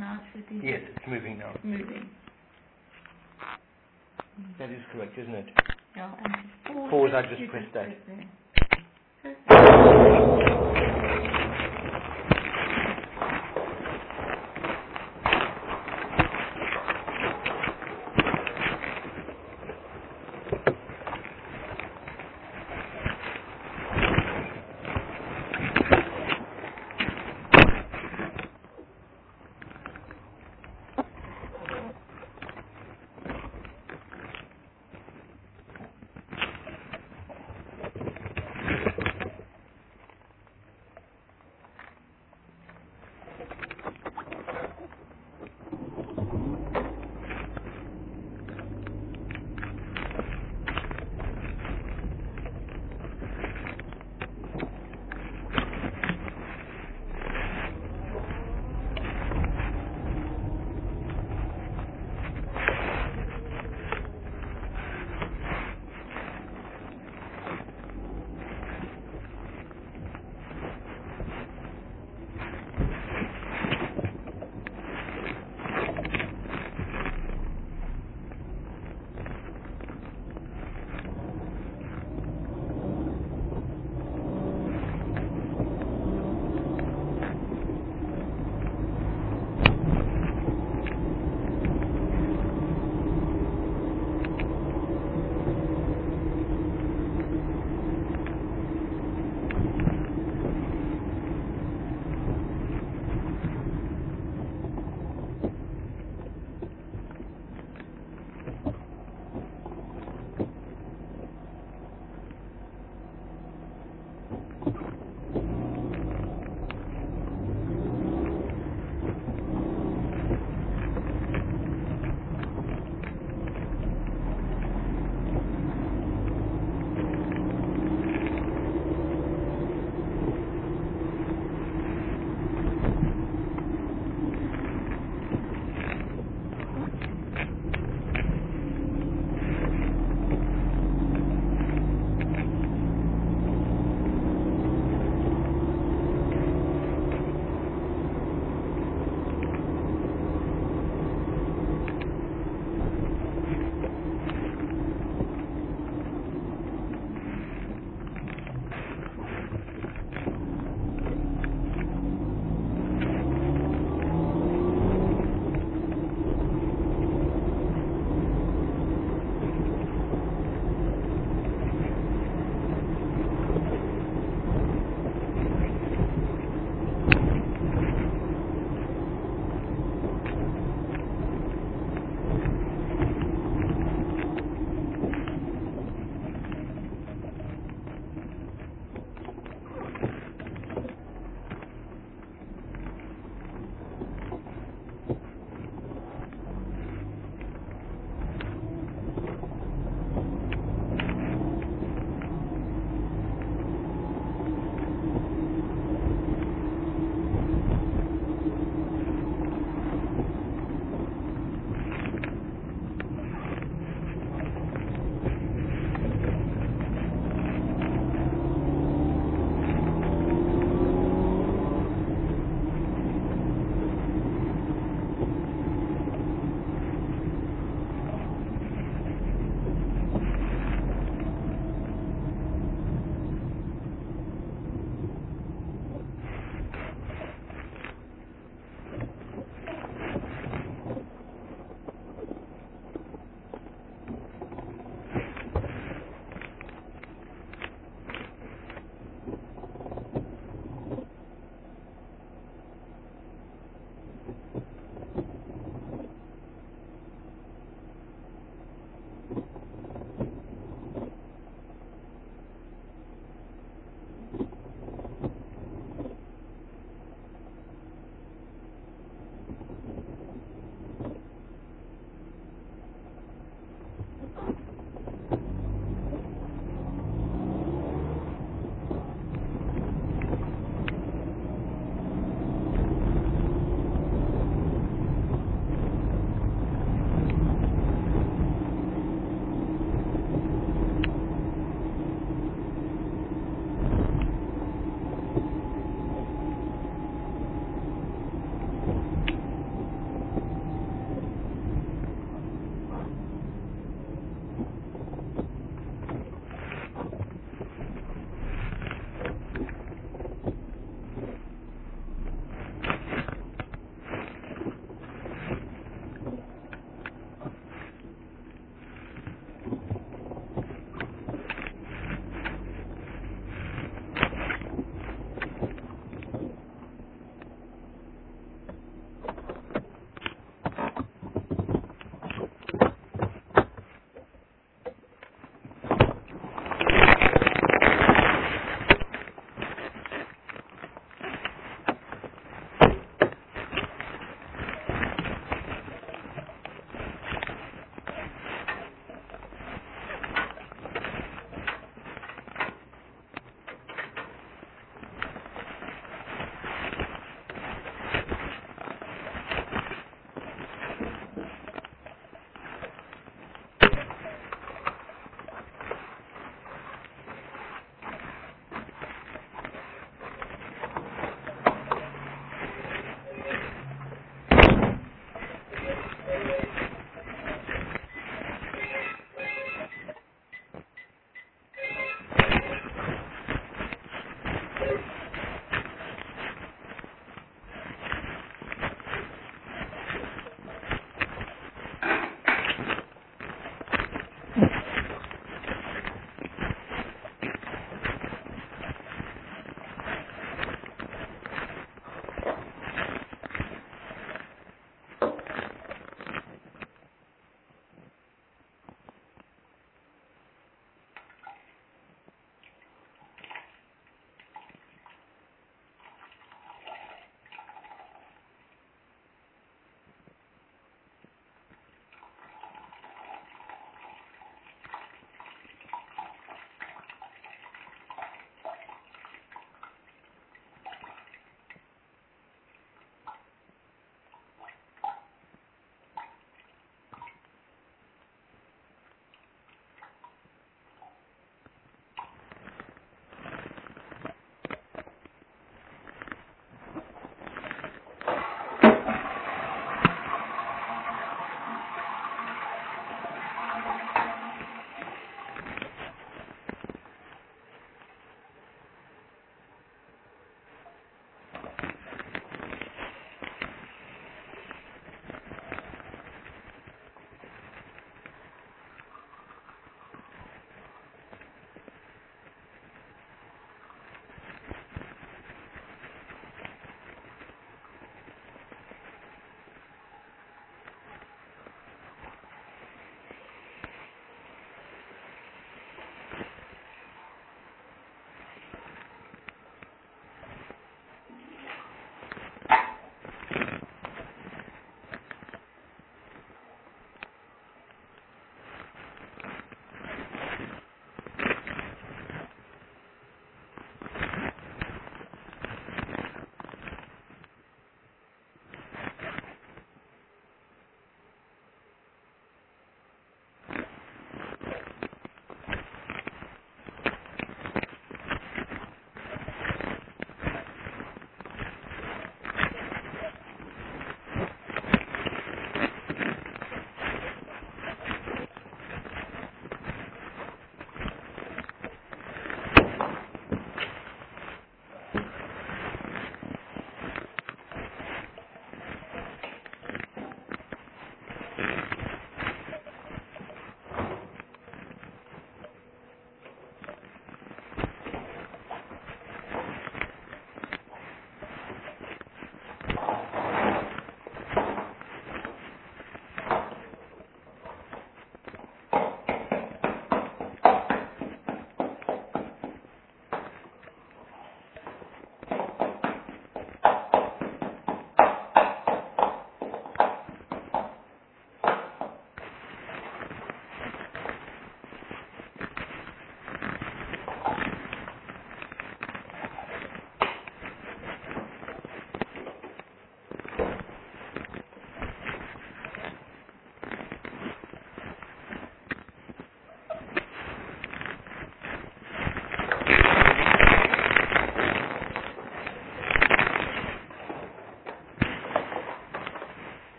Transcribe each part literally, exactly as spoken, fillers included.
now it's reducing. Yes, it's moving now. It's moving. That is correct, isn't it? Yeah, and pause, Pause, I just you press just that. press there.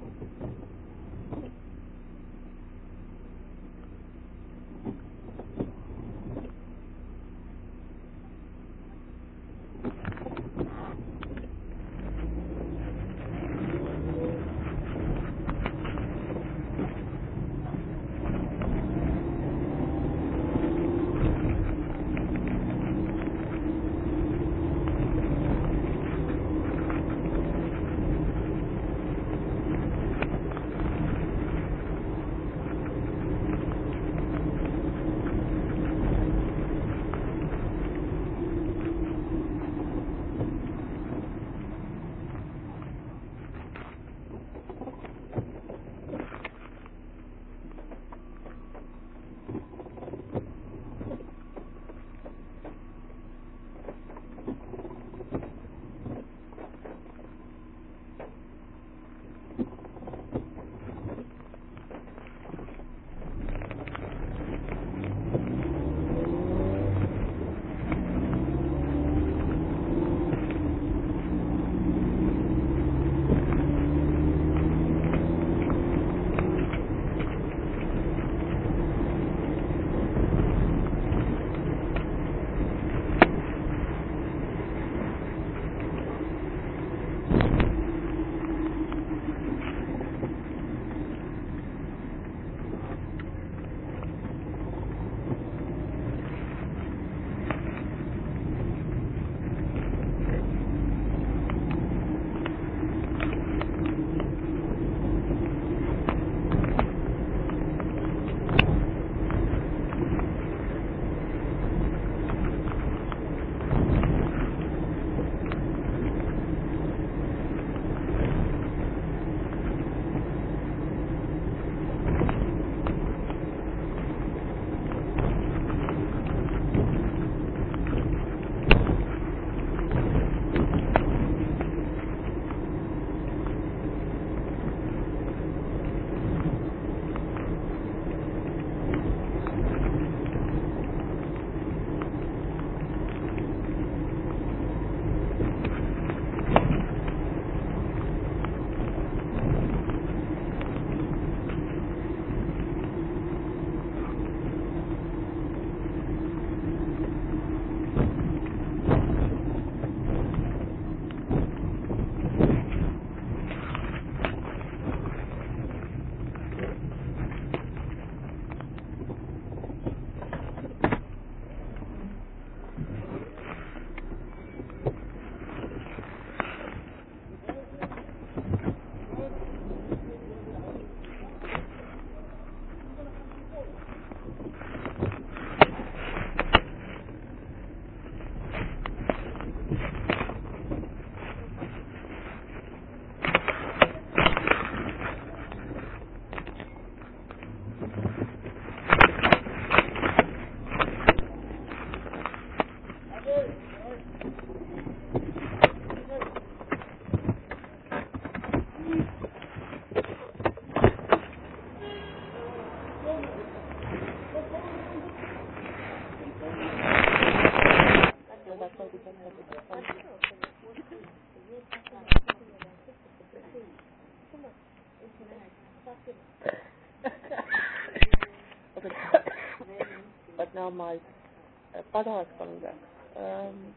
But now my uh, father is coming back. Um,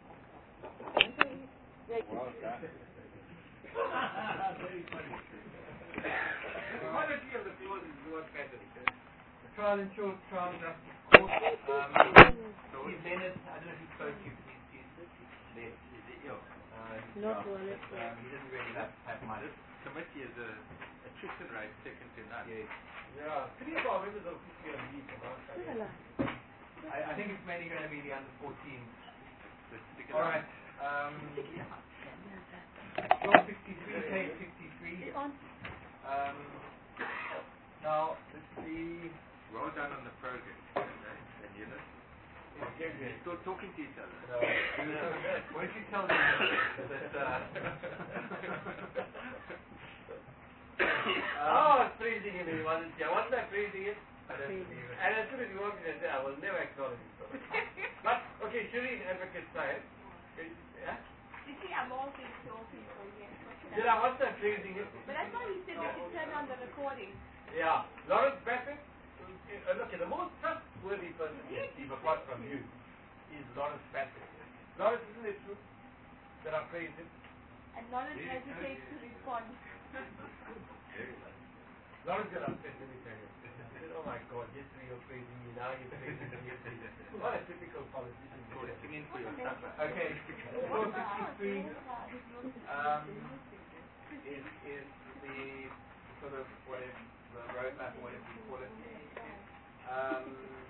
Trial and short trial justice court. Um, Steve Bennett, I don't know if he spoke to you, but he's, he's, he's left. Is it ill? Uh, he's Not well, really. but, um, he doesn't really have, have much. This committee is a attrition rate second to none. Yes. Yeah, three of our members are officially on leave from outside. I, I think it's mainly going to be the under fourteen. Let's stick it All out. right. Um, Floor sixty-three, page sixty-three. Um, now, let's see. Well done on the project. And you know, you're still talking to each other. No, what did you tell me that, uh, Oh, I was praising him, he wasn't here. Wasn't I praising him? I don't believe it. And as soon as he walked in, I said, I will never acknowledge him. But, okay, Shireen, advocate side. Yeah? You see, I'm all things to all people, yes. What should You I know, what's that crazy? But I thought you said we should turn on the recording. Yeah, Lawrence Bassett. Uh, look, the most trustworthy person in Steve, apart from you, is Lawrence Bassett. Lawrence, isn't it true that I praised him? And Lawrence hesitates to respond. Lawrence got upset, let me tell you. He said, oh my God, yesterday you're praising me, now you're praising me. What a typical politician. Singing for your supper. Okay, four sixty-three um, is, is the sort of whatever, the roadmap or whatever you call it. Um,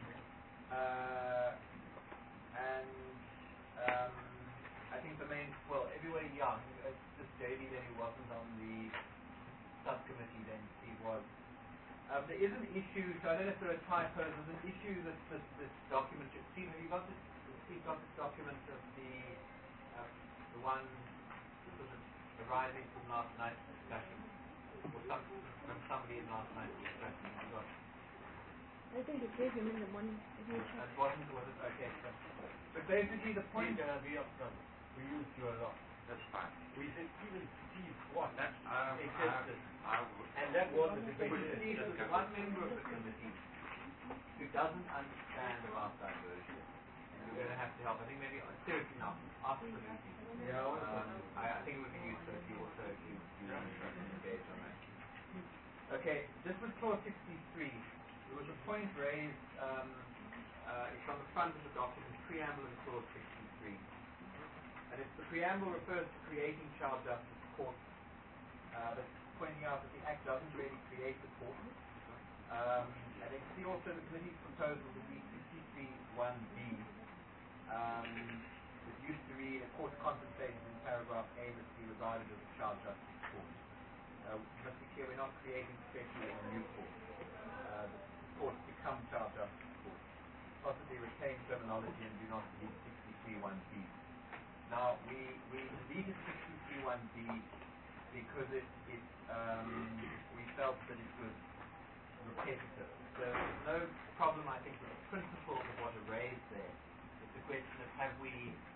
uh, and um, I think the main, well, everybody young, it's just J D then who wasn't on the subcommittee then, Steve was. Um, there is an issue, so I don't know if there are typos, there's an issue that this, this document, Steve, have you got this, Steve got this document of the, uh, the one sort of arising from last night's discussion, or some, from somebody in last night's discussion, have you got it? I think it gave him in the morning. It wasn't, was it? Okay. But, but basically the point... Please, uh, be upfront. We used you a lot. That's fine. We said even Steve what? That's, um, existed. I, I would. And that was the But debate. Steve is one member of the committee who doesn't understand about diversion. And we're going to have to help. I think maybe, seriously now, after the meeting. Yeah, Um, I, I think it would be useful if you also if you, you engage on that. Okay, this was clause sixty-three. There was a point raised, um, uh, it's on the front of the document, preamble in clause sixty-three. And if the preamble refers to creating child justice courts, uh, that's pointing out that the Act doesn't really create the court. Um, and then see also the committee's proposal would be sixty-three one B. Um, it used to read, a court contemplated in paragraph A must be regarded as a child justice court. Uh, we must be clear, we're not creating specially a new court. Uh, courts become child justice courts. Possibly retain terminology and do not delete sixty-three one B. Now, we, we deleted sixty-three one B because it, it um, we felt that it was repetitive. So there's no problem, I think, with the principle of what are raised there. It's a question of have we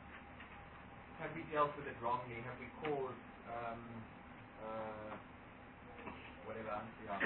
have we dealt with it wrongly? Have we caused um, uh, whatever uh,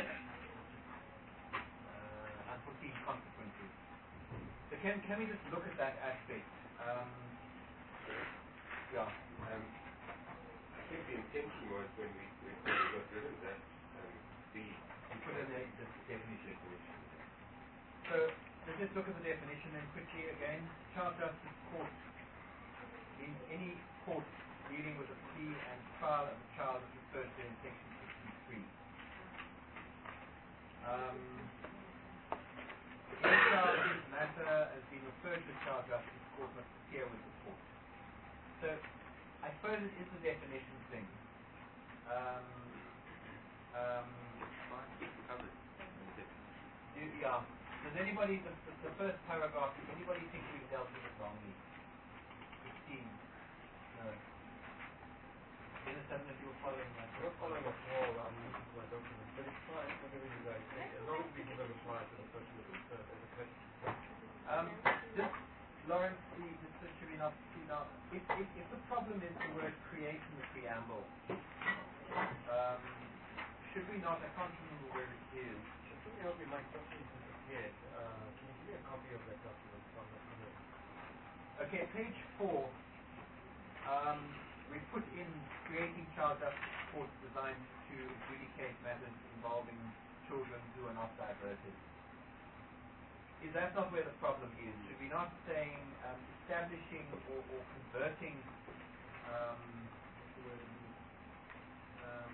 uh, unforeseen consequences? So can can we just look at that aspect? Um, yeah. Um, I think the intention was when we, when we got rid of that, um, the... We put in the, the definition. So let's just look at the definition then quickly again. Child justice court means any court dealing with a plea and trial of a child as referred to in section sixty-three. Um, any child whose matter has been referred to a child justice court must appear with the court. So I suppose it is the definition thing. Um, um, do, yeah. Does anybody, the, the, the first paragraph, does anybody think we've dealt with it wrongly? fifteen. No. Dennis, I don't know if you were following that. I'm not following a wall, I'm looking for my document, but it's fine, whatever you guys say, as long as we give a reply to the person who is served as a question. Um, this, Lawrence, the, this this should be not see now. If, if, if the problem is the word create in the preamble, um, should we not, I can't remember where it is. Just let me help you, my document disappeared. Uh, can you give me a copy of that document from the email? Okay, page four. Um, we put in creating child justice courts designed to adjudicate matters involving children who are not diverted. Is that not where the problem is? Should we not saying um, establishing or, or converting um, um,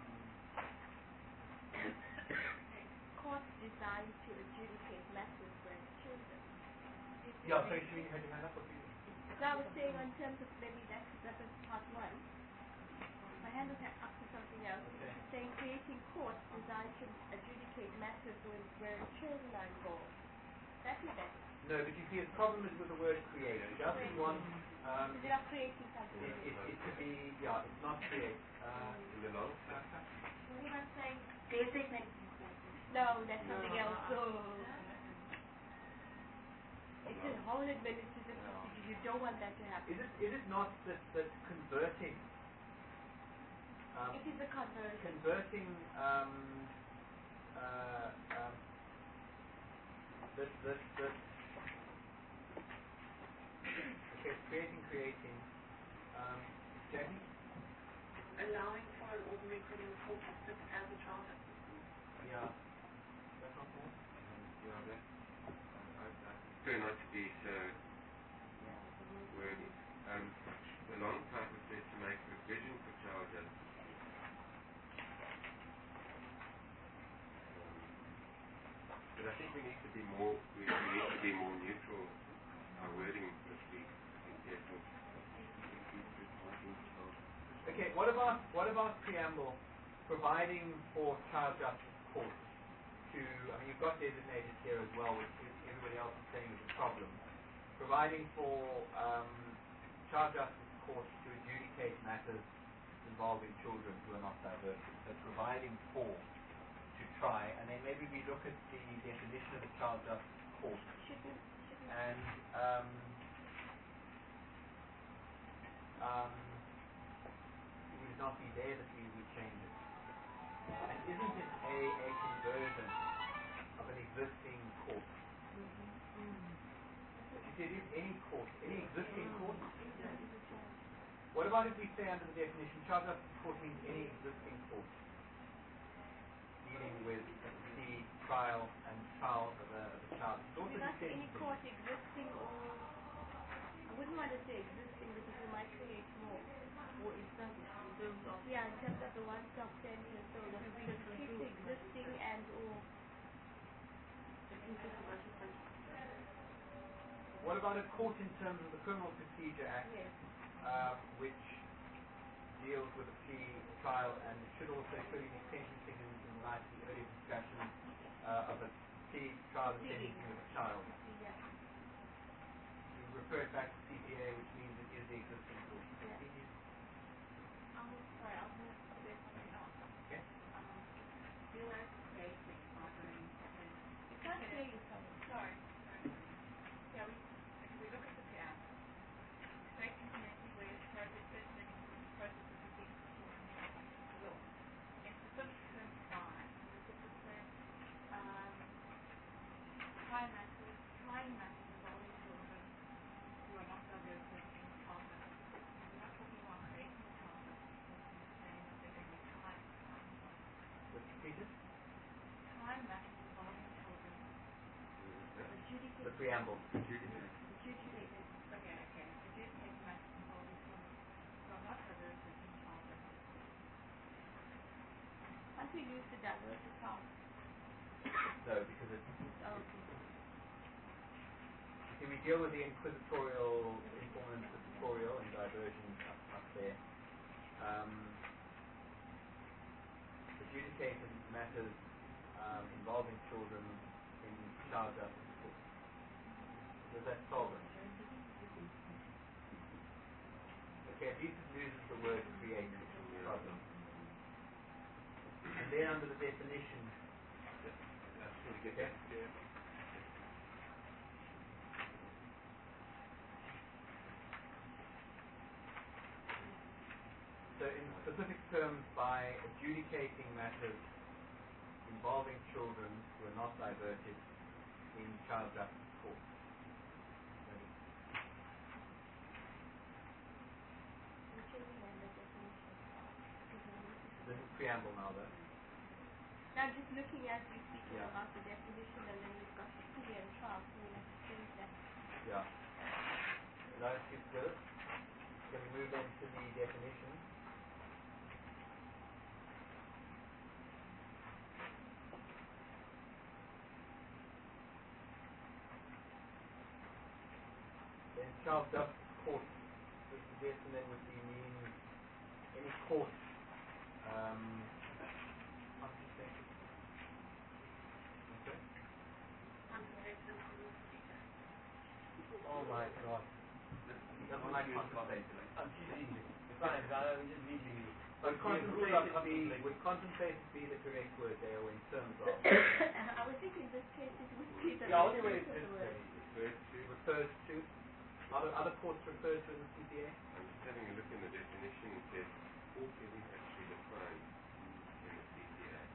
Courts designed to adjudicate matters with children. yeah, so should we have your hand up or do you? So I was saying in terms of maybe that's that was part one. My hand was up to something else. Okay. It's saying creating courts designed to adjudicate matters when, where children are involved. That is it. No, but you see, the problem is with the word create. It doesn't want. Um, They're not creating something. it, it, it could be, yeah, it's not create. Uh, In the long What am I saying? Creating. No, that's something else. Oh. It's a whole administrative procedure you don't want that to happen. Is it is it not that, that converting um, It is a conversion. converting um, uh, um, this this this okay, creating creating um, Jackie? Allowing for an ordinary criminal court to sit as a child assistant. Yeah. That's not more? Yeah, that, I, I, I prefer not to be so wordy. Um, the long title says to make provision for child justice. Um, but I think we need to be more, we, we need to be more neutral. Our wording must be, I think, careful. Okay, what about what about preamble providing for child justice courts to, I mean, you've got designated here as well, which is, everybody else is saying is a problem. Providing for um, child justice courts to adjudicate matters involving children who are not diverted. So providing for to try, and then maybe we look at the definition of a child justice court. Shouldn't, shouldn't And um, um, it would not be there that we would change it. And isn't it a, a conversion of an existing court? You see, it is any court, any existing court. What about if we say under the definition, child justice court means any existing court dealing with the trial and trial of a, of a child? It's also Not distinct any from- court existing or I wouldn't want to say existing because we might create more. Or established in terms of Yeah, in terms of the one stop center, so the the strict existing and or the interest of legislation. What about a court in terms of the Criminal Procedure Act, yes. uh, which deals with a plea trial, and it should also surely be sentencing in, in light of the earlier discussion uh, of a plea trial and Pleading. sentencing of a child. Yeah. We refer it back to C P A, which means it is the existing court. Yeah. Um, sorry, I'll move to this one else. Okay? Um, dealer creating offering and You can't hear you, sorry. sorry, sorry. Yeah, we if we look at the gap, creating community where it's prohibited and process of disease law. In specific term five, specific term um crime matters, crime matters involving children who are not diverted in child justice. We're not talking about creating a child justice system, saying that they're going to be tried for crime. What's repeated? Crime matters involving children. Adjudicate. The preamble. Adjudicated. Okay, okay. Adjudicating matters involving children who are not diverted in child justice. Can't we use the diverted part? No, because it's, Oh, okay. see, we deal with the inquisitorial, informal inquisitorial and diversion up, up there. Um, adjudicated matters um, involving children in child justice court. Does that solve it? Okay, at least it loses the word create, which is the problem. And then under the definition, okay, so in specific terms, by adjudicating matters involving children who are not diverted in child justice court. We're changing on the definition. This is preamble now, though. Now just looking as we're speaking Yeah. about the definition and then we've got the plea and trial, so we have to change that. Yeah. Those two together. Can we move then to the definition? Then child justice court. The suggestion then would be mean any court um contemplated. Okay. Oh my god. Doesn't like contemplated. I'm teasing you. It's fine, I'm just teasing you. Would But the rules are contemplated be, contemplated. would contemplated be the correct word there, or in terms of? I would think in this case it would be the The only way is definition of the this word. way. Refers to Refers to? Other, other courts refer to in the C P A? I'm just having a look in the definition. It says court isn't actually defined in the C P A.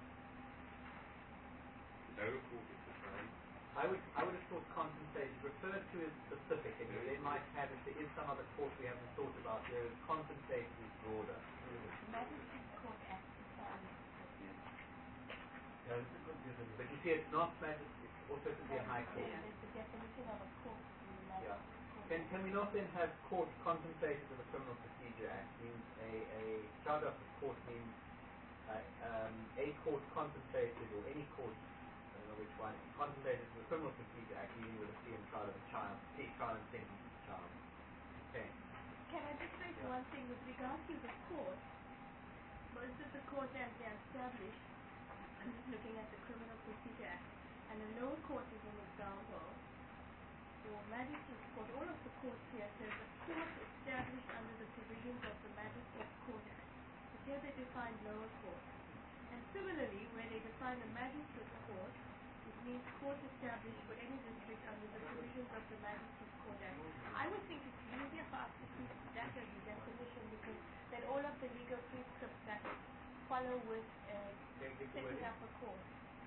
Lower court is defined. I would, I would have thought contemplated referred to as specific, and they might have, if there is some other court we haven't thought about, there is contemplated is broader. The Magistrates Court Act defines. Yeah, it's a good definition. But you see, it's not magistrate, it's also to be a high court. There's the definition of a court in the Yeah. Magistrates Court. Can, can we not then have court contemplated in the Criminal Procedure Act means a, a child justice court means uh, um, a court contemplated or any court, I don't know which one, contemplated in the Criminal Procedure Act dealing with a plea and trial of a child, plea, trial and sentence of a child. Okay. Can I just say one thing with regard to the court? Most of the court as they are established, I'm just looking at the Criminal Procedure Act, and the lower court is an example. Or Magistrates Court, all of the courts here says a court established under the provisions of the Magistrates Court Act. But here they define lower court. And similarly, where they define the Magistrates Court, it means court established for any district under the provisions of the Magistrates Court Act. I would think it's easier for us to keep that as a definition because then all of the legal prescripts that follow with uh, Okay, give the setting wording. up a court.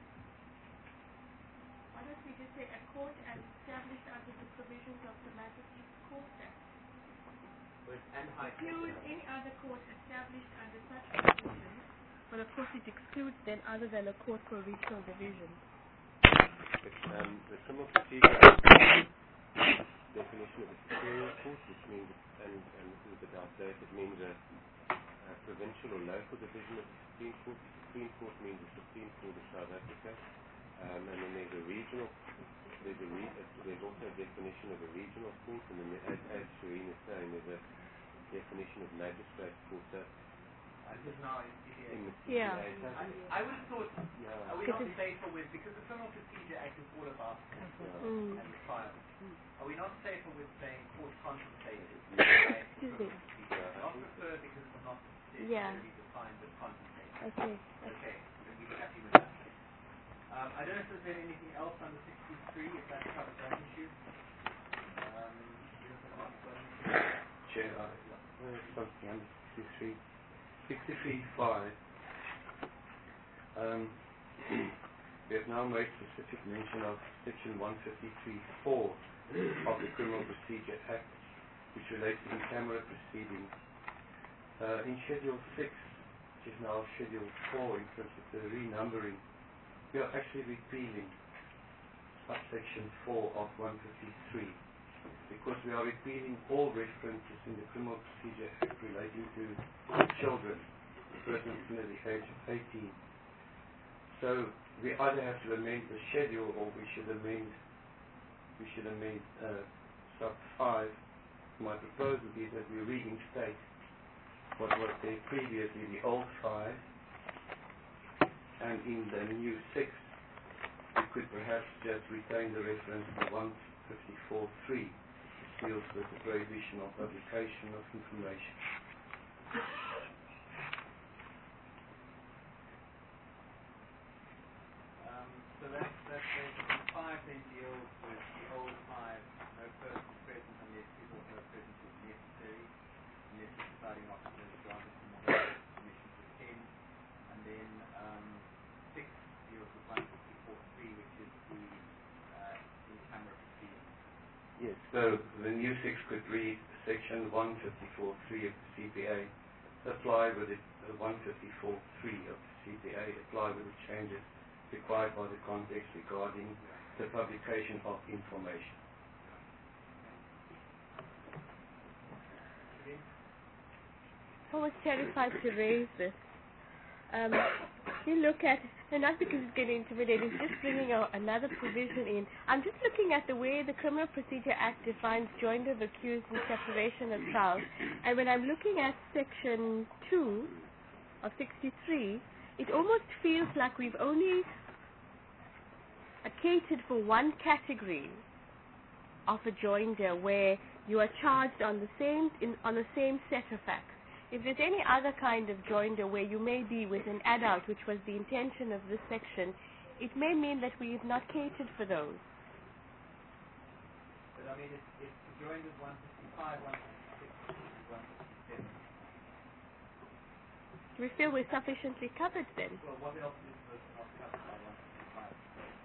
Why don't we just say a court as established under the provisions of the Magistrates Court Act? With and high Exclude court. any other court established under such provisions, but of course it excludes then other than a court for regional division. It's, um, the Criminal Procedure Act definition of a superior court, which means, and, and this is a bit outdated, it means a, a provincial or local division of the Supreme Court. The Supreme Court means the Supreme Court of South Africa. Um, and then there's a regional, there's, a re, uh, there's also a definition of a regional court, and then as, as Shireen is saying, there's a definition of magistrate court. So Uh, this is now in C P A. in the Yeah. C P A, so I, I would have thought, yeah, are we Because not it's- safer with, because the Criminal Procedure Act is all about yeah. Mm. and trial. Are we not safer with saying court contemplated? Excuse me. Not refer because it's not Yeah. necessarily defined but contemplated. Okay. Okay, then we can happy with that. Um, I don't know if there's been anything else under sixty-three, if that covers that issue. Um, Chair, I uh, something under sixty-three. sixty-three five. Um, we have now made specific mention of section one fifty-three four of the Criminal Procedure Act, which relates to in-camera proceedings. Uh, in Schedule six, which is now Schedule four in terms of the renumbering, we are actually repealing subsection four of one fifty-three, because we are repealing all references in the Criminal Procedure Act relating to children, persons under the age of eighteen. So we either have to amend the schedule, or we should amend we should amend uh, sub five. My proposal is that we reinstate what was there previously, the old five, and in the new six, we could perhaps just retain the reference to one fifty-four three, which deals with the prohibition of publication of information. Um, so that's, that's basically five then deals with the old five, no person present unless people no present is necessary, unless the deciding officer is granted some more permission to attend. And then um, six deals with one fifty-four three, which is the uh, in-camera proceeding. Yes, so the new six could read section one fifty-four three of the C P A, apply with it, uh, one fifty-four three of the C P A, apply with the changes required by the context regarding the publication of information. I was terrified to raise this. Um, you look at, and not because it's getting intimidating, it's just bringing out another provision in. I'm just looking at the way the Criminal Procedure Act defines joinder of accused and separation of trial. And when I'm looking at section two of sixty-three, it almost feels like we've only catered for one category of a joinder where you are charged on the same in, on the same set of facts. If there's any other kind of joinder where you may be with an adult, which was the intention of this section, it may mean that we have not catered for those. But I mean, if, if, if we joined with one fifty-five, one fifty-six, and one fifty-seven. Do we feel we're sufficiently covered then? Well, what else is this not covered by one fifty-five?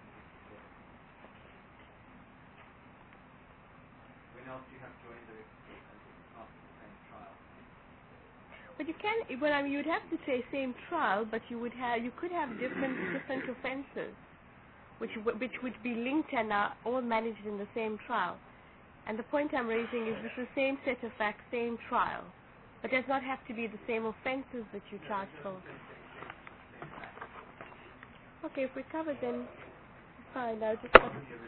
When else do you have joined the not the same trial? But you can, well, I mean, you'd have to say same trial, but you would have, you could have different different offences, which w- which would be linked and are all managed in the same trial. And the point I'm raising is this is the same set of facts, same trial, but does not have to be the same offences that you charge for. Okay, if we cover then fine. I'll just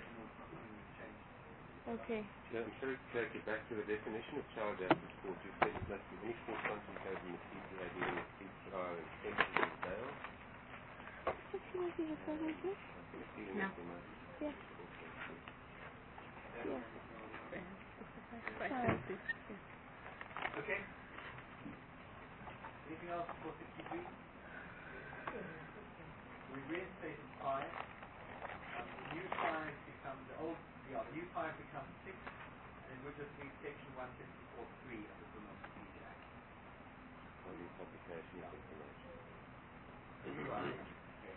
okay. Yeah, I'm sorry to take you back to the definition of child active sport. You said it must be any sport concentrated in the C P A D and the C P R and extensions and sales. What should we be referring to? No. Yeah. Yeah. Fine. Okay. Anything else for sixty-three? We reinstated five. Um, the new five becomes the old. Yeah, the new five becomes six, and it would just be section one fifty-four three of the Criminal Procedure Act. On the publication of information. Right. Okay.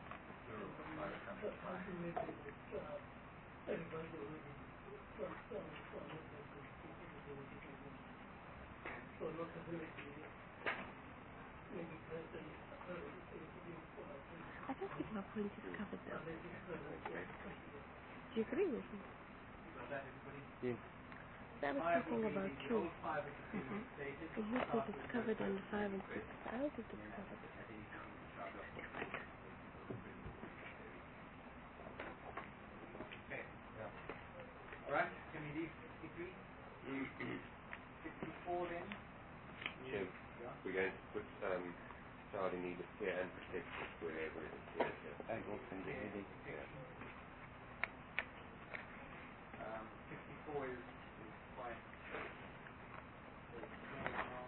I don't think my point is covered though. Do you agree with me? So that everybody. Yes. So I was Five talking will be about the two. old five which has been reinstated. And you said it's covered on five and six. I don't think it's covered. At any time in the child of Different. Okay. Alright, can we leave sixty-three? sixty-four then? Jim, we're going to put um, child in need of care and protection wherever it appears. Yeah. And also in the heading. Yeah. Um, sixty-four is, is quite very small now.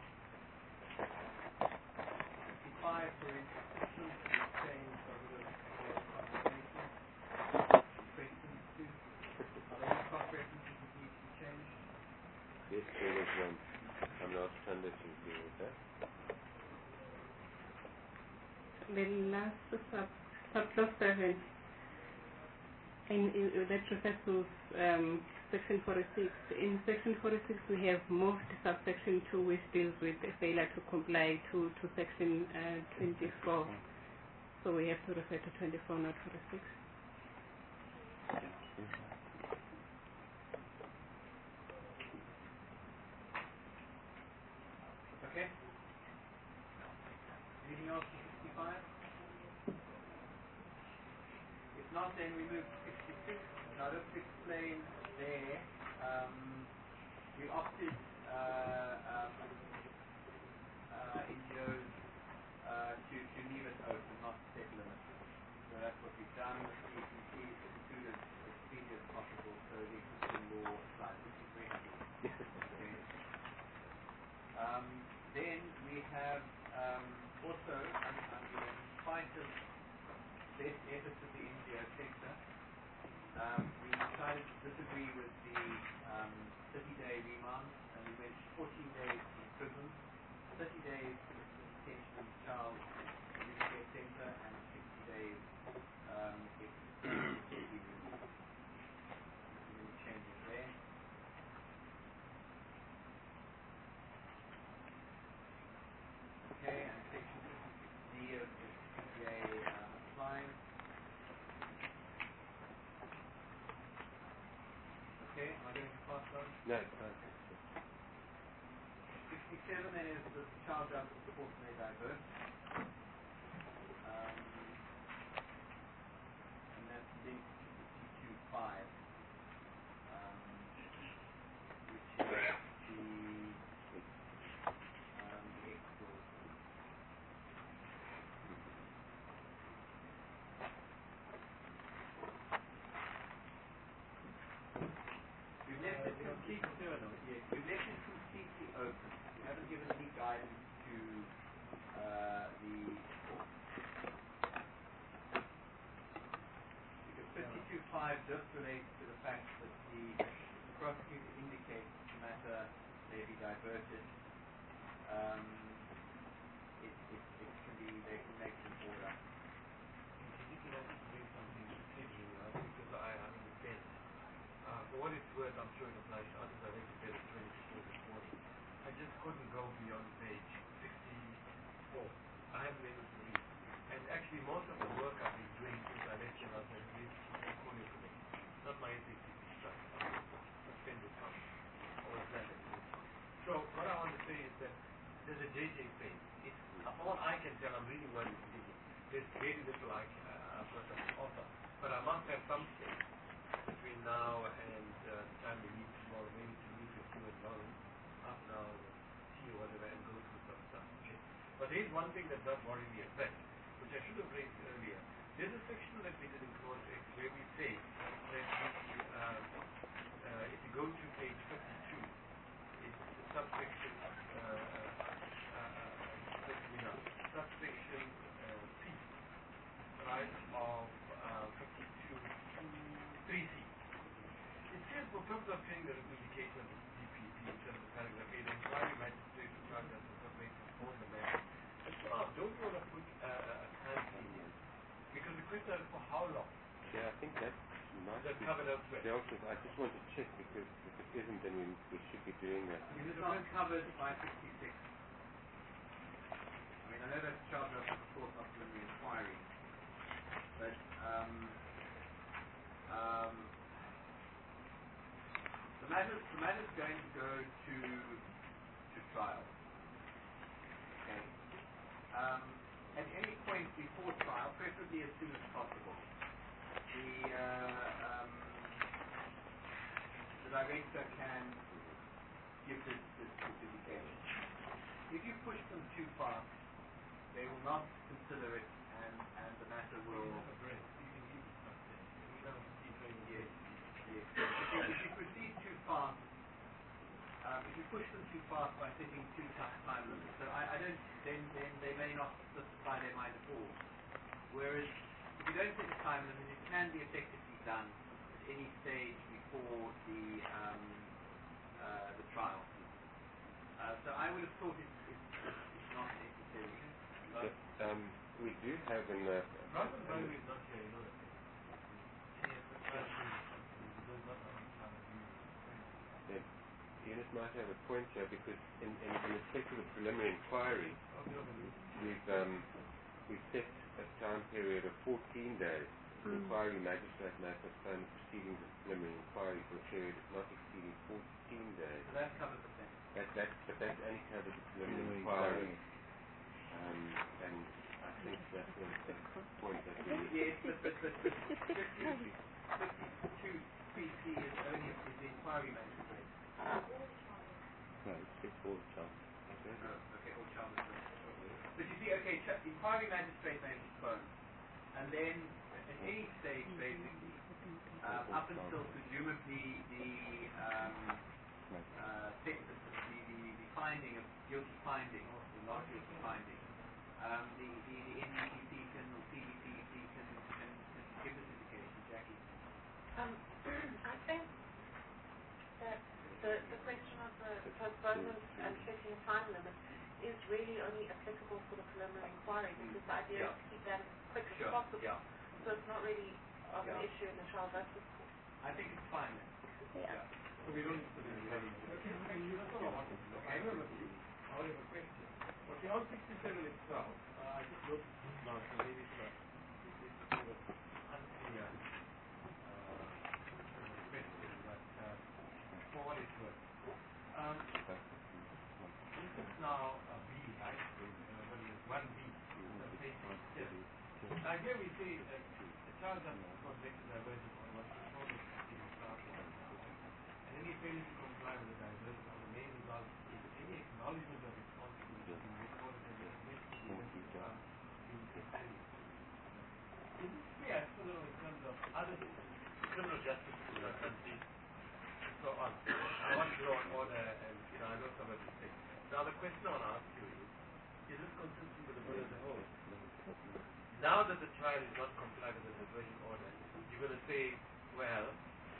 sixty-five, for instance, is changed a little bit of conversation. Questions too. Are there any cross references that need to be changed? Yes, there was one. I'm not standard to deal with that. The last sub subclause seven, and uh, that refers to um, section forty-six. In section forty-six, we have moved subsection two, which deals with the failure to comply, to to section uh, twenty-four. So we have to refer to twenty-four, not forty-six. Okay. Anything else for sixty-five? If not, then we move to sixty-six. Now, just to explain there, um, we opted uh, um, uh, N G Os uh, to, to leave it open, not set limits. So that's what we've done. You can see it's included as speedy as possible, so the existing law applies, which is very happy. Okay. Um, then we have um, also, I mean, in spite of best efforts of the N G O sector, um, we decided to disagree with the um, thirty-day remand, and we went fourteen days in prison, thirty days detention of the child in the care center, and sixty days um, if completely removed. Any changes there? Okay, and section fifty-six D of the C P A um, applies. Okay, am I going to pass those? No, it's fine. sixty-seven then is the child justice support may divert. Um, and that's linked to the T two five, um, which is the um, the X clause. We've left it completely, no, no, yes, we've left it completely open. We haven't given any guidance to uh, the court. Because fifty-two five just relates to the fact that the prosecutor indicates the matter may be diverted, um, it, it, it can be, they can make an order. You can also bring something to you, uh, because I, I'm in the fence. Uh, for what it's worth, I'm sure it applies to others. I went to bed at twenty-four this morning. I just couldn't go beyond page sixty-four. I haven't been able to read. And actually, most of the work I've been doing since I left here last night is portfolio committee, not my S A C C stuff. Suspended fund or extended. So what I want to say is that there's a J J phase. It's, from what I can tell, I'm reading what it's reading. There's very little I can uh, person offer, but I must have some space between now and uh, the time we meet tomorrow, maybe to meet with you and Lauren, half an hour, tea or whatever, and go through some stuff. Okay. But there is one thing that does worry me a bit, which I should have raised earlier. There's a section that we did in Clause X where we say that we, uh, uh, if you go to page fifty-two, it's subsection, uh, uh, uh, you know, subsection uh, P, right, of uh, fifty-two, three C. It says for purpose of training the adjudication of the D P P in terms of paragraph eight, the inquiry magistrate who charged us with preparation for the matter. Uh, don't you want to put uh, a time period? Because the question is for how long? Yeah, I think that might That's be covered elsewhere. dealt with. I just want to check because if it isn't, then we, we should be doing that. It is not covered by sixty-six. I mean, I know that's charged us with the court of preliminary inquiry, but um, um, the matter the matter is going to go to to trial. Okay. Um, at any point before trial, preferably as soon as possible, the uh, um, the director can give this, this certification. If you push them too fast, they will not consider it, and, and the matter will. Yes, yes. If you, if you proceed too fast, um, if you push them too fast by setting too tight time limits, so I, I don't, then, then they may not justify their mind at all. Whereas if you don't set a time limit, it can be effectively done at any stage before the um, uh, the trial. Uh, so I would have thought it's, it's, it's not necessary. But, um, we do have in the. Robin Bowie is not here, you know that. Yes, the trial is not on time. Yeah, Eunice might have a point here because in, in, in respect to the preliminary inquiry, we've um, we've set a time period of fourteen days. The Mm. inquiry magistrate may postpone the proceedings of preliminary inquiry for a period not exceeding fourteen days. So that covers the thing. That, that, but that only covers the preliminary inquiry. Um, and I think that's a, a point that we Yes, but, but, but, but fifty-two P C is only is the inquiry magistrate. No, it's before the child. Okay. No, okay, or child magistrate. But you see, okay, ch- inquiry magistrate may postpone. And then at any stage, basically, um, up until presumably the um, uh, the, the, the, the finding of guilty finding or the not guilty finding, um, the, the, the N D P C can or C D P C can, can, can give this indication. Jackie. Um, I think that the, the question of the postponement and setting a time limit is really only applicable for the preliminary inquiry because the idea Yeah. is to keep that as quick as Sure. possible. Yeah. So it's not really of an Yeah. issue in the child justice court. I think it's fine then. Yeah. So we don't put it in the That's all I wanted to know. I don't know you. I have a question. Okay, on sixty-seven itself, uh, I just looked now, so maybe it's not. It's a bit of unclear uh, question, but uh, for what it's worth. Um, this is now a B, right? Uh, what is it? one B. Uh, page seven. Now here we say that the child justice court makes a diversion order was before the proceeding started. And any failure to comply with the diversion order may result in any acknowledgement of responsibility being recorded as a commission um, being continued. Is this clear, so in terms of other criminal justice in our country and so on? I want to law and order and you know I know some of these things. Now the question I want to ask you is, is this consistent with the bill as a whole? Now that the child is not compliant with the diversion order, you're going to say, well,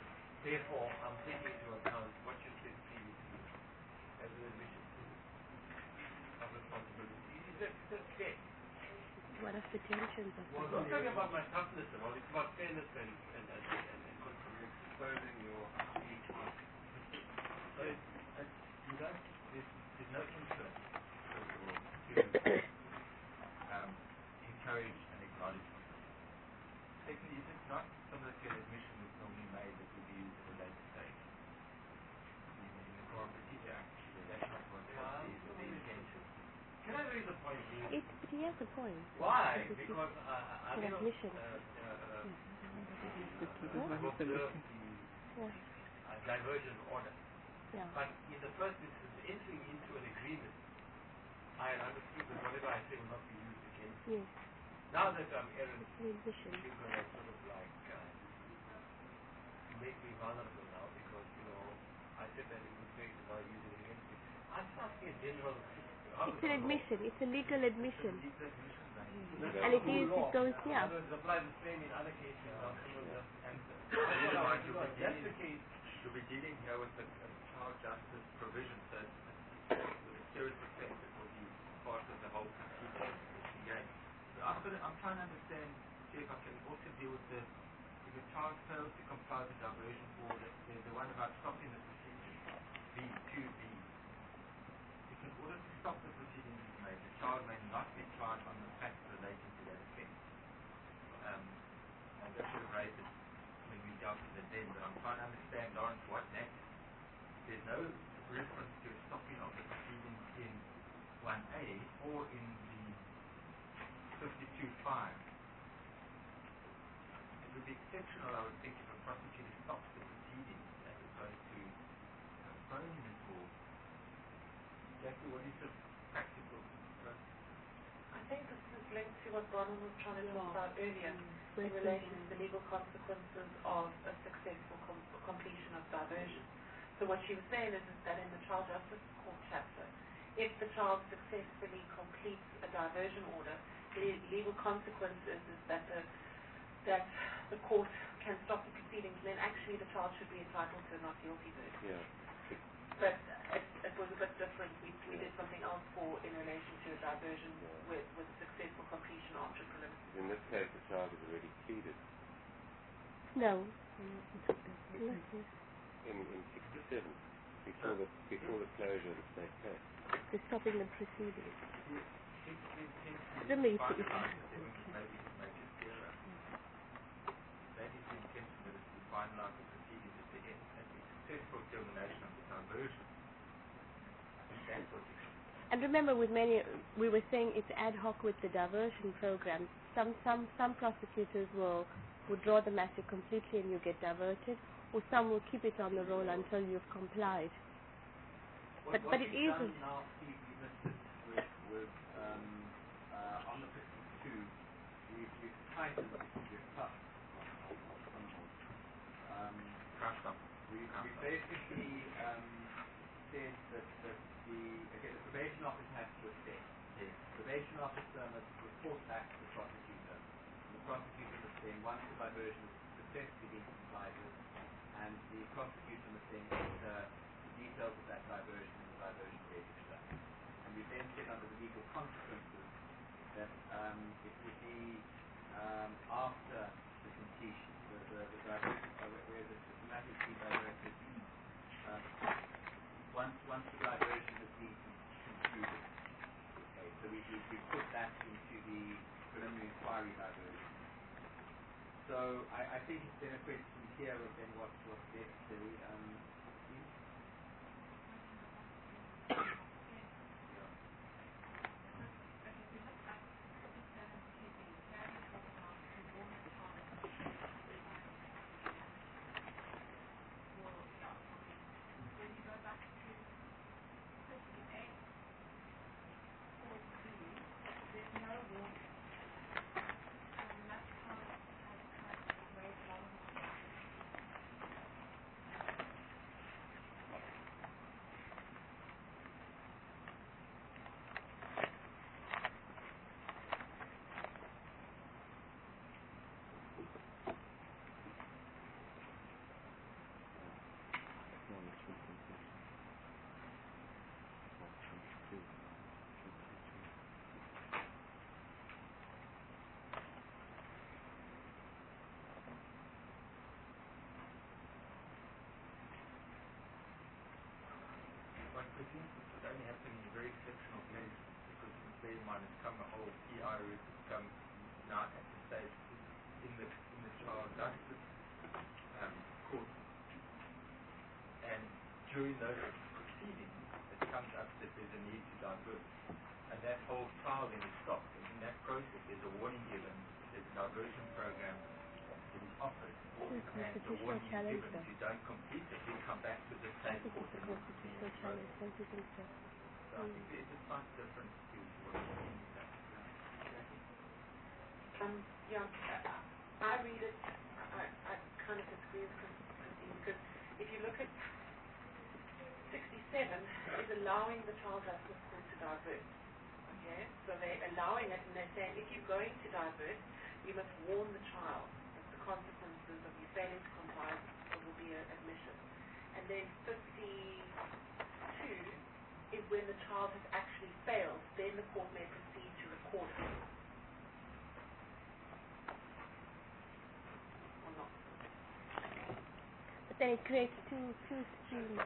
Therefore, I'm taking into account what you said previously as an admission of responsibility. Is that, is that fair? One of the tensions of Well, I'm not talking about my toughness at all. It's about fairness and and and and, and, and control. Exposing your each one. So uh, you don't, there's, there's no interest, first of all, to um, encourage and acknowledge something. Secondly, is it not similar to an admission that's normally made that will be used at a later stage? In, in the Criminal Procedure Act, that's not what they Um, see with the intention. Can I raise a point here? it, but he has a point. Why? Because it's Because uh, I an mean, uh, admission. uh, uh, What? I've observed the Yeah. uh, diversion order. Yeah. But in the first instance, entering into an agreement, I had understood that whatever I say will not be used against me. Yes. Now that I'm errant, The admission. you're going to sort of like uh, make me vulnerable now because, you know, I said that in good faith and now use it against me. I'm just asking a general... It's an admission. It's a legal admission. Legal admission, right? And That's it the is, law. it goes, In yeah. other words, apply the same in other cases. now criminal justice. And That's what I was You're doing. That's the dealing- case. You'll be dealing here with a, a child justice provision, so it's, it's with a serious effect that will be part of the whole procedure again. So I'm, gonna, I'm trying to understand, see if I can also deal with the, if a child fails to comply with the diversion order, there's the one about stopping the proceedings, B, two B. If in order to stop the proceedings is made, the child may not be charged on the facts relating to that offence. Um, and that should have raised it when we dealt with it then, but I'm trying to understand, Lawrence, what that is. There's no reference to a stopping of the proceedings in one A or in the fifty-two five. It would be exceptional, I would think, if a prosecutor stops the proceedings as opposed to postponing it or... Jackie, what is the practical approach? I think this is linked to what Bronwyn was trying to talk about earlier in relation to the legal consequences of a successful com- completion of diversion. So what she was saying is, is that in the Child Justice Court chapter, if the child successfully completes a diversion order, the legal consequence is, is that the that the court can stop the proceedings, and then actually the child should be entitled to a not guilty verdict. Yeah. But it, it was a bit different. We, we did something else for in relation to a diversion with, with successful completion after preliminary. In this case, the child has already pleaded. No. In, in sixty-seven, before the, before the closure of the state case. The stopping the proceedings. If the intent is Let me to see if finalize I- it, then we can maybe make it clearer. That is the intention, that it's to finalize the proceedings at the end, at the successful termination of the diversion. I think that's what you should... And remember, with many, we were saying it's ad hoc with the diversion program. Some some some prosecutors will withdraw the matter completely and you get diverted, or some will keep it on the roll until you've complied. What, But what but it we've is. done now, Steve, we missed it with, with um, uh, on the fifty-two, we've, we've tightened the procedure tough on, on, on criminals. Um, Crushed up. we, we basically um, said that, that the, okay, the probation officer has to assess. Yes. Probation officer must report back to the prosecutor. And the prosecutor must then, once the diversion is successfully being complied with, and the prosecutor must then enter the details of that diversion in the diversion register. And we then said under the legal consequences that um, it would be um, after the completion, the, the, the diversion, uh, where, where the systematic being diverted, uh, once, once the diversion has been concluded. Okay, so we, we, we put that into the preliminary inquiry diversion. So I, I think it's been a question here of then what, what's necessary. Um, Steve? in mind has come a whole P I route has come now at the stage in the in the child justice um, court, and during those proceedings it comes up that there's a need to divert, and that whole trial then is stopped. And in that process, there's a warning given, there's a diversion program that is offered, and the warning is given if you don't complete it, you'll come back to the same court and you'll continue to vote. So I think there's a slight difference to what we're seeing in that. Um, yeah, I, I read it, I, I kind of disagree with Christine, because if you look at sixty-seven, is allowing the child justice court to divert. Okay, so they're allowing it, and they're saying if you're going to divert, you must warn the child that the consequences of you failing to comply will be an admission. And then fifty-two is when the child has actually failed, then the court may proceed to record it. Or not. But then it creates two two streams.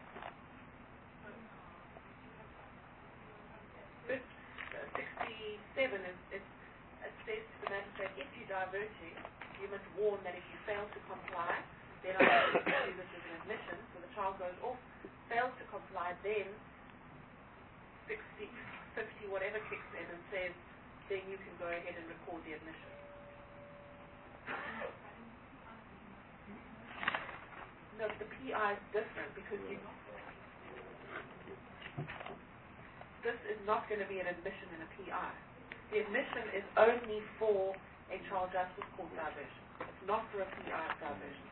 sixty-seven is, is, it says to the magistrate, if you divert it, you must warn that if you fail to comply, then I will do this as an admission. So the child goes off, fails to comply, then sixty, fifty, whatever kicks in and says, then you can go ahead and record the admission. No, the P I is different because you, this is not going to be an admission in a P I. The admission is only for a child justice court diversion. It's not for a P I diversion.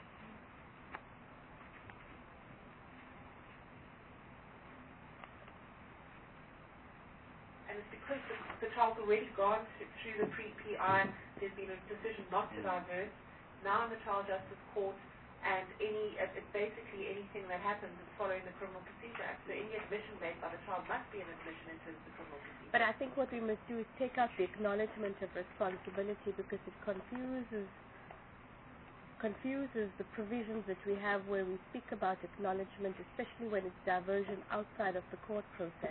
And it's because the, the child's already gone to, through the pre-P I, there's been a decision not to divert. Now in the child justice court, and any, it's basically anything that happens is following the Criminal Procedure Act. So any admission made by the child must be an admission into the criminal procedure. But I think what we must do is take out the acknowledgement of responsibility, because it confuses confuses the provisions that we have where we speak about acknowledgement, especially when it's diversion outside of the court process.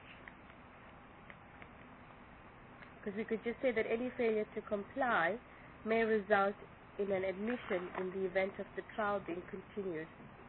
Because we could just say that any failure to comply may result in an admission in the event of the trial being continued.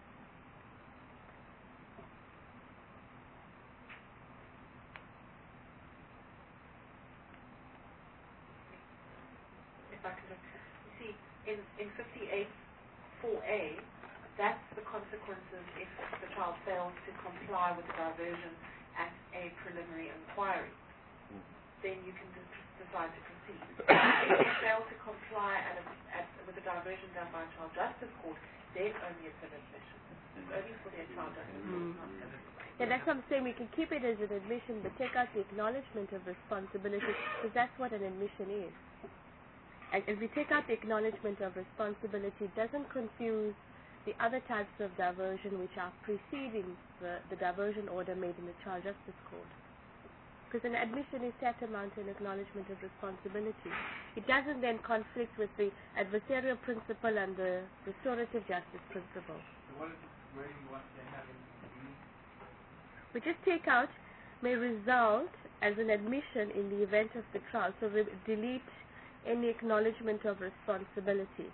If I could look, you see, in, in fifty-eight four A, that's the consequences if the child fails to comply with the diversion at a preliminary inquiry. Then you can de- decide to proceed. If you fail to comply at a, at, with the diversion done by a child justice court, then only it's an admission. It's only for their child justice court. Mm. Yeah, that's what I'm saying. We can keep it as an admission, but take out the acknowledgement of responsibility, because that's what an admission is. And if we take out the acknowledgement of responsibility, it doesn't confuse the other types of diversion which are preceding the, the diversion order made in the child justice court. Because an admission is tantamount to an acknowledgement of responsibility. It doesn't then conflict with the adversarial principle and the restorative justice principle. So what is it, where do you want to have in B? We just take out may result as an admission in the event of the trial. So we delete any acknowledgement of responsibility.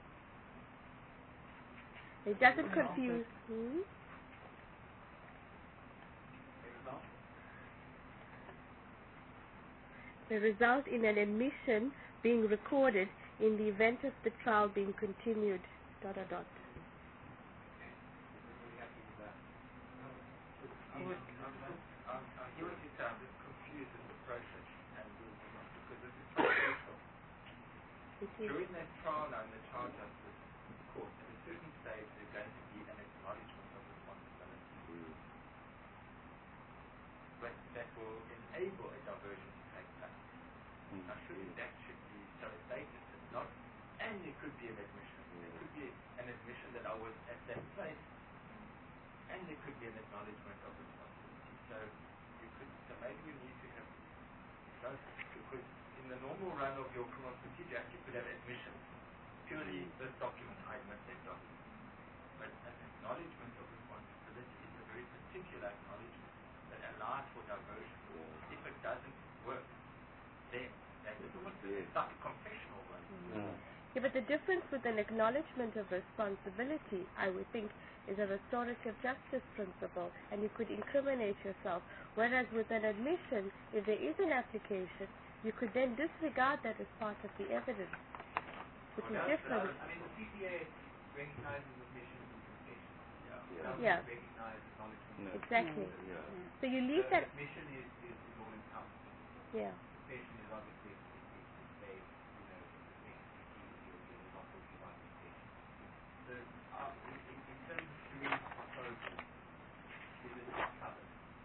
It doesn't confuse. Hmm? May result in an admission being recorded in the event of the trial being continued. Dot dot dot. I would, I'm, I'm here with you, I'm just confused in the process, and we'll move on, because this is so crucial. During that trial now in the child justice court, at a certain stage there's going to be an acknowledgement of responsibility. But that will enable a diversion to take place. I think that should be so stated, and not, and it could be an admission. It could be an admission that I was at that place, and there could be an acknowledgement of responsibility. So you could, so maybe we need to have both, because in the normal run of your Criminal Procedure Act, you could have admissions. Purely this document, I admit that document. But an acknowledgement of responsibility is a very particular acknowledgement that allows for diversion. If it doesn't work, then that's Yes. it's not a confessional one. No. Yeah, but the difference with an acknowledgement of responsibility, I would think, is a restorative justice principle, and you could incriminate yourself. Whereas with an admission, if there is an application, you could then disregard that as part of the evidence, which Well, is that's- different. I mean, the C P A recognizes admission and confession. Yeah. Doesn't Yeah. recognize acknowledgement. No. Exactly. Yeah. So you leave So that, admission is, is, is all encompassing. yeah. Confession is obviously if, if, if they, you know, think guilty or they're not talking about confession. So, uh, in, in, in terms of Shireen's proposal, is it not covered?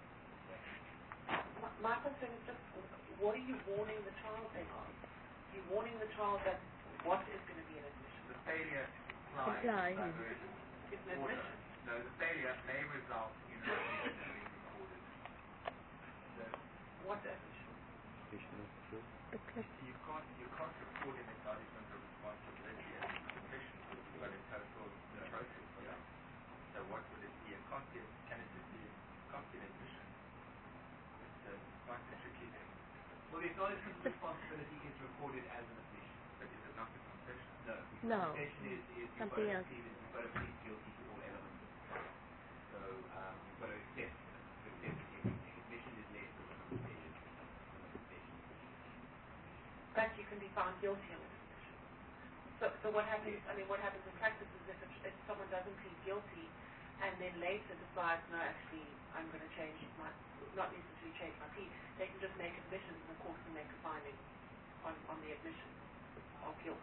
My, my concern is just, what are you warning the child then of? You're warning the child that what is going to be an admission? The failure to comply Comply. with diversion It's an order. admission. No, the failure may result in an admission being recorded. So, What admission? Station of truth. Because You can't, you can't record an acknowledgement of responsibility as a confession because you've got a total process for that. So what would it be? A copy? Can it just be a copy of admission? It's uh, quite a tricky thing. well, the acknowledgement of responsibility is recorded as an admission. But is it not a confession? No. No. Confession is, is you've Something got to else. plead, you've got to plead guilty to all elements of the crime. So, um, you've got to accept, accept everything. Admission is less of a confession. Confession. That you can be found guilty of an admission. So, so what happens, I mean, what happens in practice is if, it, if someone doesn't plead guilty and then later decides, no, actually, I'm going to change my, not necessarily change my plea, they can just make admissions and the court can make a finding on, on the admission of guilt.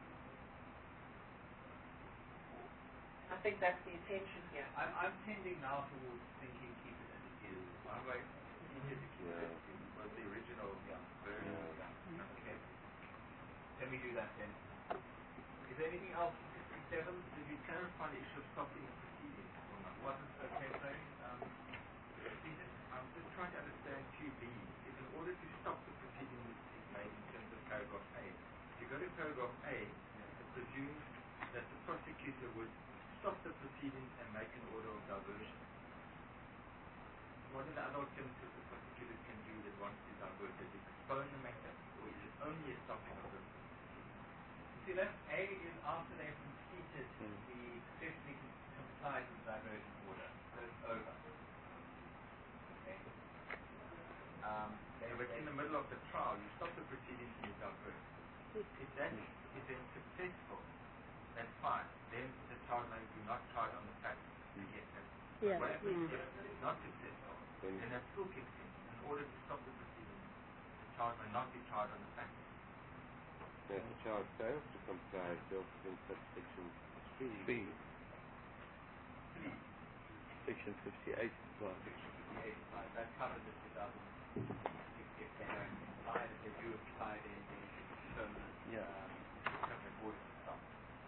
I think that's the intention here. I'm, I'm tending now towards thinking keep it as it is. One way easier to keep Yeah. it is was the original Yeah. version. Yeah. Okay. Can we do that then? Is there anything else in sixty-seven? Did you clarify the issue of stopping the proceedings or not? Wasn't okay, sorry? Um, See, just, I'm just trying to understand two B. If in order to stop the proceedings is made in terms of paragraph A, if you go to paragraph A, it presumes that the prosecutor would stop the proceedings and make an order of diversion. What are the other alternatives the prosecutor can do that wants to divert? Does it postpone the matter, or is it only a stopping of the proceedings? see, that A is after they've completed Mm. the successfully com- complied with the diversion order. So it's over. Okay. Um, they But in the middle of the trial, you stop the proceedings and you divert. If that is then successful, that's fine. Then the child may be not tried on the facts you get that. Yeah. What happens Mm. if it's not successful? Then Then that still kicks in. In order to stop the proceedings, the child may not be tried on the facts. if the child fails to comply, built in subsection three. Three. Three. Section fifty-eight applies. Section fifty-eight applies. That covers it without them. If, if they don't apply, if they do apply, then then it's permanent. Yeah. Um, permanent order to stop.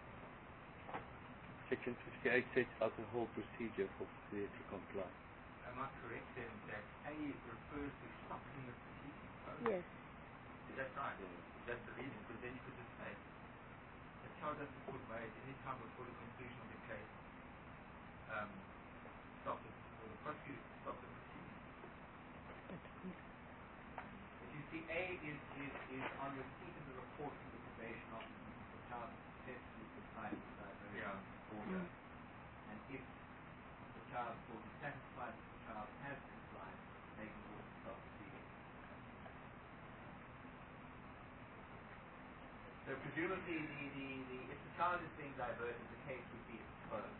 Section fifty-eight sets out the whole procedure for failure to comply. Am I correct then that A refers to stopping the proceedings? Oh, Yes. Is that right? Yeah. That's the reason, because then you could just say, the child doesn't put away at any time before the conclusion of the case, um, stop it, or the prosecutor can stop the proceedings. But you see, A is, is, is on receipt of the report from the probation officer that the child has successfully complied with the diversion order. And if the child will be satisfied that the child has complied, they can also stop proceedings. So presumably, the, the, the, if the child is being diverted, the case would be exposed.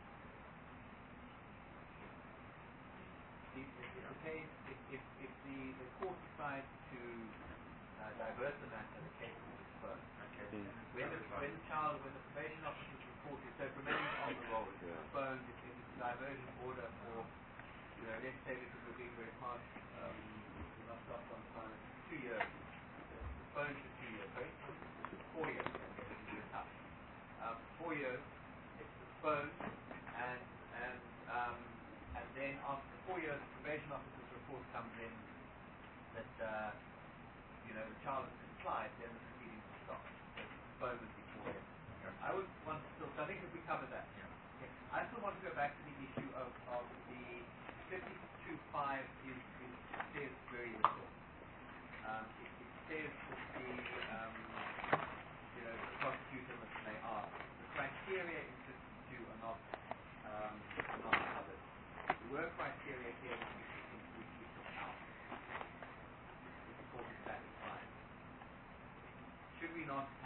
The, the, if the case, if, if, if the, the court decides to uh, divert the matter, the case is exposed. Okay. Mm. When the, when the child, when the probation officer's report is, so it remains on the roll, it's Yeah. postponed, if if it's a diversion order for, you know, let's say because we're being very harsh, um, we must stop on time, two years. It's postponed for two years, right? Four years, okay, this is tough. Um, four years, it's postponed, and, and, um, and then after four years, the probation officer's report comes in that, uh, you know, the child has complied, then the proceedings will stop. So it's postponed before then. I would want to still, so I think if we cover that, Yeah. okay. I still want to go back to the issue of, of the fifty-two five is, is, says very little. Um,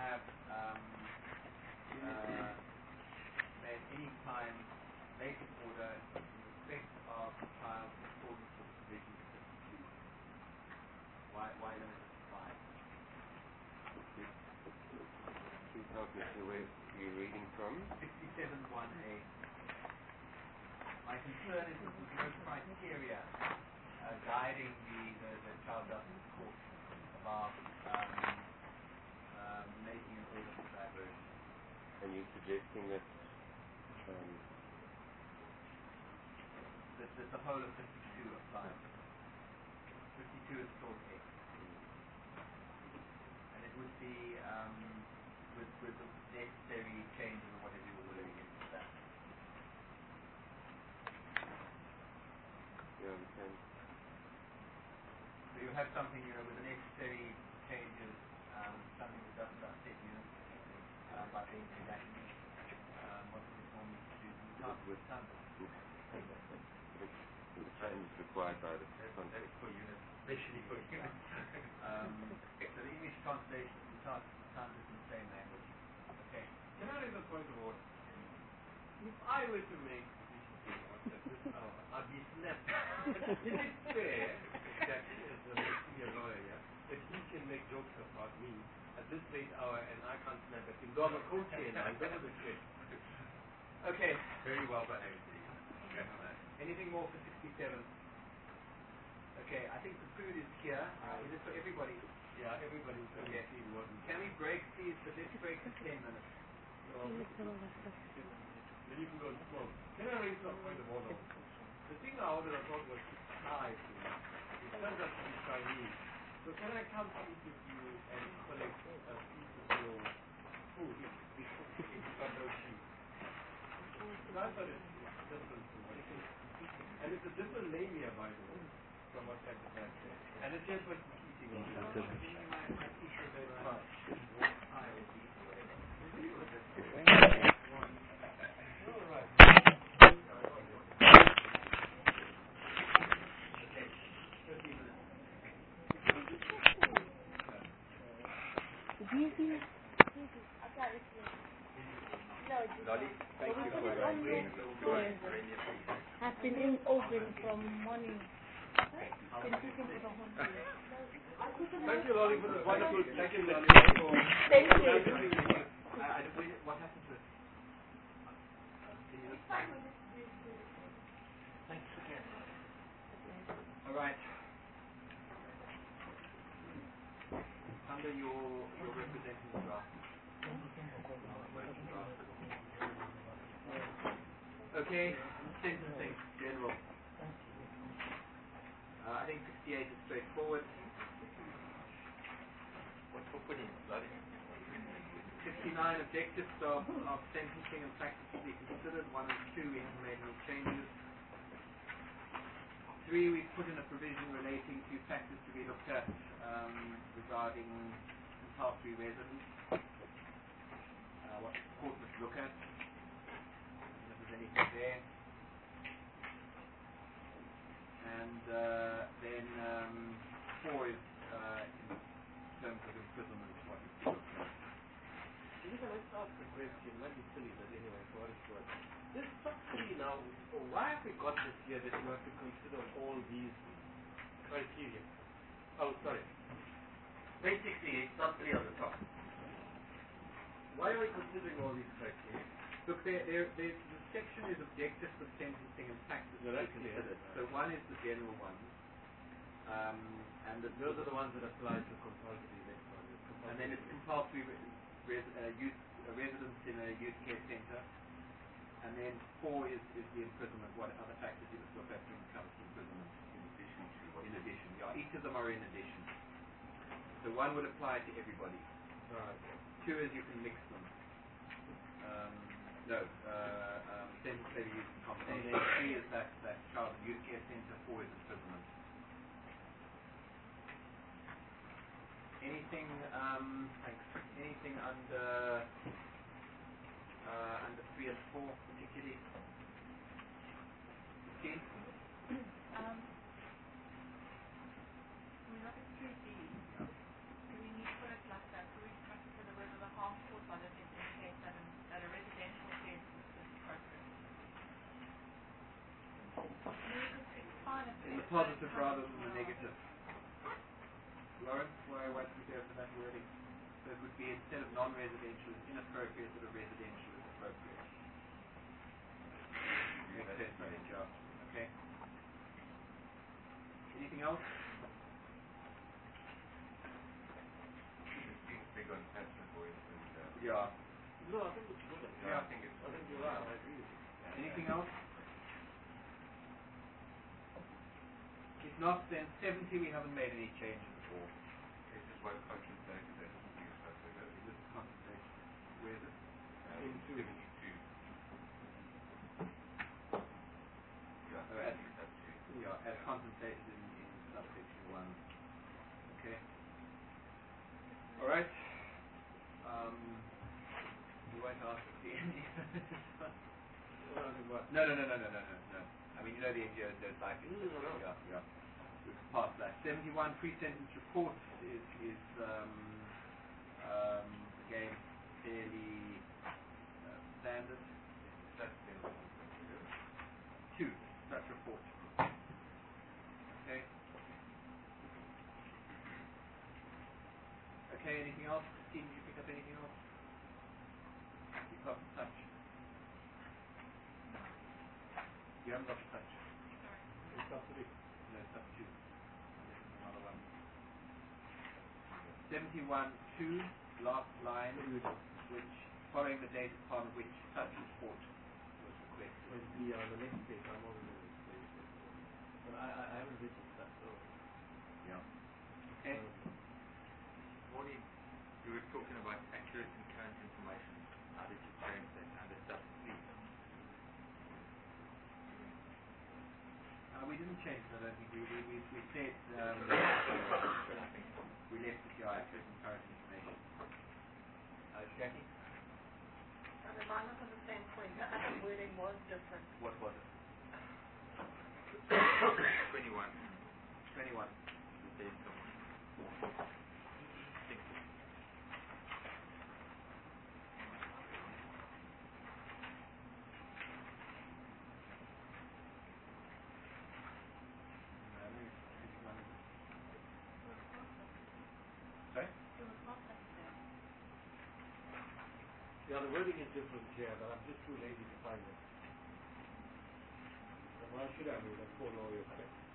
have um, uh, made any time late order in respect of the child in accordance with the provisions of fifty-two. Why, why limit it to five? Please help me to where you're reading from. sixty-seven one A. My concern is that there's no criteria uh, guiding the, the, the child justice court about um, um, making an order for diversion. And you're suggesting that um, That, that the whole of fifty-two applies. fifty-two is clause X. And it would be um, with, with the necessary changes or whatever you were wording into that. you understand? So you have something, you know, with the necessary changes, um, something that doesn't upset you, uh, but then that means um, what we normally do. You can't with something. The change is required by the That context. is for units, especially for units. Um, so the English translation is not sounds in the same language. Okay. Can I raise a point of order? If I were to make a decision at this hour, I'd be snapped. Is it fair, exactly, as a senior lawyer, yeah, that he can make jokes about me at this late hour and I can't snap at him? Though I'm a coach here now, that was a trick. Okay. Very well behaved. Okay. Anything more for sixty-seven? Okay, I think the food is here. Uh, is it for everybody? Yeah, everybody's going to Okay. see what we Can we break, please? But let's break for ten minutes. Then you can go and smoke. Can I raise some point of order? The thing I ordered, I thought was Thai food. It turns out to be Chinese. So can I come to eat with you and collect a piece of your food? It's got no cheese. So I thought it's different from what it is. And it's a different name here, by the way, from what's advertised there. And it's just what we're eating on it. Give me my, my t-shirt very much. Hi, or beef or whatever. All right. Okay, fifteen minutes. Lolly, thank you for writing. I've been in open from morning. Been cooking for the whole day. Thank you, Lolly, for the wonderful. Thank you, Lolly. Thank you. I, I, wait, what happened to it? Um, can you just Thanks again. All right. Under your your representative draft. Okay, sentencing, general. Uh, I think sixty-eight is straightforward. What's for pudding, Lolly? sixty-nine objectives of, of sentencing and practice to be considered. One and two, we haven't made any changes. Three, we've put in a provision relating to factors to be looked at um, regarding compulsory residence. Uh, what the court must look at. And if there's anything there. And uh, then um, four is uh, in terms of imprisonment, what is to be looked at. Listen, let's ask the question, not be silly, but anyway, for what it's worth. This sub three now, why have we got this here that you have to consider all these criteria? Oh, sorry. Basically, it's sub three on the top. Why are we considering all these criteria? Look, there, there, there, the section is objectives of sentencing and practice to No, be that's clear. considered. So one is the general one. Um, and the, Those are the ones that apply to compulsory next one. It's compulsory. and then it's compulsory re- res, uh, youth, uh, residence in a youth care centre. And then four is, is the imprisonment. What other factors you must look at when it comes to imprisonment? In addition to what? In addition, yeah. Each of them are in addition. So one would apply to everybody. Right. Two is you can mix them. Um, no, uh, um, sentence maybe use in combination. Three is that, that child and youth care centre. Four is imprisonment. Anything, um, thanks. Anything under uh, under three and four particularly? Keith? Um, when we look at three D, do we need to put it like that? Do we have to consider whether the positive rather than the negative. Lawrence, why, why did we go for that wording? So it would be instead of non-residential is inappropriate, but a residential is appropriate. Accessory job. Okay. Anything else? Big on passive voice and uh, Yeah. No, I think it's good. Yeah. I think it's I think you're right. I agree with you. Anything else? If not, then seventy we haven't made any changes at all. it's just one contemplated that doesn't use that. So that This is contemplation. Where is it? um, Into- seventy-two. Yeah, Oh, as- seventy-two. Yeah, as contemplated in, in subsection one. Okay. All right. Um, you won't ask at the end. no, no, no, no, no, no, no, no. I mean, you know the N G Os don't like it. Mm, no. Yeah, yeah. We've passed that. seventy-one pre-sentence report is is um, um, again fairly uh, standard. That's been Two, such report. Okay. Okay, anything else? Christine, did you pick up anything else? You've got the touch. You haven't got the touch. It's up to me. No, it's up to you. This is another one. seventy-one two, last line, which, following the date upon which such report was requested. It's the, uh, the next page. I'm on the next page. But I, I, I haven't written that, so. Yeah. Okay. um, Morning. You were talking about accurate and current information. How did you change that under sub three? Uh, we didn't change it, I don't think. We, we, we, we said um, we left it here, accurate and current information. Uh, Jackie? And if I'm not on the same point, the other wording was different. What was it? twenty-one. twenty-one. The date of Thank you. Uh, maybe twenty-one. Sorry? yeah, the wording is different here, but I'm just too lazy to find it. And why should I read? I'm poor lawyer.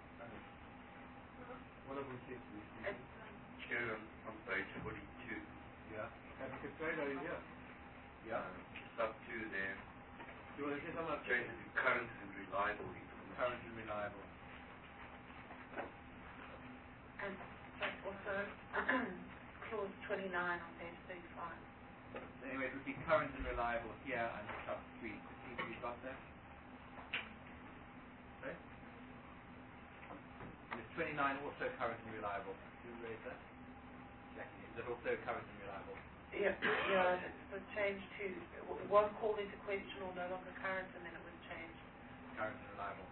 One of them seems to be speaking. It's, um, Chair on, on page forty-two. Yeah. Advocate Trader is here. Yeah. Um, sub two there. Do you want to say something about Change it to current and reliable information. Current and reliable. and but also clause twenty-nine on page thirty-five. Anyway, it would be current and reliable here under sub three. Christine, have you got that? Okay. And is twenty-nine also current and reliable? Who raised that? Jackie, is it also current and reliable? Yeah, yeah, it was changed to, it was called into question or no longer current, and then it was changed. Current and reliable.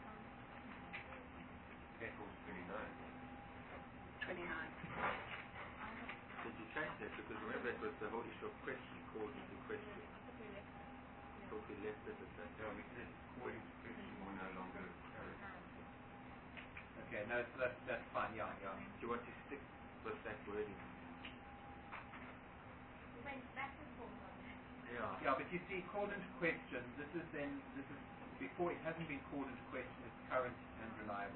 Okay, clause twenty-nine. twenty-nine. Did you change that? Because remember it was the whole issue of question, called into question. Thought we left it at that. Yeah, we said called into question or no longer current. Okay, no, so that's, that's fine, yeah, yeah. Do you want to stick with that wording? Yeah. Yeah, but you see, called into question, this is then, this is, before it hasn't been called into question, it's current and reliable.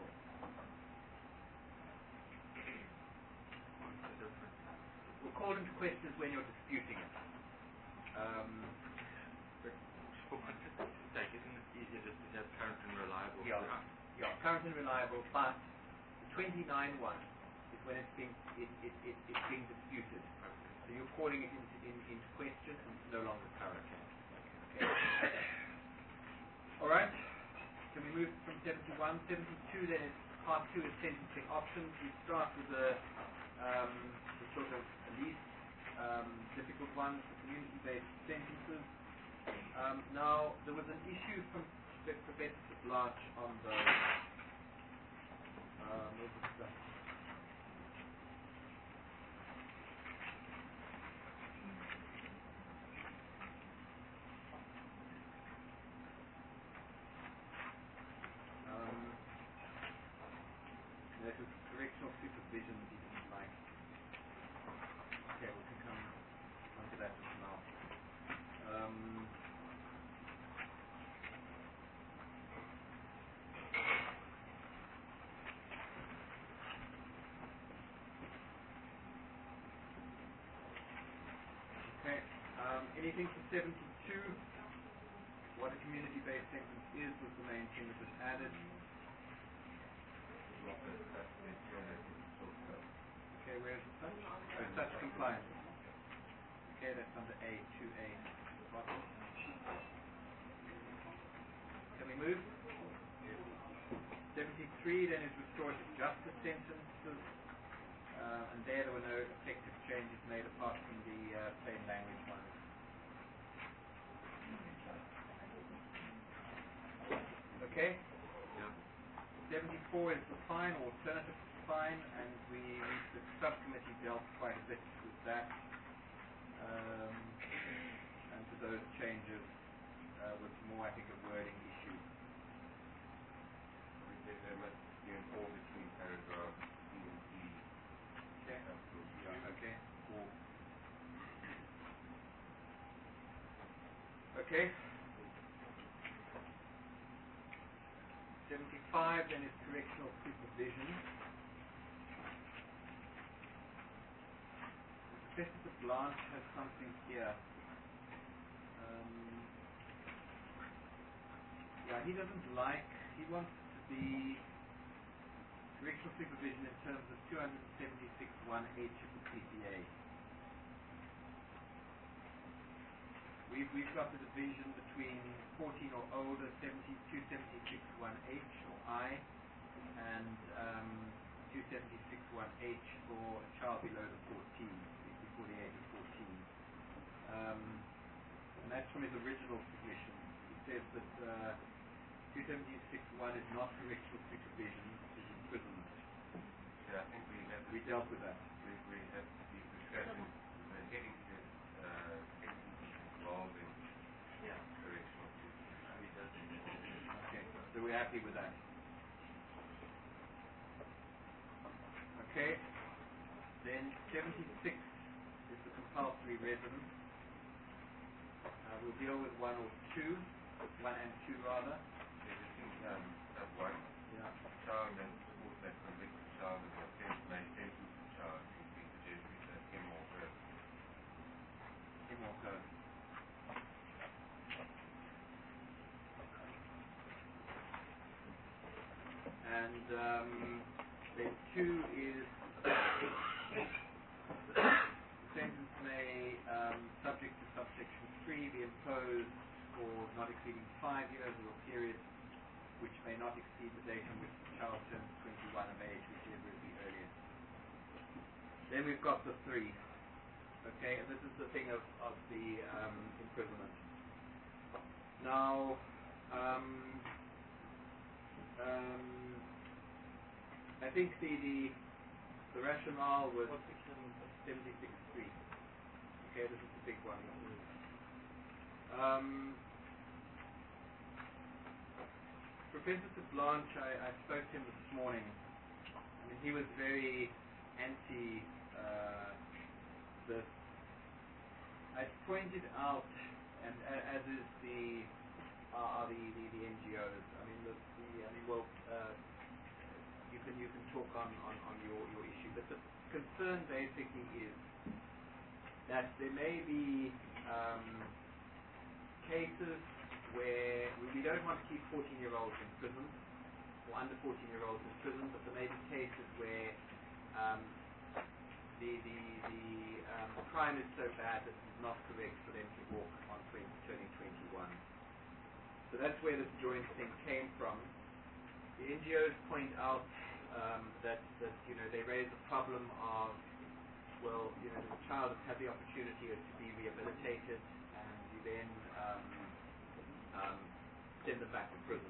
What's the difference? Well, called into question is when you're disputing it. Um, But for consistency's sake, isn't it easier just to have current and reliable? Yeah. throughout? yeah, current and reliable, but the twenty-nine one is when it's being, it, it, it, it's being disputed. So you're calling it into, in, into question and it's no longer current. Okay. All right. Can we move from seventy-one? seventy-two then is part two is sentencing options. We start with the, um, the sort of least um, difficult ones, the community-based sentences. Um, now, there was an issue from Professor Blanche on those. Um, where's the stuff? Um, Um, anything for seventy-two? What a community-based sentence is was the main thing that was added. Okay, where's the such? Oh, such compliance. Okay, that's under A, two A. Bottom. Can we move? seventy-three then is restorative justice sentences. Uh, and there there were no effective changes made apart from the uh, plain language ones. Okay? Yeah. seventy-four is the fine, or alternative to fine, and we, the subcommittee dealt quite a bit with that. Um, and to those changes uh, was more, I think, a wording issue. We said there must be an or between paragraph C and D. Okay. Absolutely. Yeah, okay. Cool. Okay. seventy-five then is correctional supervision. Professor Blanche has something here. Um, yeah, he doesn't like, he wants to be correctional supervision in terms of two seventy-six one H of the P P A. We've, we've got the division between fourteen or older, two seventy-six one H or I, and um, two seventy-six one H for a child below the fourteen, before the age of fourteen. Um, and that's from his original submission. He says that uh, two seventy-six one is not correctional supervision, it is imprisonment. Yeah, I think we have We dealt with that. we, we have the discussion. The heading says uh, sentences involving Yeah. correctional supervision. It doesn't involve. Okay, so we're happy with that. Okay, then seventy-six is the compulsory residence. Uh, we'll deal with one or two, one and two rather. There's a thing, um, sub one. Yeah. Child and support that convicted child of the offence may sentence the child to be suggested as him or her. Him or her. And um, then two is the sentence may, um, subject to subsection three, be imposed for not exceeding five years or a period which may not exceed the date on which the child turns twenty-one of age, whichever is the earliest. Then we've got the three. Okay, and this is the thing of, of the um, imprisonment. Now, um, um, I think the, the the rationale was seventy-six three. Okay, this is the big one. Um, Professor Blanche, I, I spoke to him this morning. I mean, he was very anti uh, this. I pointed out, and uh, as is the uh, are the, the, the N G Os. I mean, the, the I mean, well, uh, you can you can talk on, on, on your, your issue, but the concern basically is that there may be um, cases where we, we don't want to keep fourteen-year-olds in prison or under fourteen-year-olds in prison, but there may be cases where um, the the the, um, the crime is so bad that it's not correct for them to walk on twenty, turning twenty-one. So that's where this joint thing came from. The N G Os point out um, that that you know they raise the problem of, well, you know, the child has had the opportunity to be rehabilitated, and you then um, um, send them back to prison.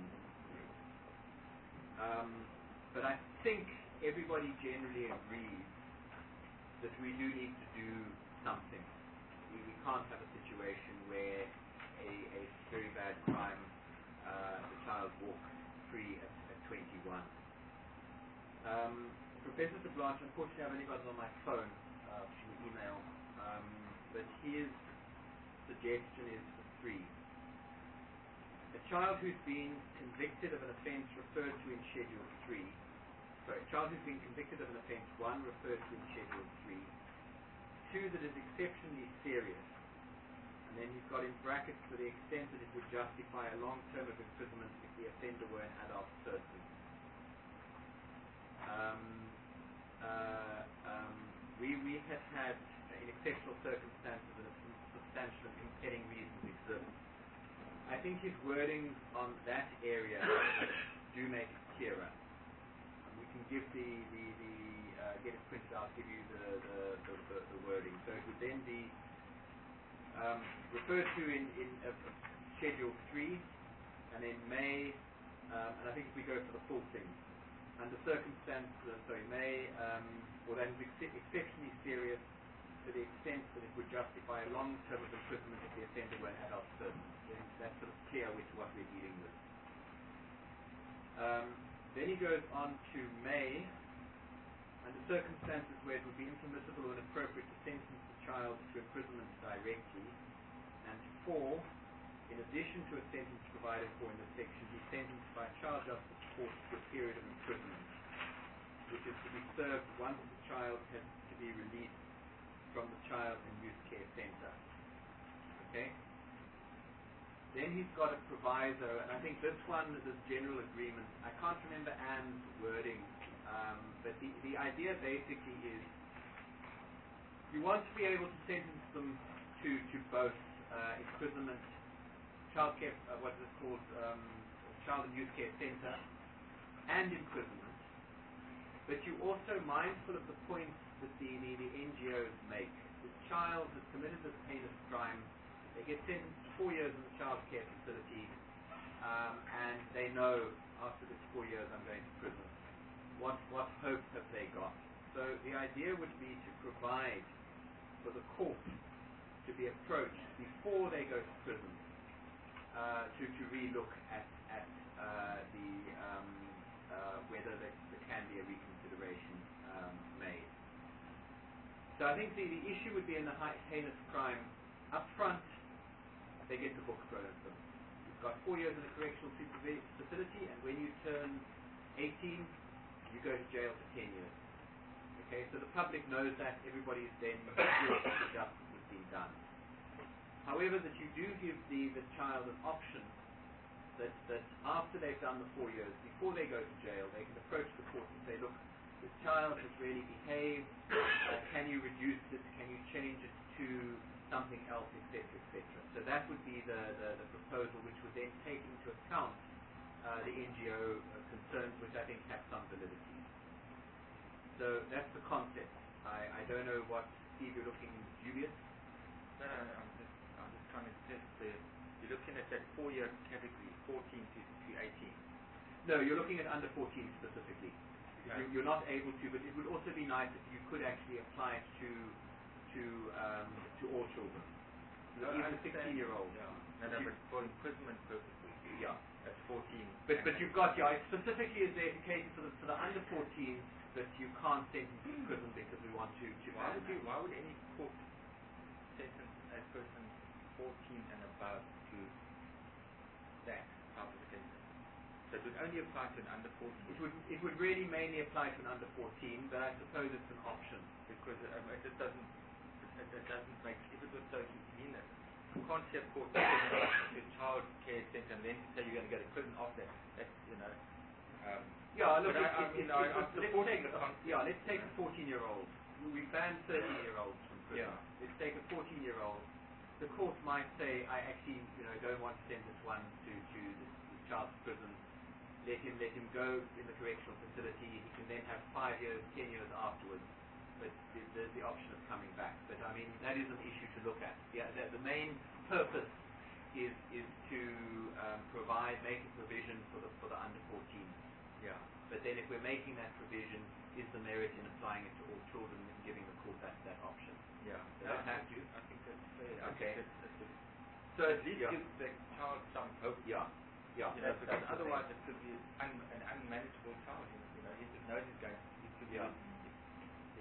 Um, but I think everybody generally agrees that we do need to do something. We, we can't have a situation where a, a very bad crime, uh, the child walks free at, at twenty-one. Um, Professor Blanche, unfortunately I've only got it on my phone, uh, from the email, um, but his suggestion is for three. A child who's been convicted of an offence referred to in Schedule three, sorry, a child who's been convicted of an offence one referred to in Schedule three, two that is exceptionally serious, And then he's got in brackets to the extent that it would justify a long term of imprisonment if the offender were an adult person. Um, uh, um, we, we have had, uh, in exceptional circumstances, and some substantial and compelling reasons exist. I think his wordings on that area do make it clearer. We can give the, the, the uh, get it printed out, give you the, the, the, the, the wording. So it would then be um, referred to in, in uh, Schedule three, and in May, um, and I think if we go for the full thing, under circumstances, uh, sorry, may, um, or that is ex- exceptionally serious to the extent that it would justify a long term of imprisonment if the offender were an adult person. Then that's sort of clear with what we're dealing with. Um, then he goes on to may, under circumstances where it would be impermissible or inappropriate to sentence the child to imprisonment directly, and four, in addition to a sentence provided for in this section, be sentenced by child justice court to a period of imprisonment, which is to be served once the child has to be released from the child and youth care center. Okay? Then he's got a proviso, and I think this one, this general agreement, I can't remember Anne's wording, um, but the, the idea basically is you want to be able to sentence them to, to both uh, imprisonment, child care, uh, what is it called, um, child and youth care center, and imprisonment, but you're also mindful of the points that the, the, the N G Os make. The child has committed this heinous crime, they get sentenced to four years in the child care facility, um, and they know after this four years I'm going to prison. What, what hope have they got? So the idea would be to provide for the court to be approached before they go to prison, uh, to, to re-look at, at uh, the um, uh, whether there, there can be a reconsideration um, made. So I think the, the issue would be in the high, heinous crime. Up front, they get the book thrown at them. You've got four years in a correctional facility, and when you turn eighteen, you go to jail for ten years. Okay, so the public knows that, everybody is then sure that the justice has been done. However, that you do give the, the child an option that, that after they've done the four years, before they go to jail, they can approach the court and say, look, this child has really behaved, uh, can you reduce it, can you change it to something else, et cetera, et cetera. So that would be the, the, the proposal, which would then take into account uh, the N G O uh, concerns, which I think have some validity. So that's the concept. I, I don't know what, Steve, you're looking dubious? No, no, no, I'm just, I'm just trying to test the, you're looking at that four-year category, fourteen to, to eighteen. No, you're looking at under fourteen specifically. Okay. You, you're not able to, but it would also be nice if you could actually apply it to to um, to all children. So No, even a sixteen-year-old. Yeah. No, no, but for imprisonment purposes, Yeah. that's fourteen. But but you've got, yeah, it specifically is dedicated for the for the under fourteen that you can't sentence to prison because we want to to Why ban would you, that. why would any court sentence a person fourteen and above to that type of sentence? So it would only apply to an under fourteen. It would it would really mainly apply to an under fourteen, but I suppose it's an option. Because um, it just doesn't, it, it doesn't make, if it was so convenient, you can't see a court to a child care center and then say you're going to go to prison after that. That's, you know. Um, Yeah, look, but it, I, I it, mean, it, I, it, I'm let's supporting take, the concept. yeah, let's take a fourteen-year-old. We banned thirteen-year-olds from prison. Yeah. Let's take a fourteen-year-old. The court might say, I actually, you know, don't want to send this one to to the, the child's prison. Let him let him go in the correctional facility. He can then have five years, ten years afterwards. But the, the, the option of coming back. But I mean, that is an issue to look at. Yeah, the, the main purpose is is to um, provide, make a provision for the for the under fourteen. Yeah. But then if we're making that provision, is the merit in applying it to all children and giving the court that, that option? Yeah. Does that have to? I think that's fair. I Okay. think that's, that's a, So at least yeah. give the child some hope. Yeah. Yeah. You know, that's, because that's the otherwise thing. it could be un, an unmanageable child. You know, he just knows he's going. He could Yeah. be.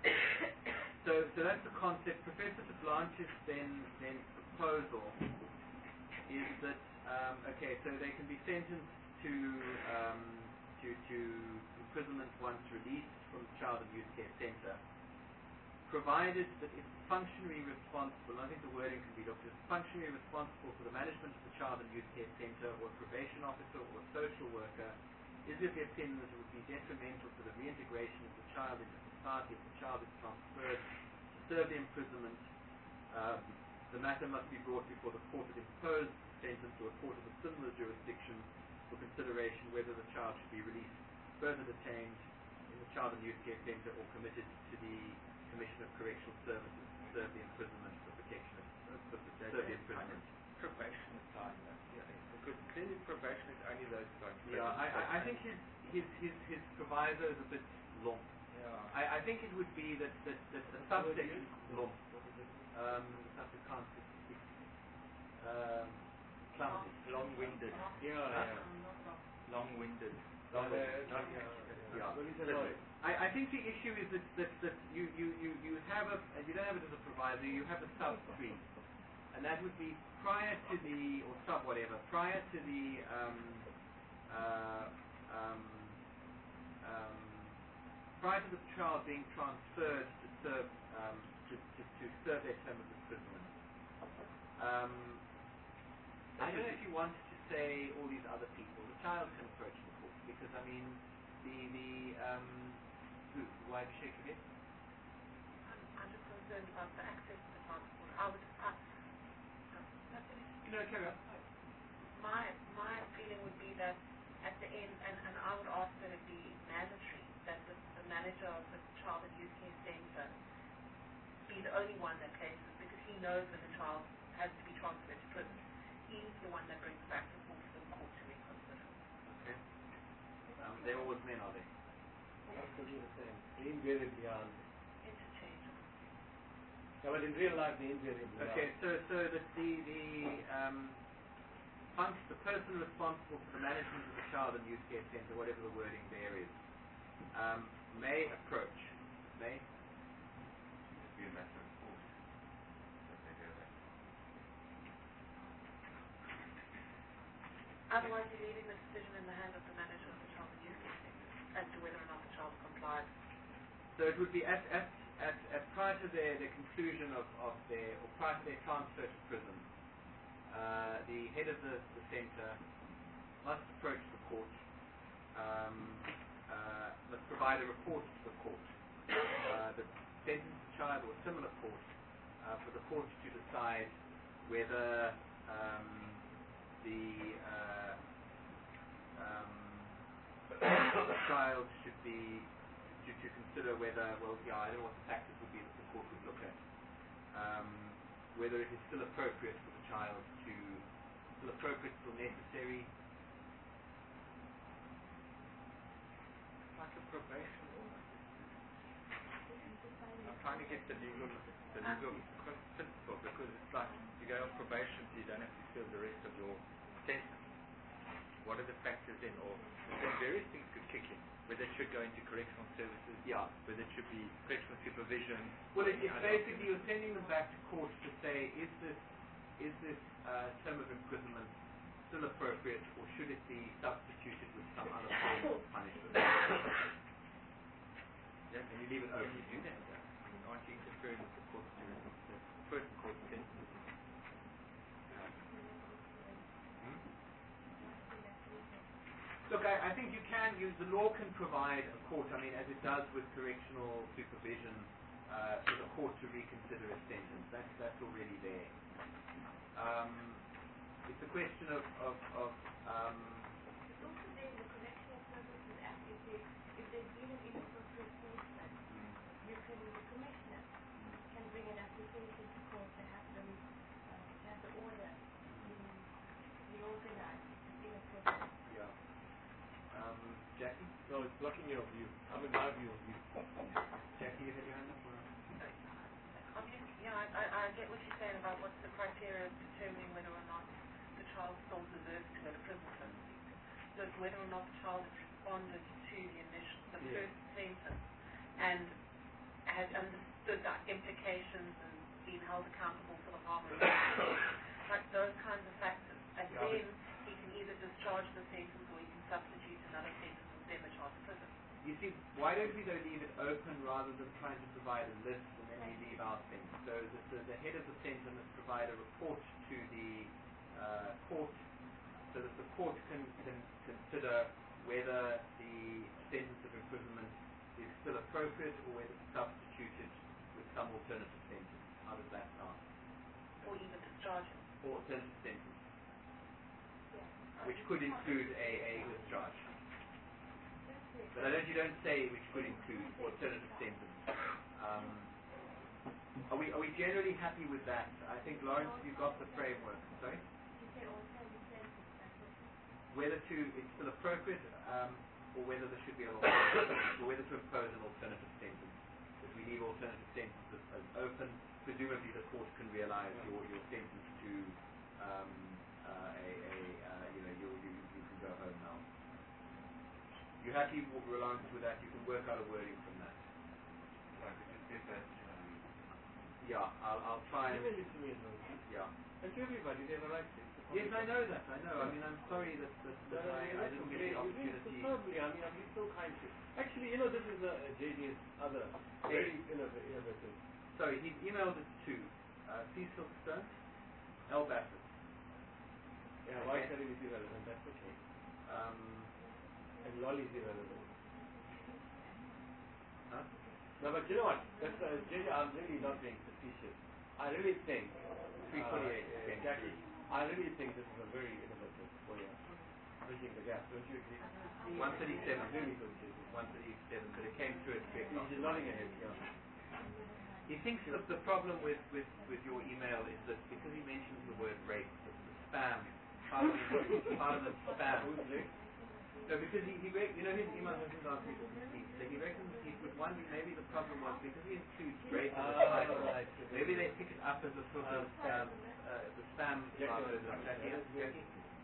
So so that's the concept. Professor de Blanche's then then proposal is that um, okay, so they can be sentenced to um, to to imprisonment once released from the child and youth care center. provided that it's functionally responsible, I think the wording can be looked at, functionally responsible for the management of the child and youth care centre or probation officer or social worker, is of the opinion that it would be detrimental to the reintegration of the child into society if the child is transferred to serve the imprisonment. Um, the matter must be brought before the court that imposed the sentence or a court of a similar jurisdiction for consideration whether the child should be released, further detained in the child and youth care centre or committed to the Commission of Correctional Services to serve the imprisonment for protection of uh, for the serve the imprisonment. Probation is fine, yeah, because clearly probation is only those folks. Yeah, I, I, I think his his his his proviso is a bit long. Yeah. I, I think it would be that that, that a subsection long. Um, Afrikaans is is, um, clumsy. Long-winded. Yeah, Uh, yeah. Long-winded. Long-winded. Not, Yeah. Yeah. What is it like? I, I think the issue is that, that, that you, you, you, you have a, you don't have it as a proviso, you have a sub three. And that would be prior to the, or sub whatever, prior to the, um, uh, um, um, prior to the child being transferred to serve, um, to, to, to serve their term of imprisonment. Um, I don't know if you wanted to say all these other people. The child can approach the court because, I mean, the, the, um, who, why the shake again? I'm, I'm just concerned about the access to the transport. I would, I, You know, carry on. my, my feeling would be that at the end, and, and I would ask that it be mandatory, that the, the manager of the child and youth care centre be the only one that cases, because he knows when the child has to be transferred to prison. He's the one that brings back the court to the court to reconsider. Okay. Um, they're always men, are they? Absolutely the same. The invariably are. Interchangeable. Yeah, but in real life, the invariably are. Okay, so so the the, the um, function, the person responsible for the management of the child and youth care centre, whatever the wording there is, um, may approach, may. Be a matter of course that they do that. Otherwise, you're leaving the decision in the hand of the manager of the child and youth care centre as to whether or not the child complies. So it would be at at at, at prior to their, their conclusion of, of their or prior to their transfer to prison, uh, the head of the, the centre must approach the court, um, uh, must provide a report to the court, uh, the sentenced child or similar court, uh, for the court to decide whether um, the uh, um, the child should be to, to consider whether, well, yeah, I don't know what the factors would be that the court would look at, um, whether it is still appropriate for the child to, still appropriate, still necessary. Like a probation order. I'm trying to get the legal, the legal principle, because it's like you go on probation, so you don't have to serve the rest of your sentence. What are the factors in, or then various things could kick in, whether it should go into correctional services, Yeah. whether it should be correctional supervision. Well, it, it's I don't basically you're sending them back to court to say, is this, is this uh, term of imprisonment still appropriate, or should it be substituted with some other form of punishment? Yeah, can you leave it open? You do that. I mean, aren't you interfering with the court's jurisdiction, the person court's sentence? Look, I, I think you can use, the law can provide a court, I mean, as it does with correctional supervision, uh, for the court to reconsider a sentence. That's, that's already there. Um, it's a question of, of, of um, It's also there in the Correctional Services Act, if, they, if there's been an inappropriate punishment, you can, the commissioner can bring an application to court to have them, uh, to have the order re- reorganized if it's inappropriate. yeah. Um, Jackie? No, it's blocking your view. I mean, my view of you. Jackie, you had your hand up? Or? Obviously, yeah, I, I, I get what you're saying about what's the criteria of determining whether or not the child still deserves to go to prison, so to speak. So it's whether or not the child has responded to the initial, the Yeah. first sentence, and has understood the implications and been held accountable for the harm and like those kinds of factors. And Yeah, then he can either discharge the sentence or he can substitute another sentence and send the child to prison. You see, why don't we though leave it open rather than trying to provide a list and then we leave out things. So the, the, the head of the centre must provide a report to the uh, court so that the court can, can consider whether the sentence of imprisonment is still appropriate or whether it's substituted with some alternative sentence. How does that sound? Or even discharge him. Or alternative sentence, which could include a, a discharge. But I don't, you don't say which could include alternative sentence. Um, are we are we generally happy with that? I think, Lawrence, you've got the framework. Sorry? Whether to it's still appropriate, um, or whether there should be an alternative, or whether to impose an alternative sentence. If we leave alternative sentences as open, presumably the court can realize your, your sentence to um, uh, a, a uh, you know you, you you can go home now. You happy, Reliance, with that? You can work out a wording from that. Right, we can say that. Um, yeah, I'll I'll try and. Email it to me as well. Yeah. And to everybody, they have a right to. Yes, I know that. I know. I mean, I'm sorry that, that, that no, no, I, I didn't get the opportunity. Superbly. I mean, I've been so kind to you. Actually, you know, this is uh, J D's other very innov- innovative. Sorry, he emailed it to uh, Cecil Stone, L. Bassett. Yeah, why okay. is irrelevant? That's okay. Um, and Lolly's irrelevant. Huh? No, but you know what? That's uh, J D, I'm really not being facetious. I really think three twenty-eight. Uh, okay. Exactly. I really think this is a very innovative way of bridging the gap. Don't you agree? one thirty-seven. Really good, J D. one thirty-seven, but it came through at three o'clock. He's nodding ahead, yeah. He thinks that the problem with, with, with your email is that because he mentions the word rape, that the spam, part of the, part of the spam. No, because he, he you know, his email has been asked me to speak, so he reckons he was wondering maybe the problem was because he includes rape in the title, right. maybe they pick it up as a sort of um, uh, the spam rather than that. Yes, Jackie?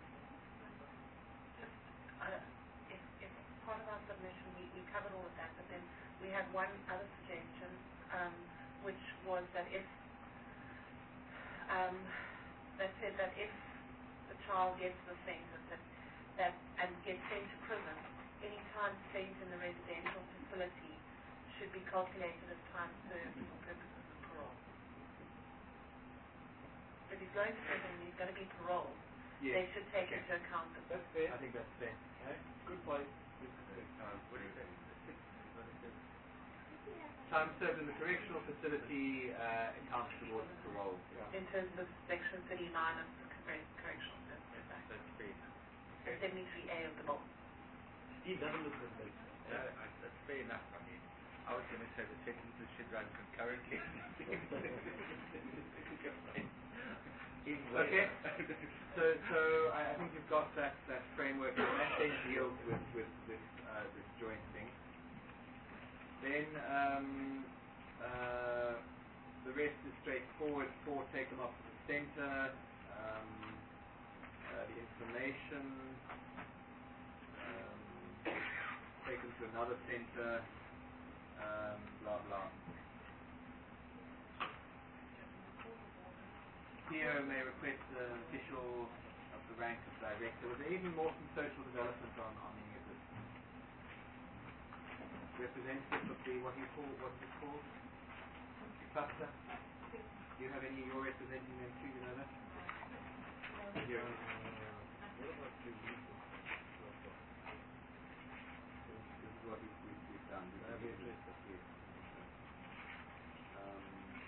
Uh, if, if part of our submission, we, we covered all of that, but then we had one other suggestion, um, which was that if, um, that said that if the child gets the sentence that, that and gets sent to prison, any time spent in the residential facility should be calculated as time served for purposes of parole. If he's going to prison and he's going to be paroled, yes. they should take okay. into account that. That's fair. I think that's fair. Right? Good point. Um, what is that? Time served in the correctional facility uh, accounts towards parole. Yeah. In terms of section thirty-nine of the Corre- Correctional Services Act. That's fair. And seventy-three A of the law. Steve doesn't look good. Yeah, I, that's fair enough. I mean, I was going to say the sentences should run concurrently. Okay. so, so I, I think you've got that, that framework, and that then deals with with this uh, this joint thing. Then um, uh, the rest is straightforward. Four, take them off to the centre. Um, uh, the information. Um, take them to another centre. Um, blah blah. P O may request an official of the rank of director. Was there even more from social development on, on any of this? Representative of the, what do you call, what's it called? Cluster? Do you have any, you're representing them too, you know that? You're, What about the this is what we've, we've, we've done. We've Uh, used we've it. Yes. Um,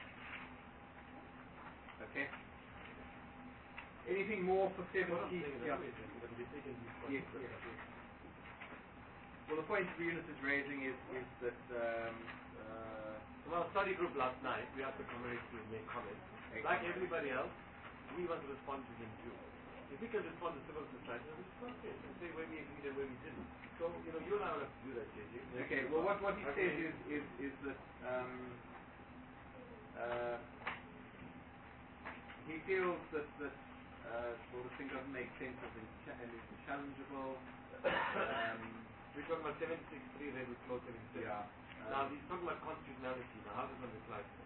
okay. Anything more for seventy? Yeah. Yes, yes, yes. Well, the point Eunice is raising is, is that um, uh, Well, study group last night, we asked the community to make comments. Like everybody else, we want to respond to him too. If we can respond to civil society, we'll respond to it and say where we agreed and where we didn't. So, you know, you and I will have to do that, J J. okay, well, what, what he says is, is, is that um, uh, he feels that, that uh, sort of thing doesn't make sense and is challengeable. Um, We're talking about seven six three, then we close seventy-six. yeah. Now, Um, he's talking about constitutionality. Now, how does one reply to that?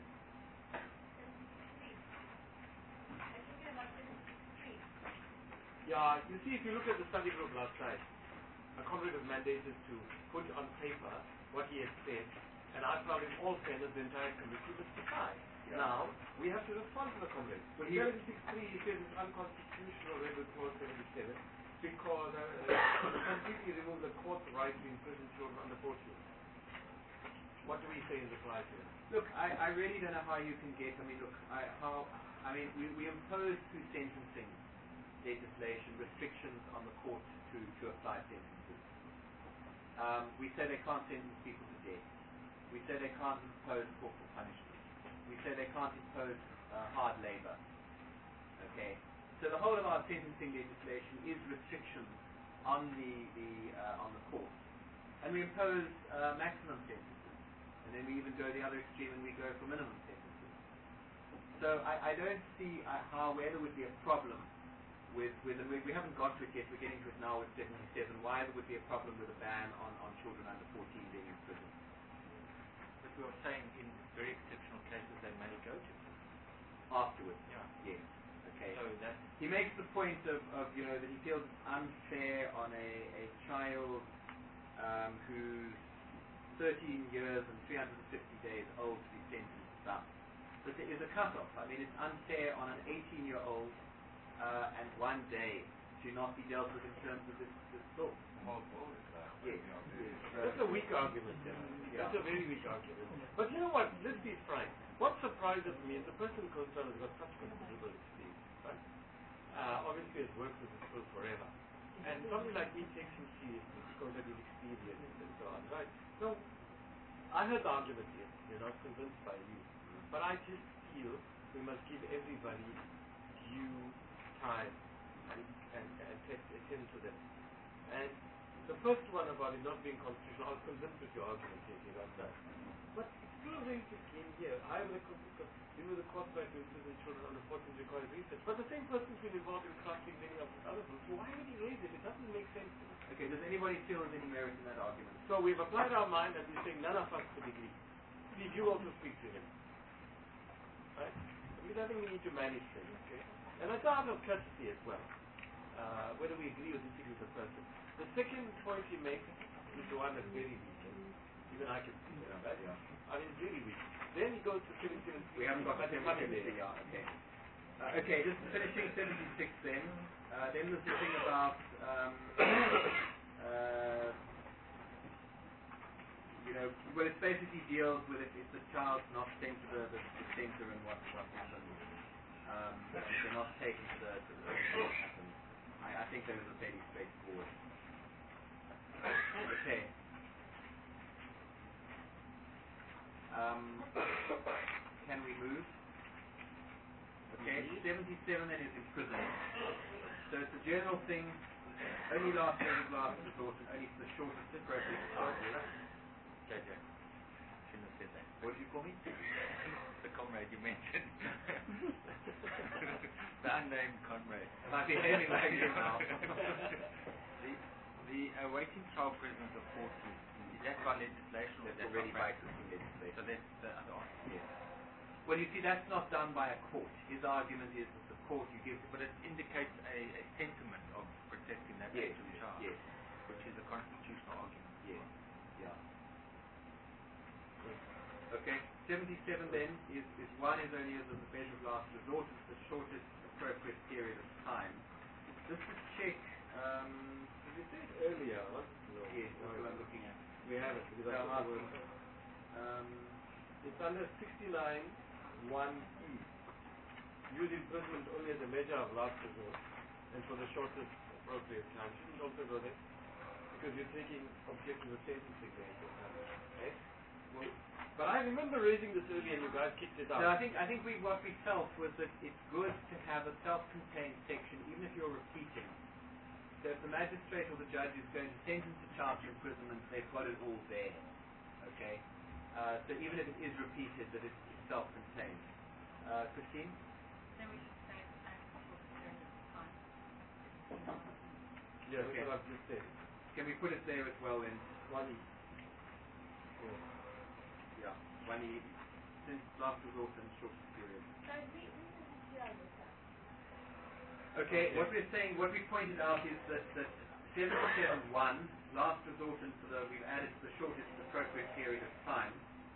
Yeah, you see, if you look at the study group last night, a comrade was mandated to put on paper what he had said And I found in all fairness the entire committee was defied. Yeah. Now, we have to respond to the complaint. Well, Well, you- seventy-six three says it's unconstitutional under clause seventy-seven because uh, uh, completely remove the court's right to imprison children under fourteen. What do we say in reply to that? Look, I, I really don't know how you can get, I mean, look, I, how, I mean, we, we impose through sentencing legislation restrictions on the court to, to apply sentences. Um, we say they can't sentence people to death. We say they can't impose corporal punishment. We say they can't impose uh, hard labor. Okay? So the whole of our sentencing legislation is restrictions on the, the, uh, on the court. And we impose uh, maximum sentences. And then we even go the other extreme and we go for minimum sentences. So I, I don't see uh, how, where there would be a problem with, with and we, we haven't got to it yet, we're getting to it now with seventy-seven, why there would be a problem with a ban on, on children under fourteen being in prison. But we are saying in very exceptional cases they may go to prison. Afterwards. Yeah. Yes. Okay. So that He makes the point of, of you know, that he feels it's unfair on a, a child um, who's thirteen years and three hundred fifty days old to be sentenced to death. But there is a cutoff. I mean, it's unfair on an eighteen-year-old uh, and one day to not be dealt with in terms of this, this bill. The whole world is that. Yes. yes. That's a weak argument, yeah. Yeah. That's a very weak argument. But you know what? Let's be frank. What surprises me is the person concerned has got such considerable experience, right? Uh, obviously, has worked with this bill forever. And somebody like me takes him seriously because of his experience and so on, right? So, I heard the argument yesterday, not convinced by you. But I just feel we must give everybody due time and, and, and test, attend to them. And the first one about it not being constitutional, I was convinced with your argument here, you got that. But it's still very again here. I have been with the court by to imprison children under fourteen required research. But the same person's been involved in crafting many of these other bills. So why would he raise it? It doesn't make sense to me. Okay, does anybody feel there's any merit in that argument? So we've applied our mind and we're saying none of us could agree. Please, you also speak to him. Right? Because I think we need to manage things, okay? And it's out of courtesy as well. Uh, whether we agree or disagree with the person. The second point he makes is the one that's very weak. Even I can see that, right? Yeah. I mean, it's really weak. Then he goes to seventy-seven. We haven't got but to it's coming seventy-six, there. yeah, okay. Uh, okay, just finishing seventy-six then. Uh, then there's the thing about, um, uh, you know, well, it basically deals with if, if the child's not sent to the, the, the center and what, what happens. Um, if they're not taken to the, to the center, what happens. I, I think those are fairly straightforward. Okay. Um, can we move? Okay, seventy-seven then is imprisonment. So it's a general thing, only last last resort and only for the shortest appropriate time. J J. Shouldn't have said that. What did you call me? The comrade you mentioned. The unnamed comrade. Am I behaving like you now? the the awaiting trial prisoners of fourteen. Is that by legislation or is That's that already by by existing legislation. So that's the other option. Yes. Well, you see, that's not done by a court. His argument is that the court you give, But it indicates a, a sentiment of protecting that yes, age of child, yes, which is a constitutional argument. yes, yeah. Okay, seventy-seven then is, is one is only as a measure of last resort, it's the shortest appropriate period of time. Just to check, um, You said earlier, what? No, yes, no, that's what I'm looking at. we haven't, because No, I I'm thought it asking. was- Um, It's under sixty-nine one E. Use imprisonment only as a measure of last resort and for the shortest appropriate time. Shouldn't also go there? Because you're taking object to the sentencing range. Okay? Well, but I remember raising this earlier and you guys kicked it out. So I think I think we what we felt was that it's good to have a self-contained section, even if you're repeating. So if the magistrate or the judge is going to sentence a child to imprisonment, they've got it all there. Okay. Uh, so even if it is repeated, that it's, it's self-contained. Uh, Christine. Then we should say the same for the period of time. Yeah, Okay. that's what I've just said. Can we put it there as well then? One E. Yeah. Yeah. One e since last resort and shortest period. So we, we didn't deal with that. Okay, Okay. what we're saying, what we pointed out is that, that seventy-seven one, last resort and for the, we've added the shortest appropriate period of time,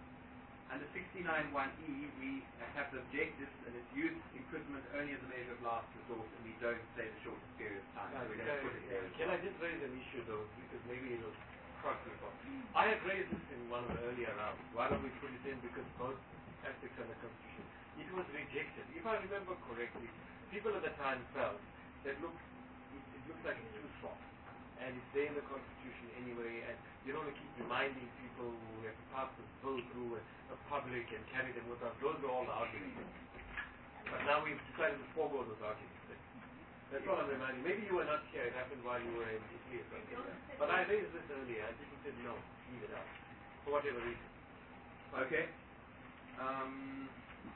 Under sixty-nine one E, we have the objectives, and it's used imprisonment only as a measure of last resort, and we don't say the shortest period of time. Uh, so we can, don't put it there. can I just raise an issue though, because maybe it'll cross me off. I had raised this in one of the earlier rounds. Why don't we put it in, because both aspects of the Constitution. It was rejected. If I remember correctly, people at the time felt that look, it, it looks like it's too soft, and it's there in the Constitution anyway, and you don't want to keep reminding people who have to pass this bill through the public and carry them with us. Those are all the arguments. But now we've decided to forego those arguments. That's all I'm reminding. Maybe you were not here. It happened while you were in Italy or something. But I raised this earlier, and people said no, leave it out, for whatever reason. Okay. Um,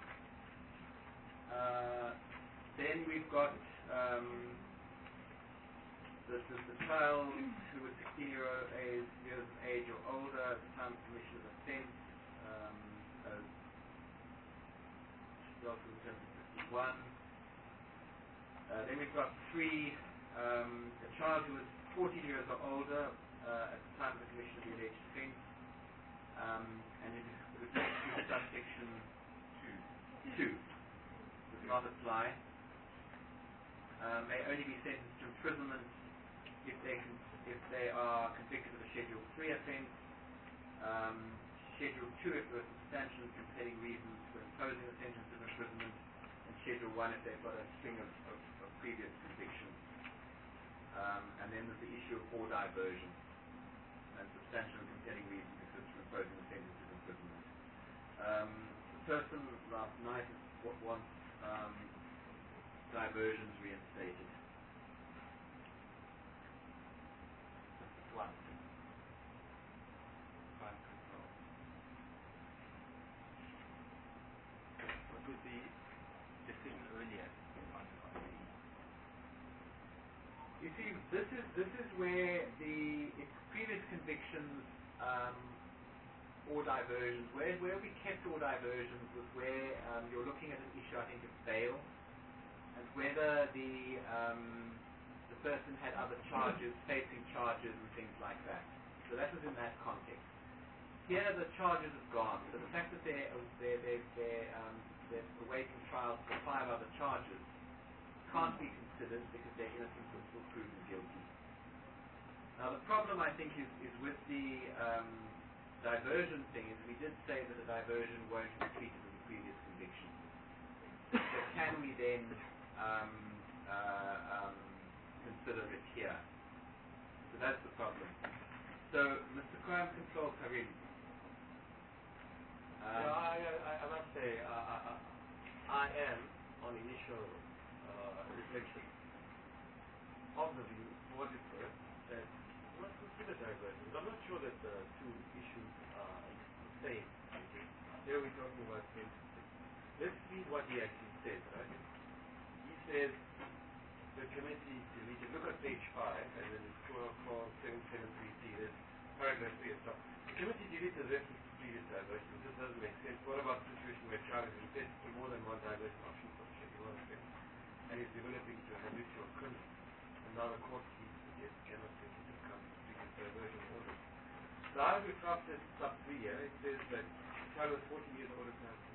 uh, then we've got um, this is the child who was sixteen year old age, years of age or older at the time of commission of offence. Um, as also in terms of fifty-one. Uh, then we've got three, um, a child who was fourteen years or older uh, at the time of the commission of the alleged offence. Um, and it is with respect to subsection two, does not apply. Um, may only be sentenced to imprisonment if they can, if they are convicted of a Schedule three offence. Um, Schedule two if there are substantial and compelling reasons for imposing a sentence of imprisonment, and Schedule one if they've got a string of, of, of previous convictions. Um, and then there's the issue of or diversion, and substantial and compelling reasons exist for imposing a sentence of imprisonment. Um, the person last night what wants um, diversions reinstated. One. Crime control. What was the decision earlier on, on the... You see, this is this is where the its previous convictions um, or diversions, where where we kept or diversions was where um, you're looking at an issue, I think, of bail, and whether the um, the person had other charges, facing charges and things like that. So that was in that context. Here the charges have gone, so the fact that they're they're they're, they're, um, they're awaiting trial for five other charges can't be considered because they're innocent until proven guilty. Now the problem, I think, is, is with the um, diversion thing, is we did say that a diversion won't be treated as a previous conviction. So can we then um, uh, um, consider it here? So that's the problem. So, Mister Crime Control Kareli. Um, yeah, I, I, I must say, uh, I, I am on initial uh, reflection of the view, for what it's worth, that we must consider diversions. I'm not sure that the two issues are the same. Here we're talking about sentencing. Let's read what he actually says, right? He says the committee deleted, look at page five, and then it's clause seven seven three C, there's paragraph three and stuff. The committee deleted reference to previous diversions. This doesn't make sense. What about the situation where child is intended to more than one diversion option for the Schedule one offence and is developing to a habitual criminal, and now the court sees that it cannot take into account the previous diversion order. So how do we craft this sub three here? It says that the child was fourteen years old at the time.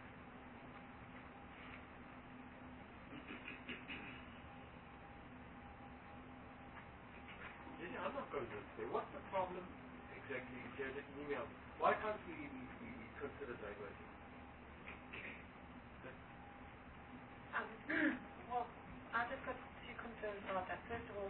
I'm not going to say what's the problem exactly. There's an email. Why can't we, we, we consider diversion? Um, well, I've just got two concerns about that. First of all,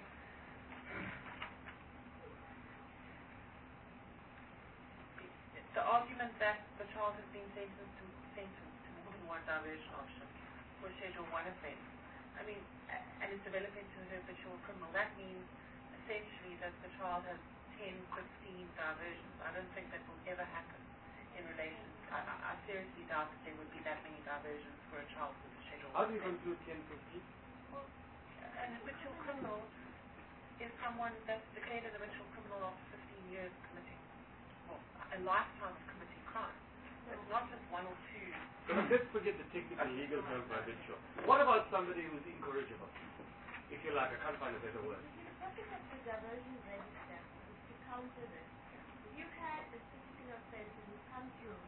the argument that the child has been sentenced to, sentenced to more than one diversion option for Schedule one offence, I mean, and is developing to an habitual criminal, that means essentially that the child has ten, fifteen diversions. I don't think that will ever happen in relation. I, I seriously doubt that there would be that many diversions for a child with a Schedule How do you one conclude ten, fifteen? Well, an habitual criminal is someone that's declared an habitual criminal after fifteen years committing, well, a lifetime of committing crime. It's not just one or two. So let's forget the technical legal term for habitual. What about somebody who's incorrigible? If you like, I can't find a better word. The purpose of the diversion register is to counter this. If you've had this particular offense and you come through, the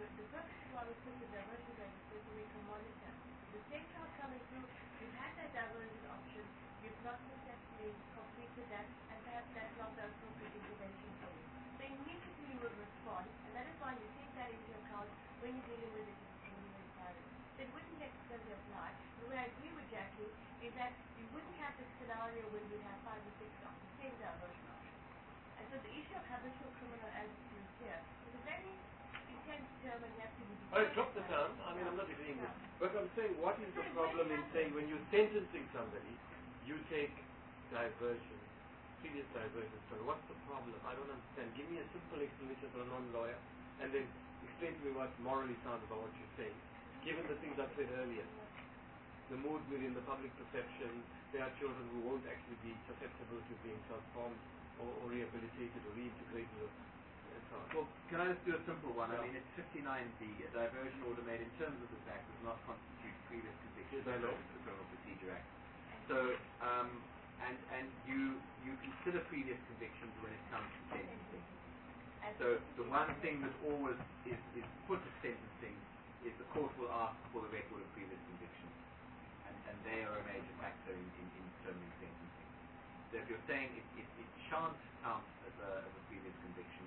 the, the purpose why we put the diversion register so we can monitor. The same child coming through, you've had that diversion option, you've not successfully completed that, and perhaps that's not the appropriate intervention for you. So immediately you will respond, and that is why you take that into account when you're dealing with the discriminating parent. So it wouldn't necessarily apply. The way I agree with Jackie is that you wouldn't have this scenario when you have five or six of the same diversion option. And so the issue of habitual criminal attitude here is a very intense term and you have to be I drop the term. I mean, I'm not agreeing with it. But I'm saying, what is the problem in saying when you're sentencing somebody, you take diversion, previous diversion story? What's the problem? I don't understand. Give me a simple explanation for a non-lawyer, and then explain to me what morally sounds about what you're saying. Given the things I said earlier, the mood within the public perception, there are children who won't actually be susceptible to being transformed or, or rehabilitated or reintegrated or, and so on. Well, can I just do a simple one? Yeah. I mean, it's fifty-nine D. A diversion order made in terms of this Act does not constitute previous conviction Yes, I know. under the Criminal Procedure Act. So, um, and and you you consider previous convictions when it comes to sentencing. So the one thing that always is, is put to sentencing is the court will ask for the record of previous convictions. And, and they are a major factor in, in, in determining sentencing. So if you're saying it, it, it shan't count as a, as a previous conviction,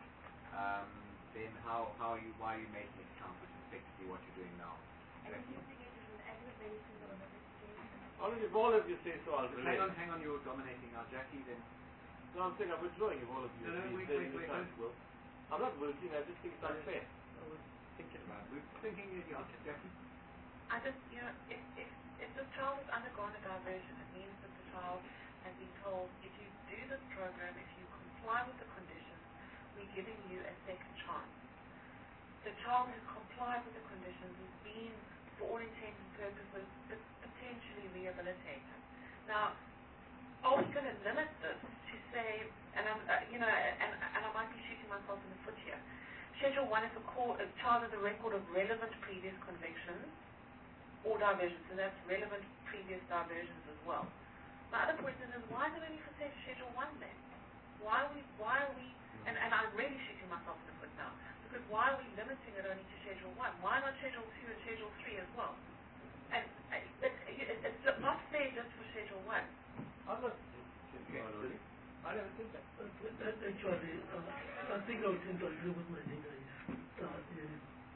um, then how, how you, why are you making it count, which is effectively what you're doing now? And you're using it as an aggravation or a mitigation. Only if all of you say so, I'll Hang relate. on, hang on, you're dominating now, Jackie, then. No, I'm saying I'm withdrawing if all of you No, no, say wait, say wait, you wait, can't wait. will. I'm not wilting, I just think it's unfair. I was thinking about it. We're thinking of the answer, Jackie. I just, you know, if, if, if the child has undergone a diversion, it means that the child has been told, if you do this program, if you comply with the conditions, we're giving you a second chance. The child who's complied with the conditions has been, for all intents and purposes, potentially rehabilitated. Now, are we going to limit this to say, and I'm, uh, you know, and, and I might be shooting myself in the foot here. Schedule one is a, core, a child with a record of relevant previous convictions or diversions, so that's relevant previous diversions as well. My other point is, is why do we need to say Schedule one then? Why are we, why are we, and, and I'm really shooting myself in the foot now, because why are we limiting it only to Schedule one? Why not Schedule two and Schedule three as well? And uh, it, it, it's not fair just for Schedule one. I'm not. Okay. I never said that. Uh, actually, uh, I think I would tend to agree with my neighbor. Uh, uh,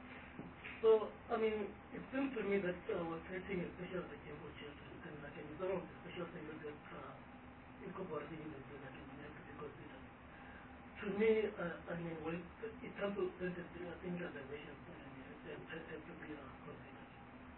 so, I mean, it seems to me that uh, we're creating a special regime for children, and like, and some of the special things that uh, incorporating in the bill that we have to be considered. To me, uh, I mean, when it comes to sentencing, I think that the measures have to be uh, considered.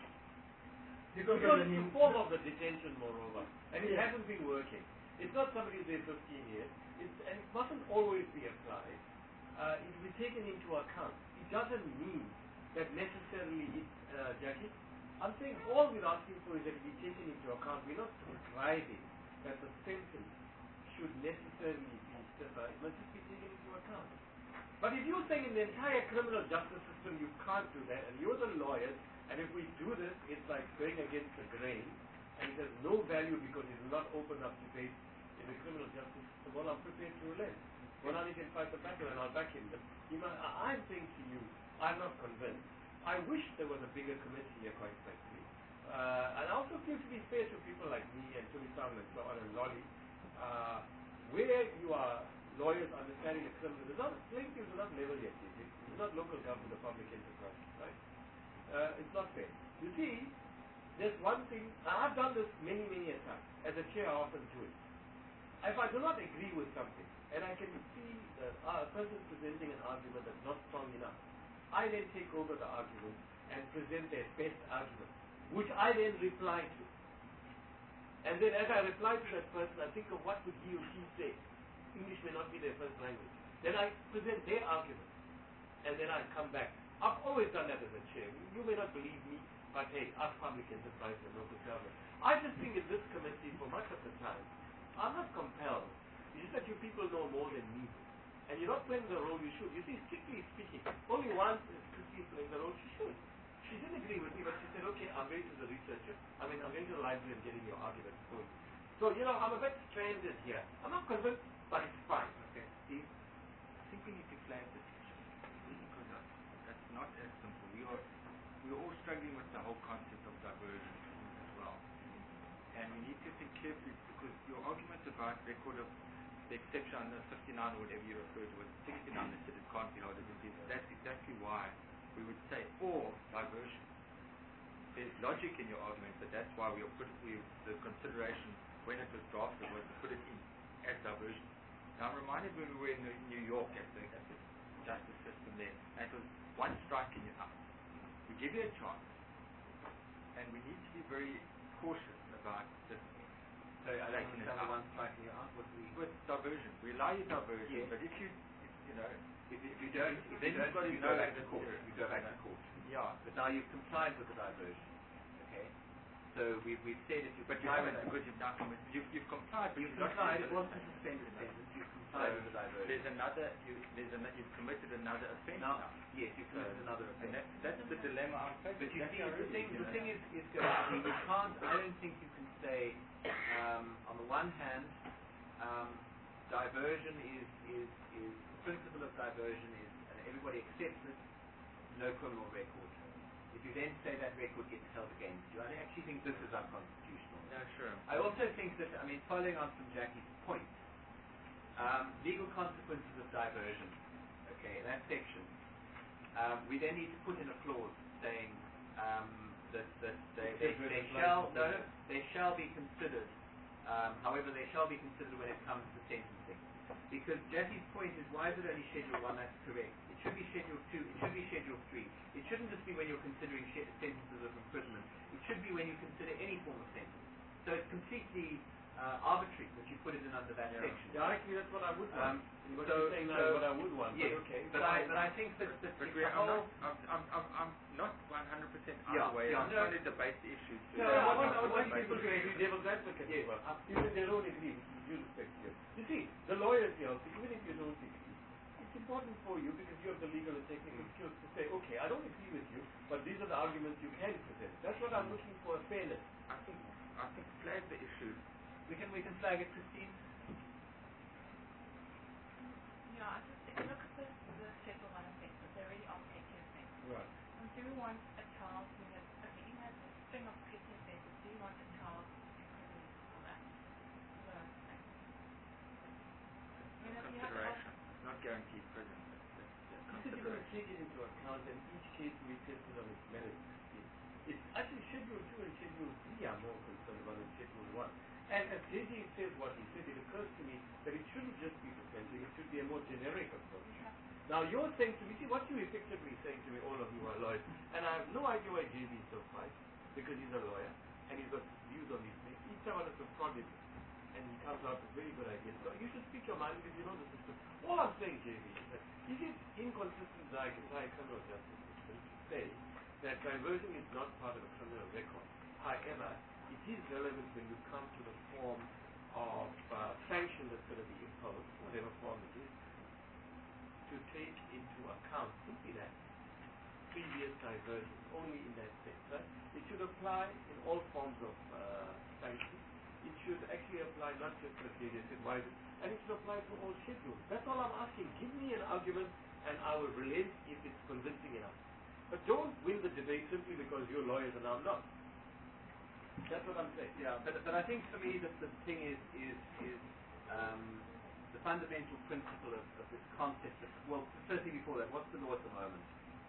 Because, because it's the form of the detention, moreover, and it yeah. hasn't been working. It's not somebody who's there fifteen years, it's, and it mustn't always be applied. Uh, it will be taken into account. It doesn't mean that necessarily it's, uh, Jackie, I'm saying all we're asking for is that it be taken into account. We're not prescribing that the sentence should necessarily be stiffer. It must just be taken into account. But if you're saying in the entire criminal justice system you can't do that, and you're the lawyers, and if we do this, it's like going against the grain, and it has no value because it will not open up debate in the criminal justice system, well, I'm prepared to relent. Bonani can fight the battle, and I'll back him. But you know, I'm saying to you, I'm not convinced. I wish there was a bigger committee here, quite frankly. Uh, and I also feel to be fair to people like me and Tony Sam and so on and Lolly, uh, where you are lawyers understanding the criminal, there's not, playing fields are not level yet, you see. It's not local government or public enterprise, right? Uh, it's not fair. You see, there's one thing, I've done this many, many a time. As a chair, I often do it. If I do not agree with something, and I can see that a person presenting an argument that's not strong enough, I then take over the argument and present their best argument, which I then reply to. And then as I reply to that person, I think of what would he or she say. English may not be their first language. Then I present their argument, and then I come back. I've always done that as a chair. You may not believe me, but hey, ask public enterprise and local government. I just think in this committee, for much of the time, I'm not compelled. It's just that you people know more than me. And you're not playing the role you should. You see, strictly speaking, only once is Christine playing the role she should. She didn't agree with me, but she said, okay, I'm going to the researcher. I mean, I'm going to the library and getting your argument going. So, you know, I'm a bit stranded here. I'm not convinced, but it's fine. Okay, Steve, I think we need to clarify this because that's not we're all struggling with the whole concept of diversion as well. And we need to think carefully, because your argument about record of the exception under fifty-nine or whatever you refer to as sixty-nine that said it can't be held as it is, that's exactly why we would say or diversion. There's logic in your argument, but that's why we put we, the consideration when it was drafted was to put it in as diversion. Now I'm reminded when we were in New York at the, at the justice system there, and it was one strike and you're out. We give you a chance, and we need to be very cautious about this. So I don't understand the one striking you out. What we with diversion, we allow you diversion, yes. but if you, if, you know, if, if you don't, if then you don't, you've you got to go back to court. You go back to court. Yeah. But now you've complied with the diversion. Okay. So we've we've said if you but you haven't because you've not you've you've complied. But you've complied. It wasn't a suspended sentence. You've complied with the diversion. There's another. You, there's an, you've committed another offence now. now. Yes, you've committed so, another offence. And that, that's the dilemma I'm facing. But you that's see, the thing the thing is is going to be you can't. I don't think you can say um, on the one hand. Um, diversion is, is, is, the principle of diversion is, and everybody accepts it, no criminal record. If you then say that record gets held against you, I actually think this is unconstitutional. No, sure. I also think that, I mean, following on from Jackie's point, um, legal consequences of diversion, okay, that section, um, we then need to put in a clause saying um, that, that they, they, they shall, no, they shall be considered. Um, however, they shall be considered when it comes to sentencing. Because Jackie's point is, why is it only Schedule one? That's correct. It should be Schedule two. It should be Schedule three. It shouldn't just be when you're considering sh- sentences of imprisonment. It should be when you consider any form of sentence. So it's completely uh, arbitrary that you put it in under that yeah. section. Yeah, actually, that's what I would want. Um, what so, you're saying so, now is what I would want. Yes, but okay. But I, but I think that, that but if we're, the I'm, whole... not, I'm, I'm, I'm not one hundred percent Yeah, either way. yeah, I'm no. trying to debate the issues. No, Yeah, I I want, I want- want I want people to people agree. Devil's advocate Yes. as well. Even if they don't agree, with due respect here. You see, the lawyers here, even if you don't agree, it's important for you because you have the legal and technical skills to say, okay, I don't agree with you, but these are the arguments you can present. That's what I'm looking for, fairness. I think, I think flag the issue. We can, we can flag it, Christine. Yeah, I just, if you look at the, the Schedule one offences, they're really all petty offences. Right. And do you want a child who has, okay, even has a string of petty offences, do you want a child imprisoned for that? So, okay. You know, you have to ask, Consideration. It's not guaranteed prison. But that's, that's You said you're going to consideration. take it into account and each case will be tested on its merits. It's actually Schedule two and Schedule three are more concerned about than Schedule one. And as J J says what he said, it occurs to me that it shouldn't just be potential, it should be a more generic approach. Now you're saying to me, see what you're effectively saying to me, all of you are lawyers, and I have no idea why J B is so surprised, because he's a lawyer, and he's got views on these things. Each time is a prodigy, and he comes out with very good ideas. So you should speak your mind because you know the system. All I'm saying, J B, is that is it inconsistent with the entire criminal justice system to say that diversion is not part of a criminal record? However, it is relevant when you come to the form of uh, sanction that's going to be imposed, whatever form it is, to take into account simply that previous diversion, only in that sense. Right? It should apply in all forms of uh, sanctions. It should actually apply not just to the advisors, and it should apply to all schedules. That's all I'm asking. Give me an argument, and I will relate if it's convincing enough. But don't win the debate simply because you're lawyers and I'm not. That's what I'm saying. Yeah, but but I think for me the, the thing is is is um, the fundamental principle of, of this concept. Of, well, firstly before that, what's the law at the moment?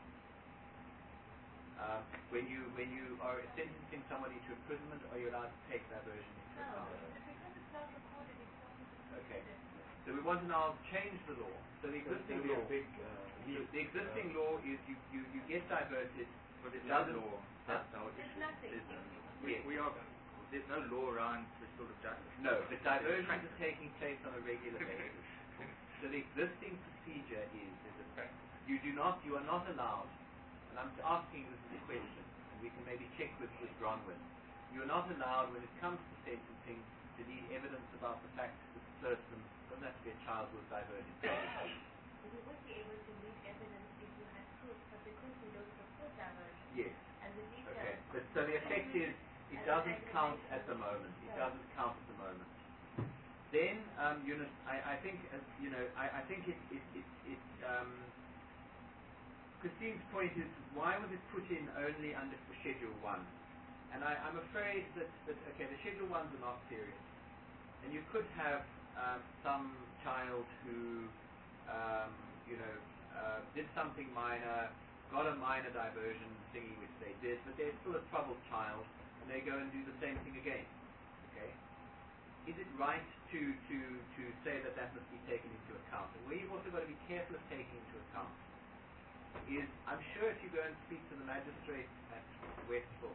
Um, when you when you are sentencing somebody to imprisonment, are you allowed to take that version into no, account? because it's not recorded, it's not recorded. Okay. So we want to now change the law. So the existing There'll be law, a big, uh, the, the existing law is you, you, you get diverted. But there's It no doesn't- law. Huh? That's our There's issue. nothing. There's, we, we are, there's no law around restorative justice. No, but diversion is taking place on a regular basis. So the existing procedure is, is a practice. You do not, you are not allowed, and I'm asking this as a question, and we can maybe check with, with Bronwyn. You are not allowed, when it comes to sentencing, to need evidence about the fact that this person, doesn't have to be a child who was diverted. You would be able to leave evidence if you had proof, but because you don't support diversion, Yes. and the details. Okay. But so the effect is, it doesn't count at the moment. It doesn't count at the moment. Then, um, you know, I, I think, uh, you know, I, I think it, it, it, it um, Christine's point is, why was it put in only under Schedule one? And I, I'm afraid that, that, okay, the Schedule ones are not serious. And you could have um, some child who, um, you know, uh, did something minor, got a minor diversion thingy, which they did, but they're still a troubled child, and they go and do the same thing again. Okay? Is it right to, to, to say that that must be taken into account? And where you've also got to be careful of taking into account is, I'm sure if you go and speak to the magistrate at Westville,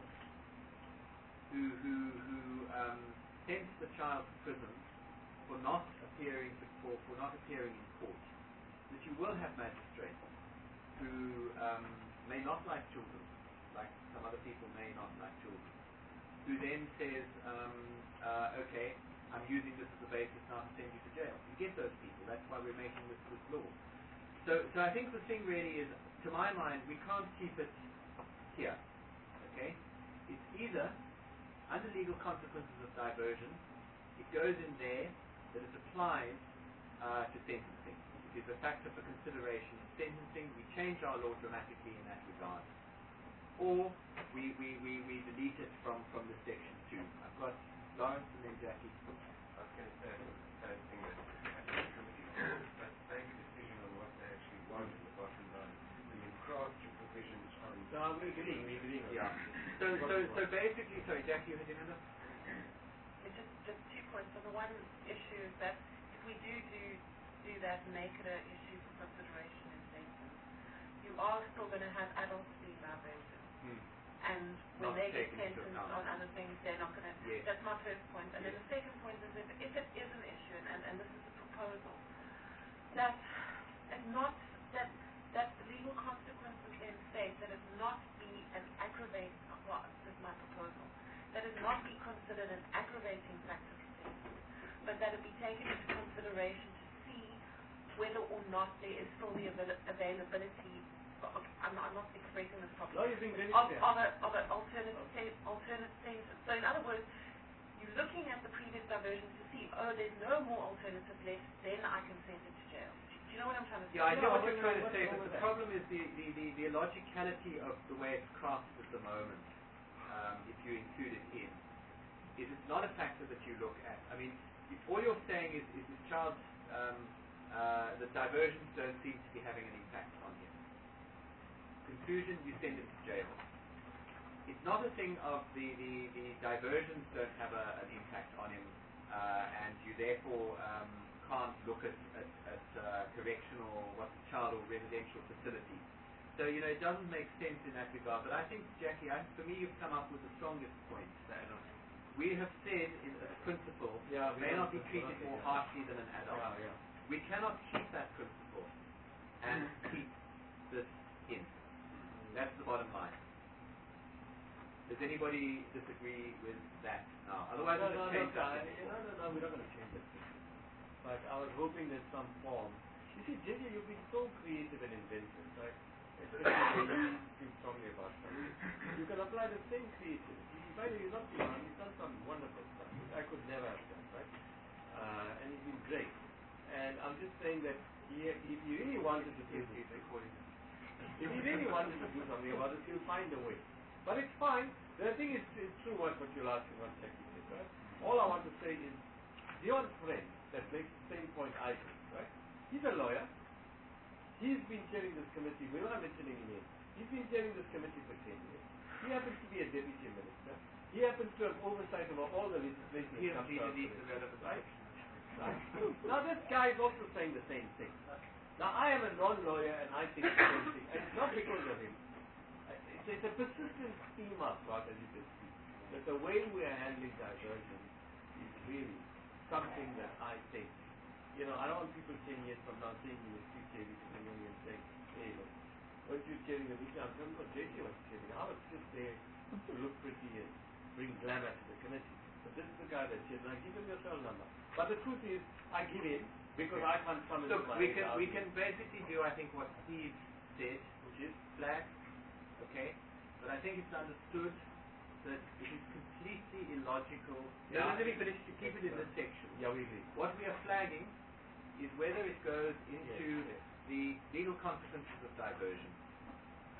who, who, who um, sent the child to prison for not appearing for, for not appearing in court, that you will have magistrates who um, may not like children, like some other people may not like children, who then says, um, uh, okay, I'm using this as a basis now to send you to jail. You get those people. That's why we're making this, this law. So, so I think the thing really is, to my mind, we can't keep it here. Okay? It's either under legal consequences of diversion, it goes in there that it applies uh, to sentencing. It is a factor for consideration in sentencing. We change our law dramatically in that regard. Or we, we, we, we delete it from, from the section two. I've got Lawrence and then Jackie. I was going to say, I don't think that the committee must make a decision on what they actually want in the bottom line. When you craft your provisions on... So we're agreeing, we're agreeing. Yeah. So, so, so basically, sorry, Jackie, you had your hand up? It's just, just two points. So the one issue is that if we do do, do that and make it an issue for consideration in sentence, you are still going to have adults being diversion. Hmm. And when Not they get taken into sentenced account. on other things, they're not going to... Yes. That's my first point. And then the second point is if, if it is an issue, and, and this is a proposal, that it not that that the legal consequences then state that it not be an aggravating, well, this is my proposal, that it not be considered an aggravating factor for sentence, but that it be taken into consideration to see whether or not there is still the avail- availability. I'm not, I'm not expressing this properly. No, you're being very of, clear. of, a, of an alternate, okay. se- alternate sentence. So in other words, you're looking at the previous diversion to see, oh, there's no more alternative left, then I can send it to jail. Do, do you know what I'm trying to say? Yeah, I know No, what you're no, trying to what's say, wrong but with the that? problem is the, the, the, the illogicality of the way it's crafted at the moment, um, if you include it in, is it's not a factor that you look at. I mean, if all you're saying is, is the child's, um, uh, the diversions don't seem to be having an impact on him. Conclusion, you send him to jail. It's not a thing of the, the, the diversions don't have a, an impact on him, uh, and you therefore um, can't look at, at, at uh, correctional, what's the child or residential facility. So, you know, it doesn't make sense in that regard. But I think, Jackie, I, for me, you've come up with the strongest point. We have said, in, as a principle, Yeah, may not be we treated more harshly than an adult. Yeah, yeah. We cannot keep that principle and keep this in. That's the bottom line. Does anybody disagree with that now? Otherwise, no, we'll no, change no, that. no, no, no, we're not going to change that. But I was hoping there's some form. You see, J J, you've been so creative and inventive, right? Especially when you think strongly about something. You can apply the same creativity. By the way, you're not too hard. You've done some wonderful stuff, which I could never have done, right? Uh, and you've been great. And I'm just saying that he, if you really wanted to do this, if you really wanted to do something about it, you'll find a way. But it's fine. The thing is, it's true what, what you're asking, what Jackie said, right? All I want to say is, Dion's friend that makes the same point I do, right? He's a lawyer. He's been chairing this committee. We're not mentioning him. He's been chairing this committee for ten years. He happens to be a deputy minister. He happens to have oversight over all the legislation He that has comes out. the relevant Right? Right. Now this guy is also saying the same thing. Now I am a non-lawyer and I think the same thing. And it's not because of him. It's, it's a persistent theme I've got, as you can see, that the way we are handling diversion is really something that I think, you know, I don't want people ten years from now saying you were still chairing the committee and saying, hey, look, weren't you chairing the meeting? I'm telling you what J J was chairing. I was just there to look pretty and bring glamour to the committee. But this is the guy that chairs, and I give him your cell number. But the truth is, I give in because I can't summon Look, my we can we argument. can basically do, I think, what Steve said, which is flag, okay? But I think it's understood that it is completely illogical. Yeah. Let me finish to keep it in this section. Yeah, we agree. What we are flagging is whether it goes into Yes, yes. the legal consequences of diversion.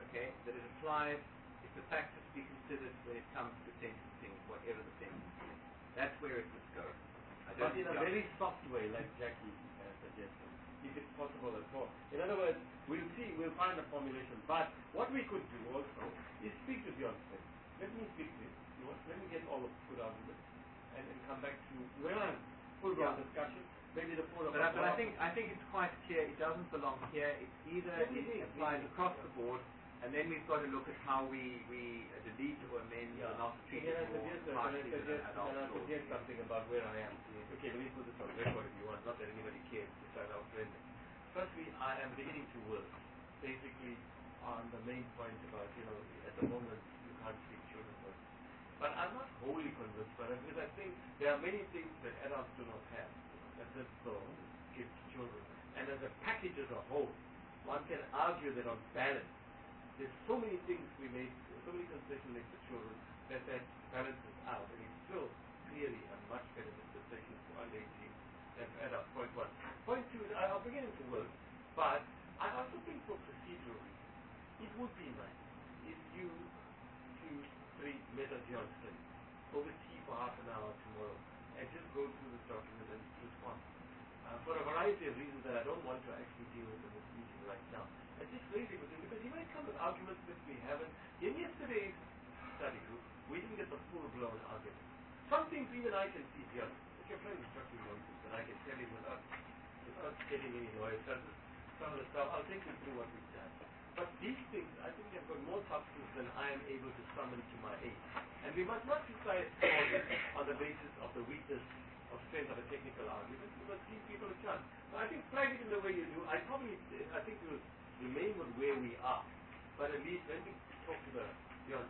okay, that it applies if the factors to be considered when it comes to sentencing, whatever the sentence is. That's where it would go. I don't But in a think- very soft way, like Jackie uh, suggested, if it's possible at all. In other words, we'll see, we'll find a formulation. But what we could do also is speak to Bjorn Smith. Let me speak to him. You know, let me get all of good arguments and, and come back to we'll have full blown Yeah. discussion. Maybe the four of But, us. I, but I will- think I think it's quite clear it doesn't belong here. It's either Let me it see, applies let me see. across the board, and then we've got to look at how we, we uh, delete or amend Yeah. or not treat Can it I more suggest, uh, can I harshly than suggest, an adult can I law. suggest something about where I am? Okay, let me put this on record if you want. Not that anybody cares. Decide how to end it. Firstly, I am beginning to work basically on the main point about, you know, at the moment you can't speak children first. But I'm not wholly convinced by that because I think there are many things that adults do not have. That just so give to children. And as a package as a whole, one can argue that on balance, there's so many things we make, so many concessions made to children that that balances out. And it's still clearly a much better dispensation for under eighteen than for adults. Point one. Point two is I'm beginning to work, but I also think for procedural reasons, it would be nice if you two, three met at Johnston over tea for half an hour tomorrow and just go through this document and respond. Uh, for a variety of reasons that I don't want to actually deal with in this meeting right now. I just raise it with him because he might come with arguments that we haven't. In yesterday's study group, we didn't get the full-blown argument. Some things even I can see beyond. If your friend is talking nonsense, then I can tell him without, without getting any lawyers. Some of the stuff, I'll take him through what we've done. But these things, I think they've got more substance than I am able to summon to my aid. And we must not decide all this on the basis of the weakness of strength of a technical argument. We must give people a chance. So I think flag it in the way you do. I probably, I think we'll remain with where we are. But at least let me talk to the beyond.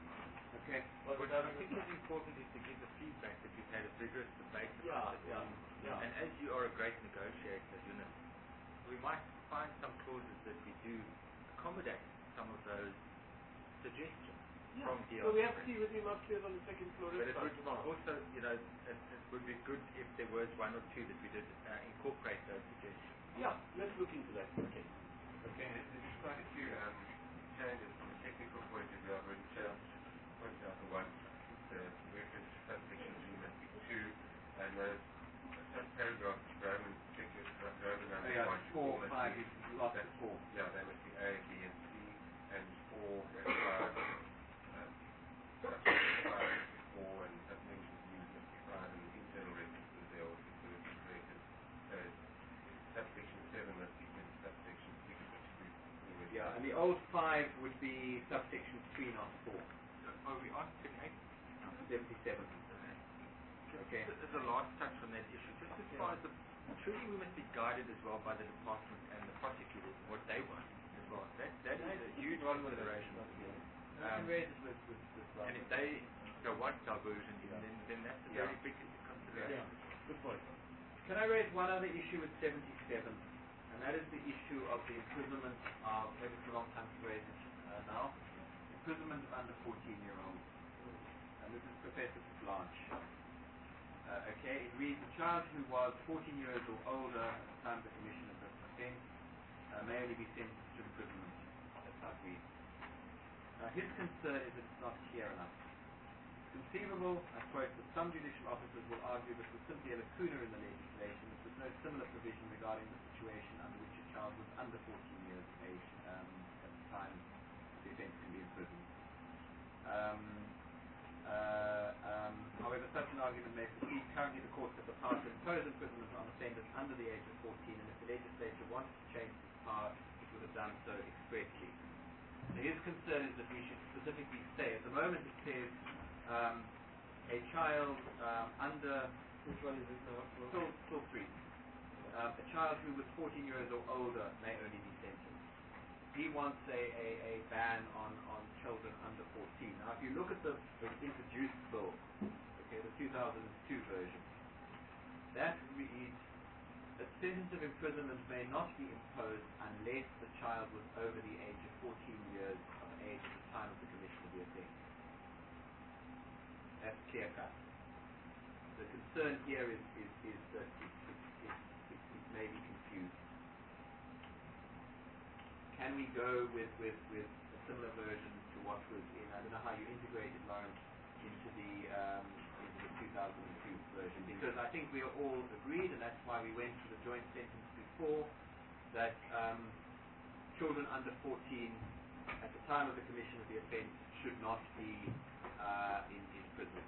Okay. Well, what I think is important is to give the feedback that you've had a vigorous debate Yeah, about the yeah, team. yeah. And as you are a great negotiator, Eunice, we might find some clauses that we do accommodate some of those suggestions Yeah. from D L. So we have to see with him upstairs on the second floor. But it restaurant would tomorrow. also, you know, it, it would be good if there was one or two that we did uh, incorporate those suggestions. Yeah, let's look into that. Okay. Okay, there's quite a few um, changes from a technical point of view. I've written down, point out the one, the reference to subsection G must be two, and the subparagraph Roman, particular Roman number Oh, yeah, one, four, must five, be, is lots of four. yeah, they must be A, B, and C, and four, and five, uh, subsection five must be four, and submentions U must be five, and internal references there also to be created. So subsection seven must be good, subsection six must be already. Yeah, and the old five would be subsection three, not four. Are we on seventy-eight? seventy-seven. Okay. As a last touch on that issue, just as far as the, truly we must be guided as well by the department and the prosecutors and what they want as well. That, that is a huge consideration. Um, raise it with, with, with And if they you know, want diversion, then, then that's a Yeah. very big consideration. Yeah. Good point. Can I raise one other issue with seventy-seven? And that is the issue of the imprisonment of, maybe it's the wrong time to raise it uh, now, imprisonment of under fourteen-year-olds. And this is Professor Blanche. Uh, okay, it reads, a child who was fourteen years or older at the time of the commission of the offence uh, may only be sentenced to imprisonment. That's how it reads. Uh, his concern is that it's not clear enough. Conceivable, I quote, that some judicial officers will argue this was simply a lacuna in the legislation. There was no similar provision regarding the situation under which a child was under fourteen years of age um, at the time the offence can be imprisoned. Um, uh, um, however, such an argument may proceed. Currently, the courts have the power to impose imprisonment on offenders under the age of fourteen, and if the legislature wanted to change this power, it would have done so expressly. So his concern is that we should specifically say, at the moment it says, Um, a child um, under Which one is this now? still, still three. Um, a child who was fourteen years or older may only be sentenced. He wants a, a, a ban on, on children under fourteen. Now, if you look at the, the introduced bill, okay, the two thousand two version, that reads, a sentence of imprisonment may not be imposed unless the child was over the age of fourteen years of age at the time of the commission of the offence. That's clear cut. The concern here is, is, is that it, it, it, it, it may be confused. Can we go with, with, with a similar version to what was in, I don't know how you integrated, Lawrence, into the, um, into the two thousand two version, because I think we are all agreed, and that's why we went to the joint sentence before, that um, children under fourteen at the time of the commission of the offence should not be uh, in, in prison.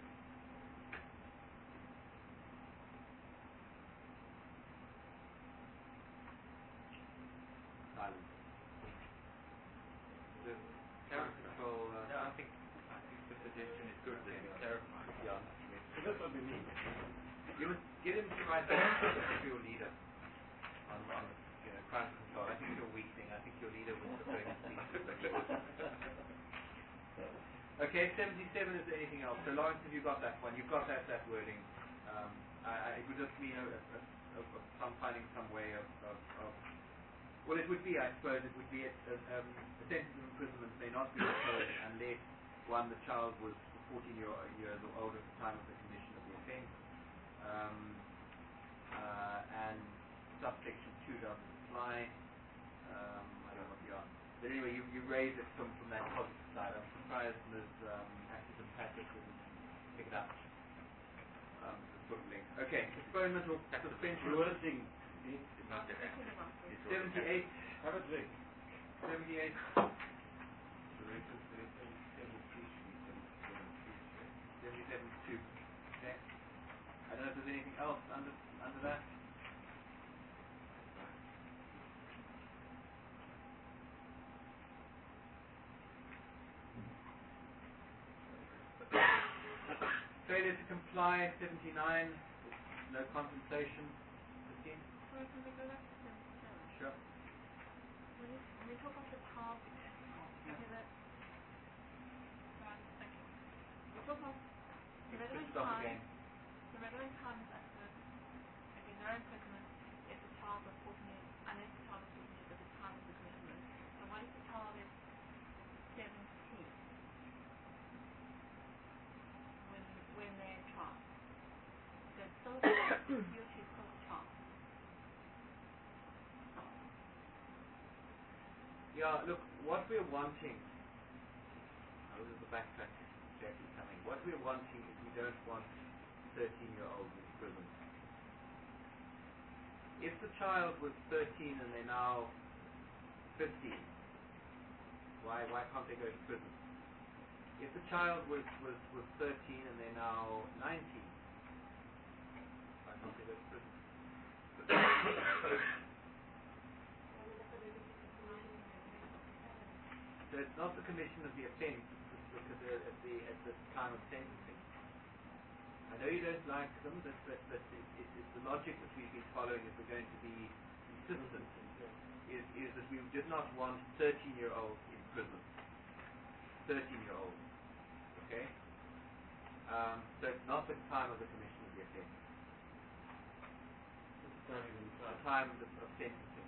Silence. The character control, uh, no, I think I think the suggestion is good that we clarify. Yeah. So that's what we mean. You must get him to write that to your leader on, on you know, crime control. I think it's your weak thing. I think your leader will prefer to speak to the Okay, seventy-seven, is there anything else? So Lawrence, have you got that one? You've got that, that wording. Um, I, I, it would just mean a, a, a, a, some finding some way of, of, of, well, it would be, I suppose, it would be a, a, um, a sentence of imprisonment may not be imposed unless, one, the child was fourteen year, years or older at the time of the commission of the offence, um, uh, and subsection two doesn't apply. Um, I don't know what you are. But anyway, you, you raise it from, from that positive side. I'm surprised Miz Um, Atchison Patrick didn't pick it up. Um, the sort of link. Okay, postponement or suspension. Reversing. seventy-eight. Have a drink. seventy-eight. seventy-seven two. Okay. I don't know if there's anything else under under that. Failure to comply, seventy-nine, no contemplation. fifteen? Sorry, can we go back to seventy-seven? Sure. When you, when you talk about the target, okay, that, right, thank you. We talk about the relevant Stop time, again. the relevant time is at the, at the no imprisonment if the child was fourteen years, unless the child was fourteen years at the time of the commitment. And what if the child is seventeen? When, when they're trial. They're still, he or she is still a child. Yeah, look, what we're wanting, oh, there's the backtrack, Jackie coming. What we're wanting is we don't want thirteen-year-olds in prison. If the child was thirteen and they're now fifteen, why why can't they go to prison? If the child was, was, was thirteen and they're now nineteen, why can't they go to prison? So it's not the commission of the offence, it's because they're at the at the time of sentencing. I know you don't like them, but but, but it, it, it's the logic that we've been following if we're going to be consistent. Is is that we did not want thirteen-year-olds in prison. Thirteen-year-olds, okay? Um, so it's not the time of the commission of the offence. The time of, the, of sentencing.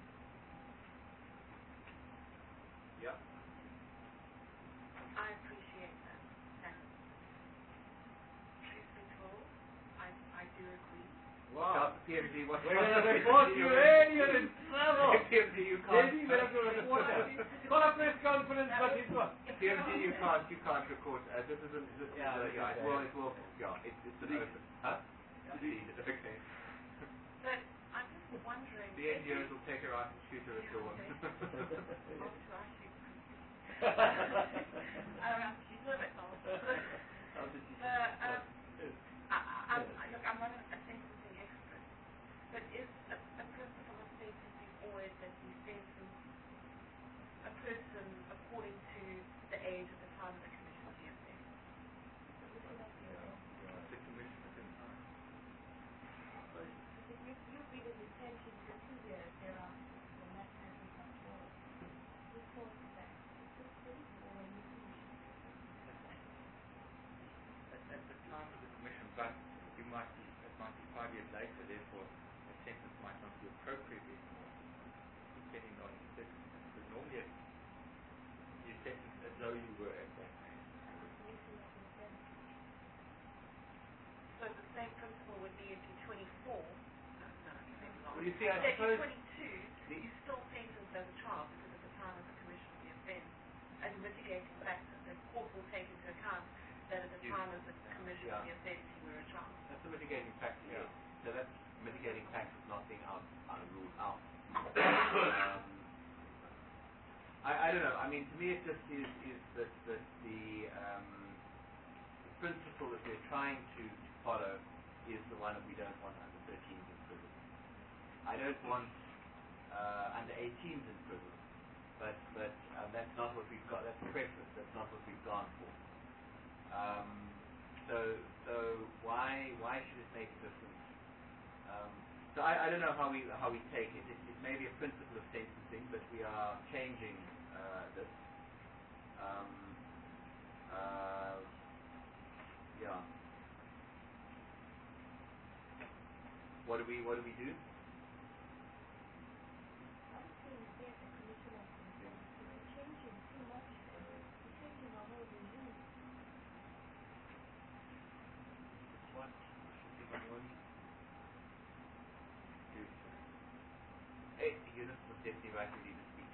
Yeah. I appreciate that. And truth be told, I, I do agree. Wow. P M D, what We're going to report you in, you're in trouble. P M D, you can't. Maybe we have to report call a press conference, but it's what? P M D, you can't, you can't record. Uh, this isn't, this is, Yeah, uh, yeah, it yeah. will, it will, yeah, it, it's an open. Huh? Deleted, okay. But I'm just wondering. The N G Os will take her out and shoot her at dawn. um, she's a little bit old. How did you The, um, I, I, I, look, I'm not a, a sentencing expert, but is a, a principle of sentencing always that you sentence a person according to the age at the time of the commission of the offence? It's a commission at the time. If you've been in detention for two years thereafter, then that sentence must follow. Which falls to that? Assistant or a new commission? At, at the time of the commission, but you might be, it might be five years later, therefore a sentence might not be appropriate anymore, depending on the circumstances. Because normally it, you sentence as though you were at that age. So the same principle would be if you're twenty-four. No, no, maybe not. Well, you see, I So if suppose you're twenty-two, you still sentence as a child because at the time of the commission of the offence, as that at the You- time of the commission of yeah. the offence you were a child. That's a mitigating factor, Yeah. yes. So that's mitigating factors not being out, out ruled out. um, I, I don't know. I mean, to me, it just is, is that, that the, um, the principle that we're trying to, to follow is the one that we don't want under thirteens in prison. I don't want uh, under eighteens in prison, but but uh, that's not what we've got. That's preference. That's not what we've gone for. Um, so so why why should it make a difference? Um, so I, I don't know how we how we take it. It, it may be a principle of sentencing, but we are changing uh, this. Um, uh, yeah. What do we what do we do? What? Hey, Eunice was definitely right to lead the speech.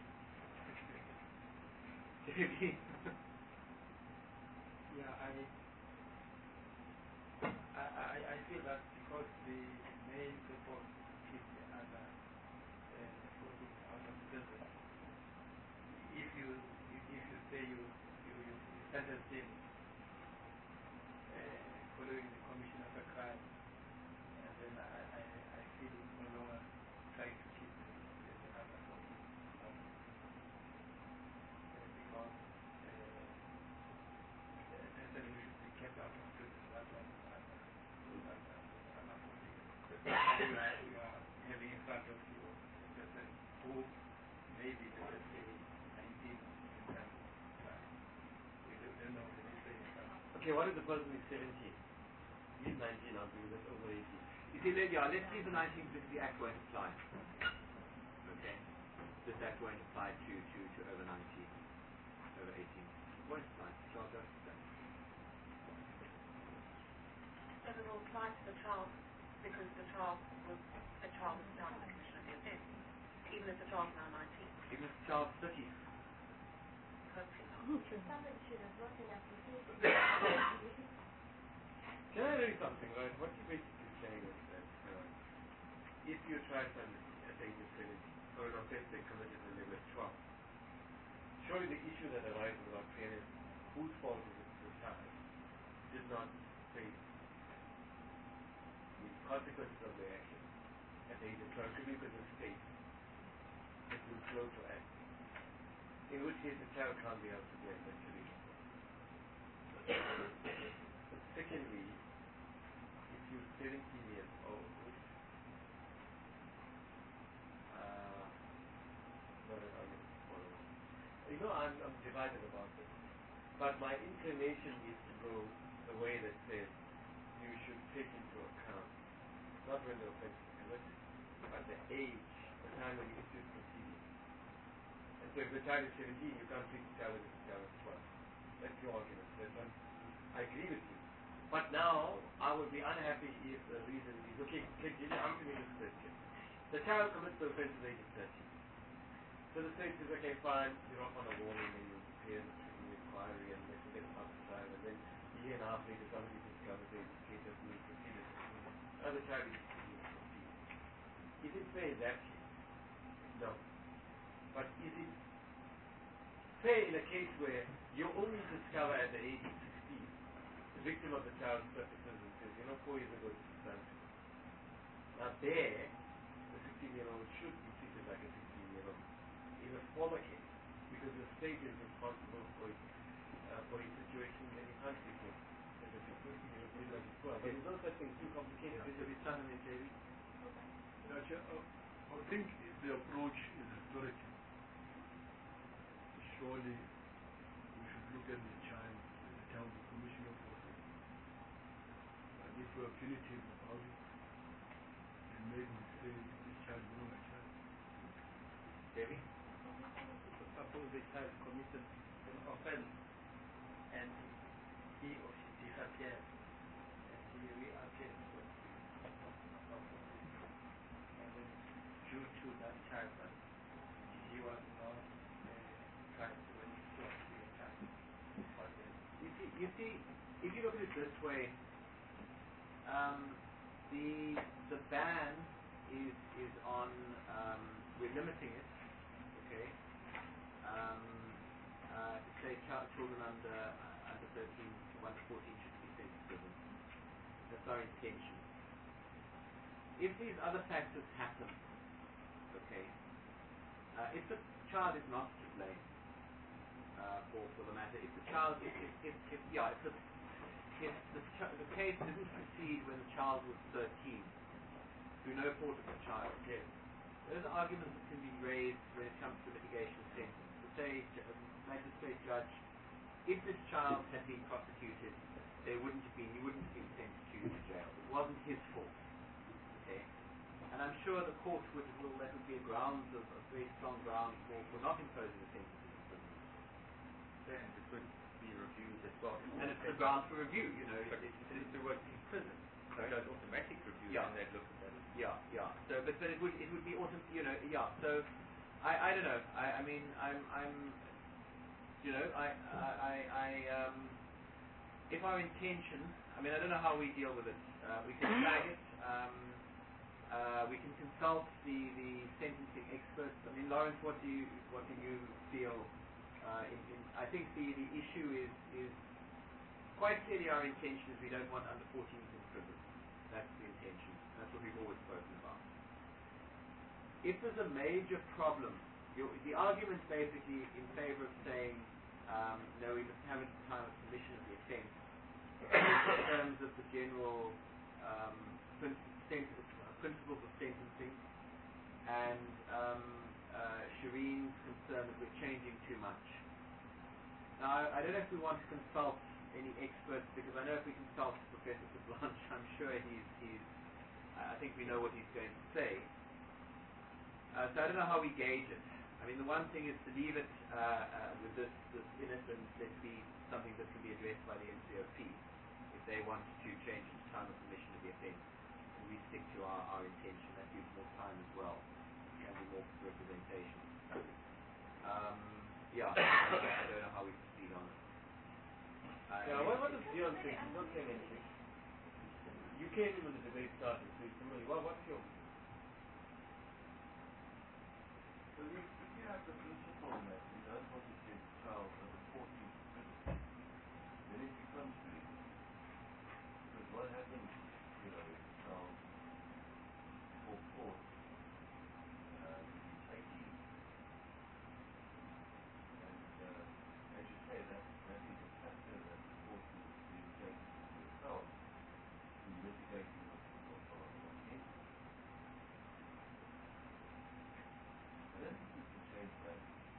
Yeah, I, I, I I feel that because the main people keep the other uh, putting out of prison, if you if, if you say you you, you sentence him uh, following the commission of a crime, and then I, I, I feel no longer trying to keep the, the, the other person out, uh, because uh, a person who should be kept out of prison, that one is under, under, under forty. you, are, you are having in front of you a person who maybe, let us say, nineteen in terms of crime. We don't, don't know the difference in terms of. Okay, what if the person is seventeen? He's nineteen now because that's over eighteen. You see, let, yeah, let's leave the nineteen fifty Act won't apply. Okay? This Act won't apply to, to, to over nineteen, over eighteen. It won't apply to child justice Act. But it will apply to the child because the child was a child at the time of the commission of the offence, even if the child's now nineteen. Even if the child's thirty. Hopefully not. Somebody should have brought an application. Can I read something, right? What you're basically saying is that uh, if you try something at the age of seventeen, or an offense they committed when they were twelve, surely the issue that arises about fairness, whose fault is it the child, did not face the consequences of their action at the age of twelve, could be because of state that will slow to act. In which case the child can't be held to blame, actually. Secondly, if you're seventeen years old, uh, no, no, no, no, you know, I'm, I'm divided about this. But my inclination is to go the way that says you should take into account, not when the offense is committed, but the age, the time when you issue proceedings. And so if the child is seventeen, you can't treat the child as if the child is twelve. That's your argument. That's one. I agree with you. But now, I would be unhappy if the reason is, okay, can you answer me this question? The child commits the offense at the age of thirteen. So the state says, okay, fine, you're off on a warning and you prepare the inquiry and they forget about the child, and then a year and a half later somebody discovers the case has been proceeded. Now the child is being proceeded. Is it fair in that case? No. But is it fair in a case where you only discover at the age of sixteen, the victim of the child surfaces and says, you know, four years ago this was done to me. Now there, the sixteen-year-old should be treated like a sixteen-year-old. In a former case, because the state is responsible for it, uh, for a situation when you can't treat him as a fifteen-year-old kid like twelve. But there's no such thing, too complicated. This is done in J V. Gotcha. Uh, I think the approach is historical. Surely we should look at the child at the time of the commission of offense. And if we are punitive about it, then maybe we say this child is not a child. David? Suppose the child committed an offense and he or she disappears and he reappears when and then due to that child that he was not uh, tried when he was a child. You see, you see, if you look at it this way, um, the the ban is is on um, we're limiting it, okay, um, uh, to say ch- children under uh, under thirteen, one to fourteen should be sent to prison. That's our intention. If these other factors happen, okay, uh, if the child is not to blame uh, for for the matter, if the child, if if, if, if yeah, if the if the, ch- the case didn't proceed when the child was thirteen, through no fault of the child, yes, there's arguments that can be raised when it comes to litigation sentence. To say, magistrate judge, if this child had been prosecuted, there wouldn't have been, he wouldn't have been sent to jail. It wasn't his fault. Okay? And I'm sure the court would, will, that would be a grounds of, a very strong grounds for, for not imposing a sentence in prison. Then it could be reviewed as well. And it's a ground for review, you know. But it, it, it, it was in prison. So it was automatic review, yeah. and they'd look at that. Yeah, yeah. So, but, but it would, it would be autumn, you know, yeah. So, I, I don't know. I, I mean, I'm, I'm, you know, I, I, I, um, if our intention, I mean, I don't know how we deal with it. Uh, we can flag it. Um, uh, we can consult the, the sentencing experts. I mean, Lawrence, what do you, what do you feel? Uh, in, in, I think the, the issue is, is quite clearly our intention is we don't want under fourteens in prison. That's the intention. That's what we've always spoken about. If there's a major problem, you, the argument basically in favor of saying, um, no, we must have it at the time of commission of the offence, in terms of the general um, principles, principles of sentencing, and um, uh, Shireen's concern that we're changing too much. Now, I don't know if we want to consult any experts, because I know if we consult Professor Blanche, I'm sure he's, he's I think we know what he's going to say. Uh, so I don't know how we gauge it. I mean, the one thing is to leave it uh, uh, with this, this in it, and let it be something that can be addressed by the N C O P if they want to change the time of commission of the offence. And we stick to our, our intention. That gives more time as well. There can be more representation. Um, yeah, I, I don't know how we proceed on it. I Yeah, what, what does Dion think? He's not saying anything. You came in when the debate started, so you're familiar. What, what's your... Well, if, if you have the principle that you don't want to send a child under fourteen to prison, then it becomes legal. Because what happens, you know, if a child for court um, eighteen, and uh, as you say, that, that is a factor that the court is being taken into account in mitigating of, of, of, of sentence. I don't think we can change that.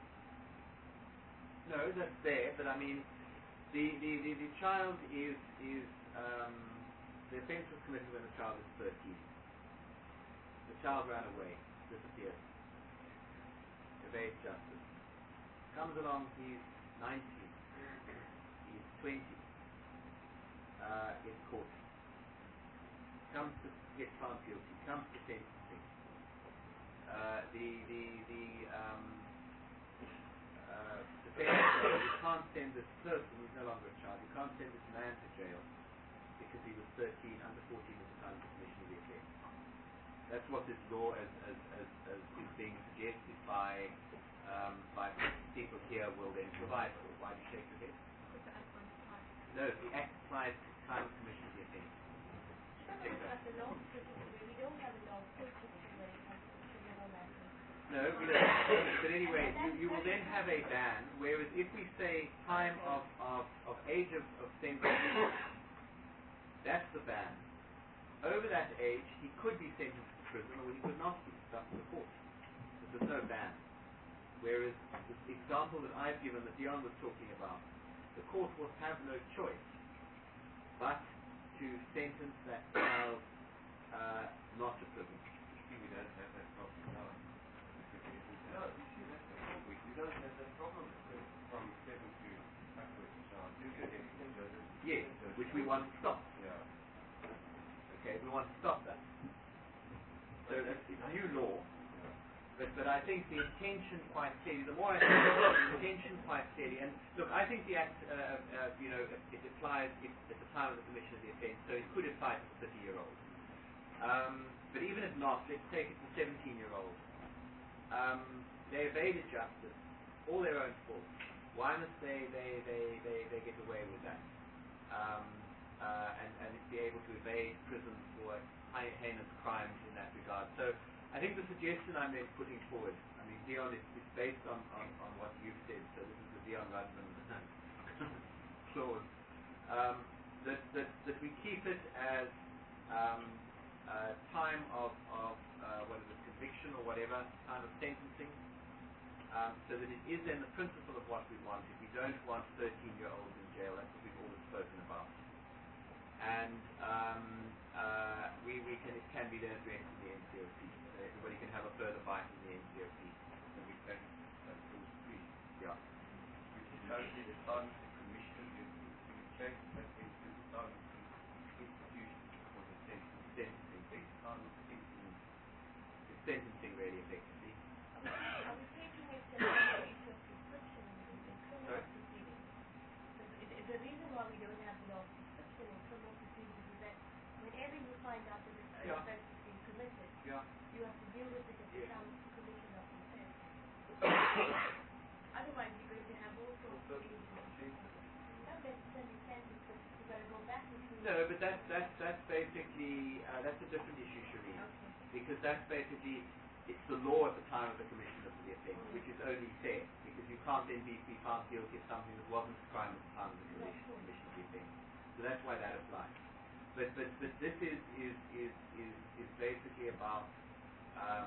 No, that's there, but I mean, the, the, the, the child is, is um, the offence was committed when the child is thirteen. The child ran away, disappeared, evades justice. Comes along, he's nineteen, he's twenty, uh, is caught. Comes to get found guilty, comes to sentencing. Uh, the, the, the, um, uh, defense says you can't send this person who's no longer a child, you can't send this man to jail because he was thirteen, under fourteen at the time of the commission of the offence. That's what this law as, as, as, as is being suggested by um, by people here will then provide for. Why do you shake your head? No, the Act applies to the time of commission of the offence. We don't have a law specifically when it comes to criminal matters. No, we don't. But anyway, you, you will then have a ban, whereas if we say time of, of, of age of, of sentencing, that's the ban. Over that age, he could be sentenced to prison or he could not be stuck in the court. But there's no ban. Whereas this example that I've given, that Dion was talking about, the court will have no choice but to sentence that child uh, not to prison. We don't have that problem now. No, you see, that's the problem. We, we don't have that problem. From seven to backwards child. You get anything, does it? Yes, which we want to stop. Yeah. Okay, we want to stop that. So that's a new law, But, but I think the intention quite clearly, the more I think about the intention quite clearly, and look, I think the Act, uh, uh, you know, it, it applies if, at the time of the commission of the offence, so it could apply to the thirty-year-old. Um, but even if not, let's take it to seventeen-year-olds. Um, they evaded justice, all their own fault. Why must they, they, they, they, they get away with that? Um, uh, and, and be able to evade prison for high, heinous crimes in that regard. So I think the suggestion I'm then putting forward, I mean, Dion, is, is based on, on, on what you've said, so this is the Dion Rudman clause, um, that, that, that we keep it as um, uh, time of, of uh, what is it, conviction or whatever, time of sentencing, um, so that it is then the principle of what we want. If we don't want thirteen-year-olds in jail, that's what we've always spoken about. And um, uh, we, we can, it can be then addressed in the N C O P. Everybody can have a further bite in the N C O P. So we can, that's those three. Yeah. Which is currently the start of the commission, you, you check that into the start of the institution for the sentencing. Sentencing. Start of the sentencing. It's sentencing really effectively. Are we taking it to the issue of prescription in, in criminal proceedings? Because the reason why we don't have the law of prescription in criminal proceedings is that whenever you find out that an Yeah. offence has been committed, Yeah. you have to deal with it at the Yes. time of the commission of the offence. Otherwise, you're going to have all sorts of issues. Not necessarily sentences, but you've got to go back into... No, but that's, that's, that's basically, uh, that's a different issue, Shireen. Okay. Because that's basically, it's the law at the time of the commission of the offence, Mm. which is only fair, because you can't then be, be found guilty of something that wasn't a crime at the time of the commission, Right. commission of the offence. So that's why that applies. But, but, but this is, is, is, is, is basically about um,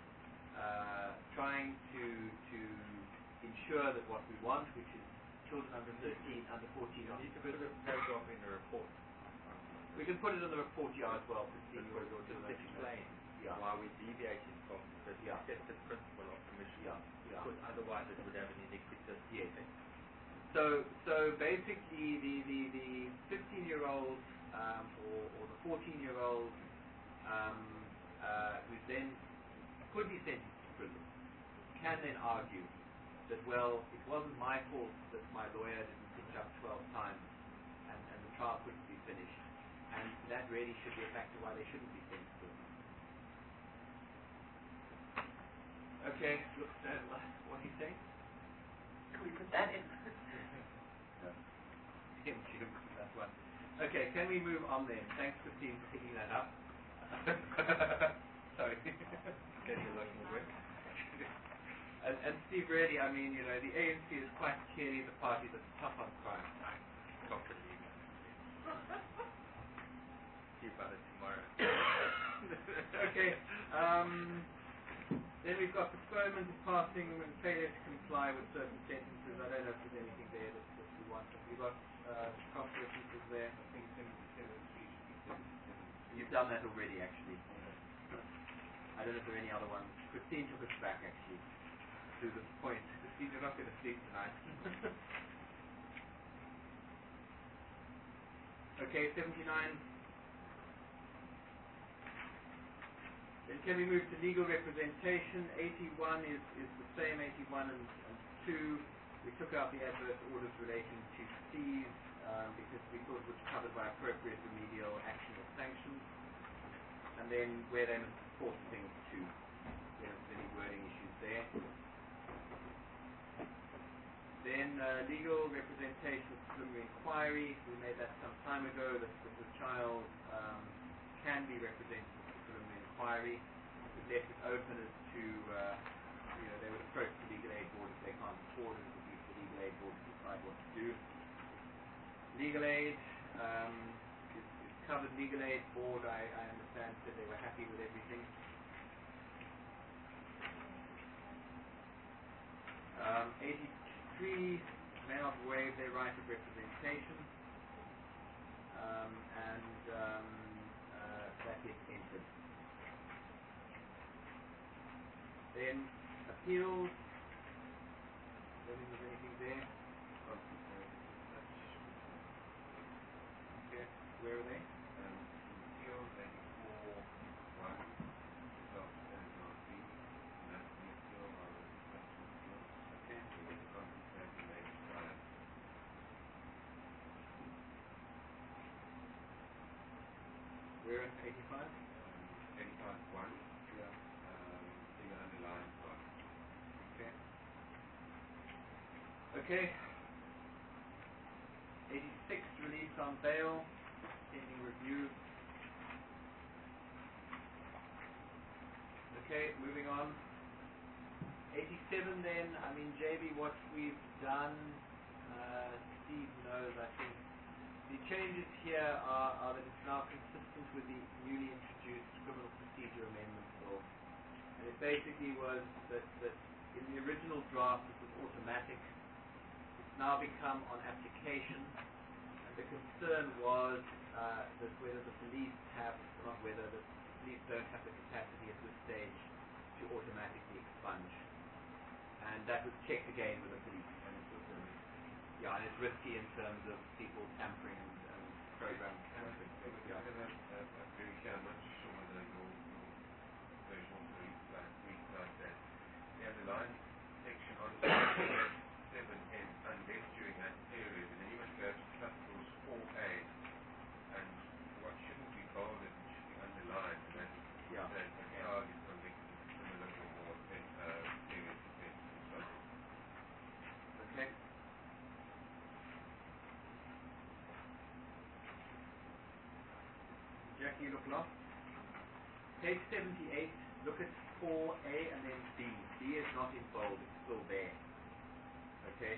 uh, trying to, to ensure that what we want, which is children under thirteen, under fourteen, You need to put a paragraph in the report. we can put it in the report here as well to see your, your To explain yeah. why we're deviating from the Yeah. accepted principle of commission. Yeah, yeah. Because otherwise it would have an iniquitous Yes. effect. So, so basically, the the the fifteen-year-old um, or, or the fourteen-year-old um, uh, who then could be sentenced to prison can then argue that, well, it wasn't my fault that my lawyer didn't pitch up twelve times and, and the trial couldn't be finished, and that really should be a factor why they shouldn't be sentenced to prison. Okay, look, uh, what do you say? Can we put that in? Him, Jim, that's one. Okay, can we move on then? Thanks, Christine, for picking that up. Sorry. Getting a lot more work. and, and Steve, really, I mean, you know, the A N C is quite clearly the party that's tough on crime. Talk to you. See about it tomorrow. Okay. Um, then we've got postponement of passing and failure to comply with certain sentences. I don't know if there's anything there that, that we want. We've got uh, cross references there. I think seventy-seven three should be seventy-seven. You've done that already, actually. I don't know if there are any other ones. Christine took us back, actually, to the point. Christine, you're not going to sleep tonight. Okay, seventy-nine. Then can we move to legal representation? eighty-one is, is the same, eighty-one and, and two. We took out the adverse orders relating to fees um, because we thought it was covered by appropriate remedial action or sanctions. And then where they must support things too. There are any wording issues there. Then uh, legal representation of preliminary inquiry. We made that some time ago that, that the child um, can be represented at the preliminary inquiry. We left it open as to, uh, you know, they would approach the legal aid board if they can't afford it. It would be for the legal aid board to decide what to do. Legal aid um, is, is covered. Legal aid board, I, I understand, said they were happy with everything. Um, eighty-three may not waive their right of representation, um, and um, uh, that gets entered. Then appeals. Don't think there's anything there. Okay, where are they? Um, appeals ninety-four one, twelve seven oh three, and that's the we're at eighty-five? eighty-five one. Yeah. Um, single underline part. Okay. Okay. eighty-six, release on bail, pending review. Okay, moving on. eighty-seven then, I mean, J B, what we've done, uh, Steve knows, I think, the changes here are, are that it's now consistent with the newly introduced Criminal Procedure Amendment Bill. And it basically was that, that in the original draft it was automatic. It's now become on application. And the concern was uh, that whether the police have, not whether, the police don't have the capacity at this stage to automatically expunge. And that was checked again with the police. And it's also risky. Yeah, and it's risky in terms of people tampering and, and program. And I think there was Yeah. a, a, a very clear, I'm not sure whether your, your version also reads like, reads like that. The underlying section on seven ends unless during that period, and then you must go to plus clause four A, and what shouldn't be bolded should be underlined, and that is Yeah. that the child is convicted of similar or more offense, uh, serious offences and so on. Okay. Jackie, you look lost. Page seventy-eight, look at four A and then B. B is not in bold, it's still there. Okay.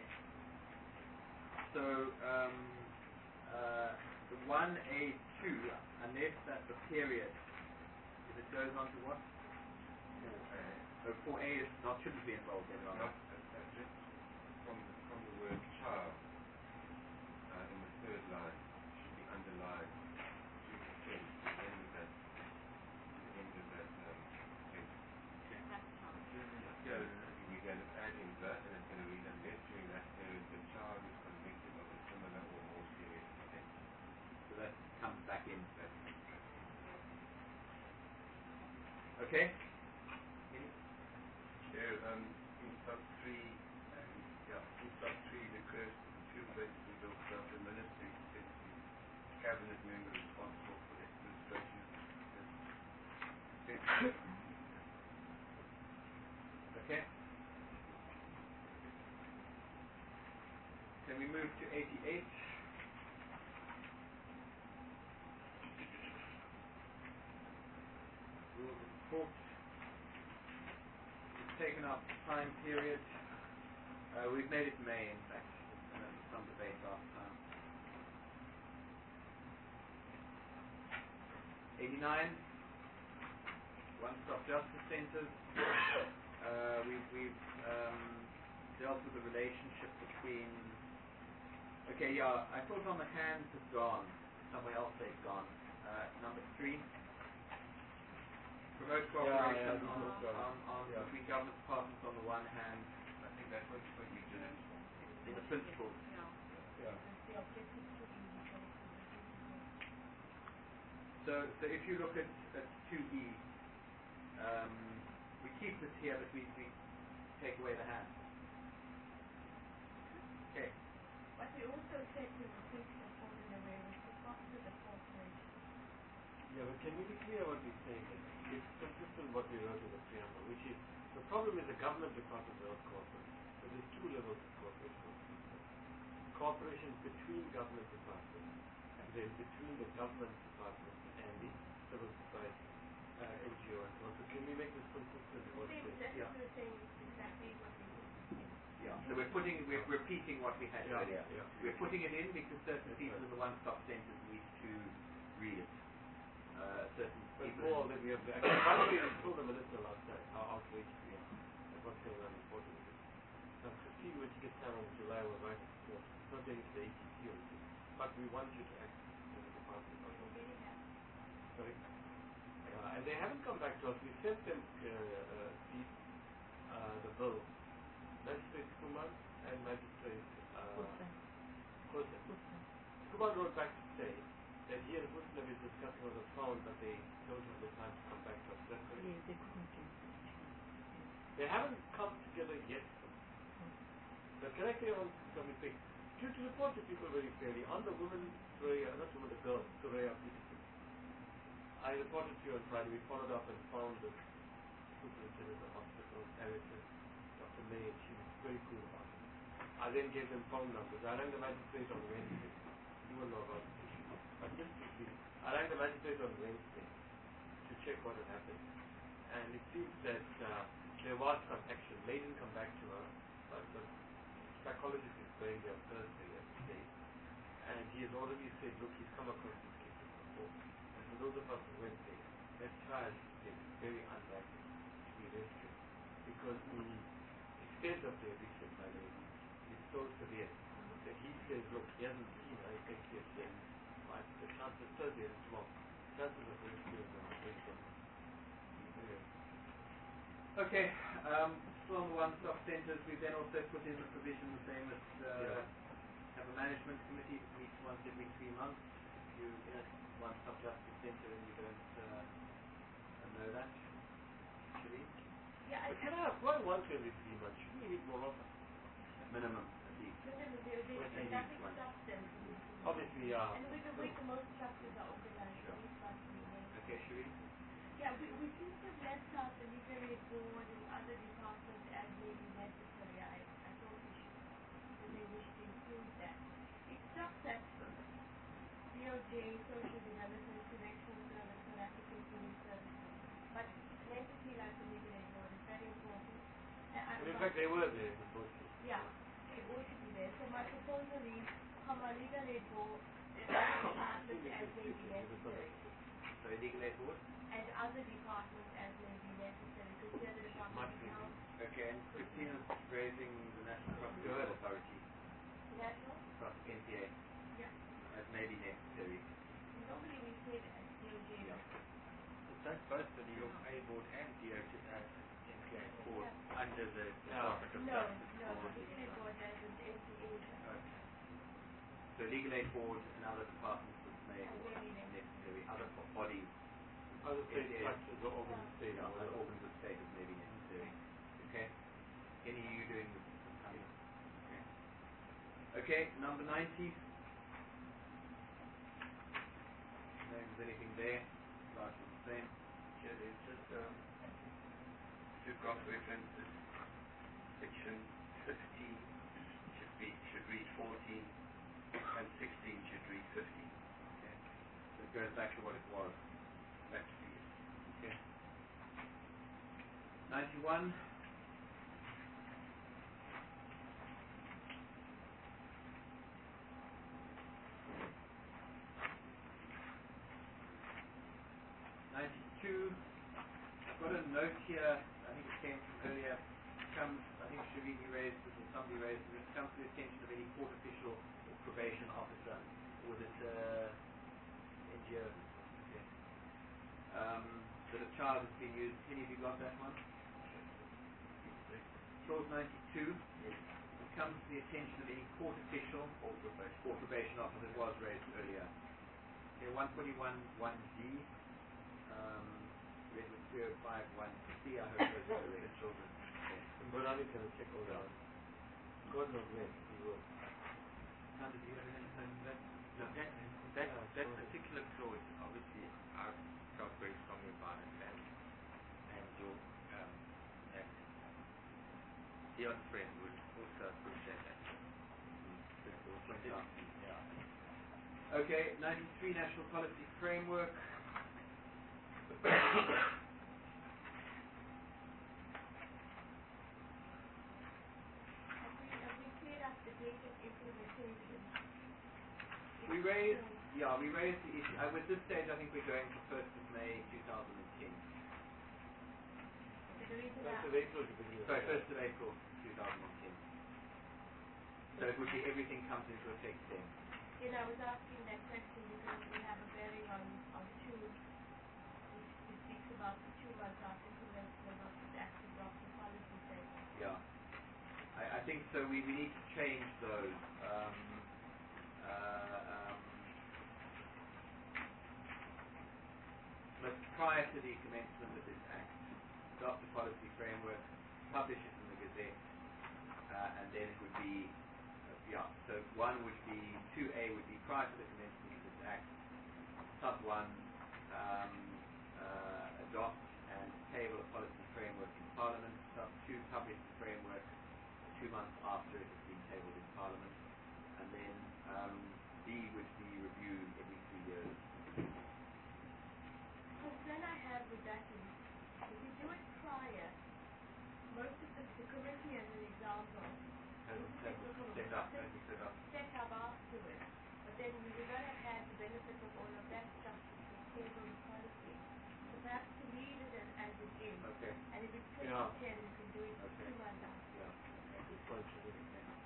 So, um, uh, the one A two, unless that's a period, if it goes on to what? four A. Oh, four A is not, shouldn't be involved in Not, uh, uh, just from, from the word child, uh, in the third line, should be underlined to offense, the end of that, the end of that, um, sentence. Yeah, we're going to add in the, and it's going to read, unless during that period the child is convicted of a similar or more serious offense. So that comes back in. Okay? Any? There, um, in sub three, um, yeah, in sub three, the curse two basically built up the ministry, says the cabinet member responsible for the administration of the Okay. Can we move to eighty-eight? Rules of court. We've taken up the time period. Uh, we've made it May, in fact. And there was some debate last time. eighty-nine. One-stop justice centers. Uh, we've we've um, dealt with the relationship between. Okay, yeah, I thought on the hands has gone. Somewhere else they've gone. Uh, number three. Promote cooperation Yeah, yeah, on, yeah. on, on Yeah. between government departments on the one hand. I think that's what, what you did it for. In the principles. Yeah. The objective to be So, so if you look at, at two E, um, we keep this here, but we, we take away the hand. Okay. But we also said to the fix the holding away with regard to the corporation. Yeah, but can you be clear what we're saying? It's consistent with what we wrote in the preamble, which is the problem is the government department of corporate. So there's two levels of cooperation. Cooperation between government departments, and then between the government department and the civil society, uh, N G O and so on. So can we make this consistent with what Same, we that's Yeah. what we're saying, exactly what we did. Yeah. So we're putting, we're repeating what we had Yeah, earlier. yeah. We're putting it in because certain That's people right. in the one-stop centers need to read it. Uh, certain But people. more that we have to actually, one thing we told the minister last night, how outraged we are. That one thing I'm important is, now Christine, when she gets down in July, will write a report. It's not getting to the A T C or anything, but we want you to act as a department. We really have. Sorry? Uh, and they haven't come back to us. We sent them uh, uh, the, uh, the bill. Magistrate Kumar and Magistrate uh, Hussain. Kumar wrote back to say that he and Hussain is discussing on the phone, but they don't have the time to come back to us. That's correct? Yes, they couldn't do They haven't come together yet. But can I say one something big? To, to report to people very clearly, on the woman, Suraya, not woman, the girl, Suraya Peterson, I reported to you on Friday. We followed up and found the superintendent of the hospital, Erica, Doctor May, and she was very cool about it. I then gave them phone numbers. I rang the magistrate on Wednesday. You will know about this issue. But just quickly, I rang the magistrate on Wednesday to check what had happened. And it seems that uh, there was some action. May didn't come back to her, but the psychologist is going there Thursday at the state. And he has already said, look, he's come across these cases before. And for those of us who went there, that child is very unlikely to be rescued because the extent of the addiction, by the way, is so severe that he says, look, he hasn't seen her, he thinks he has seen her, but the chances, Thursday and tomorrow, chances of rescuing them are very good. Okay, um, still on the one-stop centres, we then also put in the provision the same as uh, Yeah. have a management committee that meets once every three months. If you in a one-stop justice centre and you don't uh, know that, actually, Yeah, I But can I ask, why once every three months? Should we meet more often? minimum at least. Minimum, there, there, What do there's you nothing need, one? stops them. Obviously, yeah. And with the way the most structures are organized, Sure. we start meeting. Okay, Sheree? Yeah, we, we seem to have left out the legal aid board and other departments as may be necessary. I, I thought we should, we may wish to include that. It stops at D O J, Social Development, Correctional Service, South African Police Services. But an entity like the legal aid board is very important. And I And in would fact, like- they were there supposed to. Yeah, it ought to be there. So my proposal is, from our legal aid board, and other departments as may be necessary. So legal aid board? And other departments as may be necessary, because the other departments of health, Okay, and Christina's raising the National Prosecutor Authority, national, across N P A, yeah. as may be necessary. Normally we say that at D O J. Yeah. That's both the legal aid board and D O J, uh, N P A board under the Department of No, Justice. no, the legal aid board has an N P A. Okay. So legal aid board and other departments that may As or may be necessary, other bo- bodies, Other state N P A, structures or organs of state. yeah, or other whatever. organs of state as may be necessary. Okay? Any of you doing this? Okay. Okay, number ninety. No, if there's anything there, largely the same. Yeah, there's just um, two cross references. Section fifteen should be should read fourteen, and sixteen should read fifteen. Okay. So it goes back to what it was. Back to you. Okay. ninety-one. ninety-two. I've got a note here, I think it came from earlier. It comes, I think Shereen raised this or somebody raised it. It comes to the attention of any court official or probation officer. Or was it uh, N G O? Okay. Um, that a child has been used. Any of you got that one? Clause ninety-two. Yes. It comes to the attention of any court official Or probation. or probation officer. It was raised earlier. Okay, one forty-one one D. Um, read with three oh five one C. I hope those are correct. Children. Okay. And Bonani can check all that. God knows when he will. How did you have any time for that? No. That, that, that particular clause, obviously, I felt very strongly about it, and, and your, um, and Dion's friend would also appreciate that. Yeah. Okay, ninety-three National Policy Framework. Have we, have we cleared up the date of implementation? We raised, yeah, we raised the issue. Uh, with this stage, I think we're going for first of May two thousand ten. The reason First that, of April to begin with. Sorry, first of April two thousand ten. So it would be everything comes into effect then. you know, I was asking that question because we have a bearing on, on two, which which speaks about the two months after commencement of the active doctor policy framework. Yeah. I, I think so. We, we need to change those. Um, uh, um, but prior to the commencement of this Act, adopt the policy framework, publish it in the Gazette, uh, and then it would be, uh, yeah, so one would be, two A would be prior to the commencement of this Act, sub one, um, uh, adopt and table a policy framework in Parliament. Sub two, publish the framework two months after it has been tabled in Parliament. And then um, D would be reviewed every three years. Concern I have with that is, if you do it prior, most of the, the committee, as an example, And set, set up, and you set up. set up afterwards, but then we would not have had the benefit of all of that stuff to table the policy. So perhaps to leave it as, as it is, Okay. and if it's twenty Yeah. ten, we can do it Okay. two months after. Yeah. Good point, Shirley.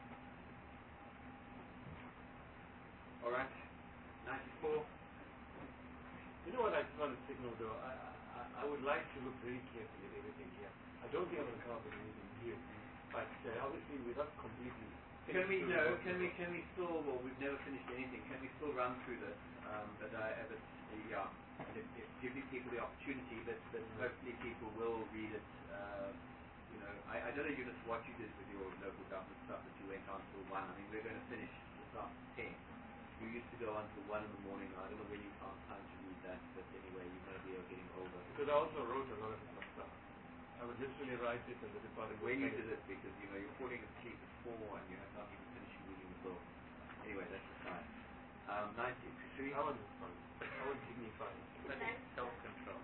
All right. ninety-four. You know what I just want to signal though? I, I, I would like to look very carefully at everything here. I don't think I'm going to come up with anything new, but uh, obviously we're not completely. Can we finished no? with Can what we can we still? Well, we've never finished anything. Can we still run through this? Um, but I, uh, but uh, yeah, it, it, giving people the opportunity, but, but hopefully people will read it. Uh, you know, I, I don't know, Eunice, what you did with your local government stuff that you went on till one. I mean, we're going to finish this after ten. You used to go on till one in the morning. I don't know when you found time to read that, but anyway, you maybe are getting older. Because I also wrote a lot of it myself. I would literally write it and the department. When you did it, because you know you're falling asleep at four and you have not even finished reading the book. Anyway, that's aside. Um, ninety-three. I wasn't fun. I was dignified. Self-control.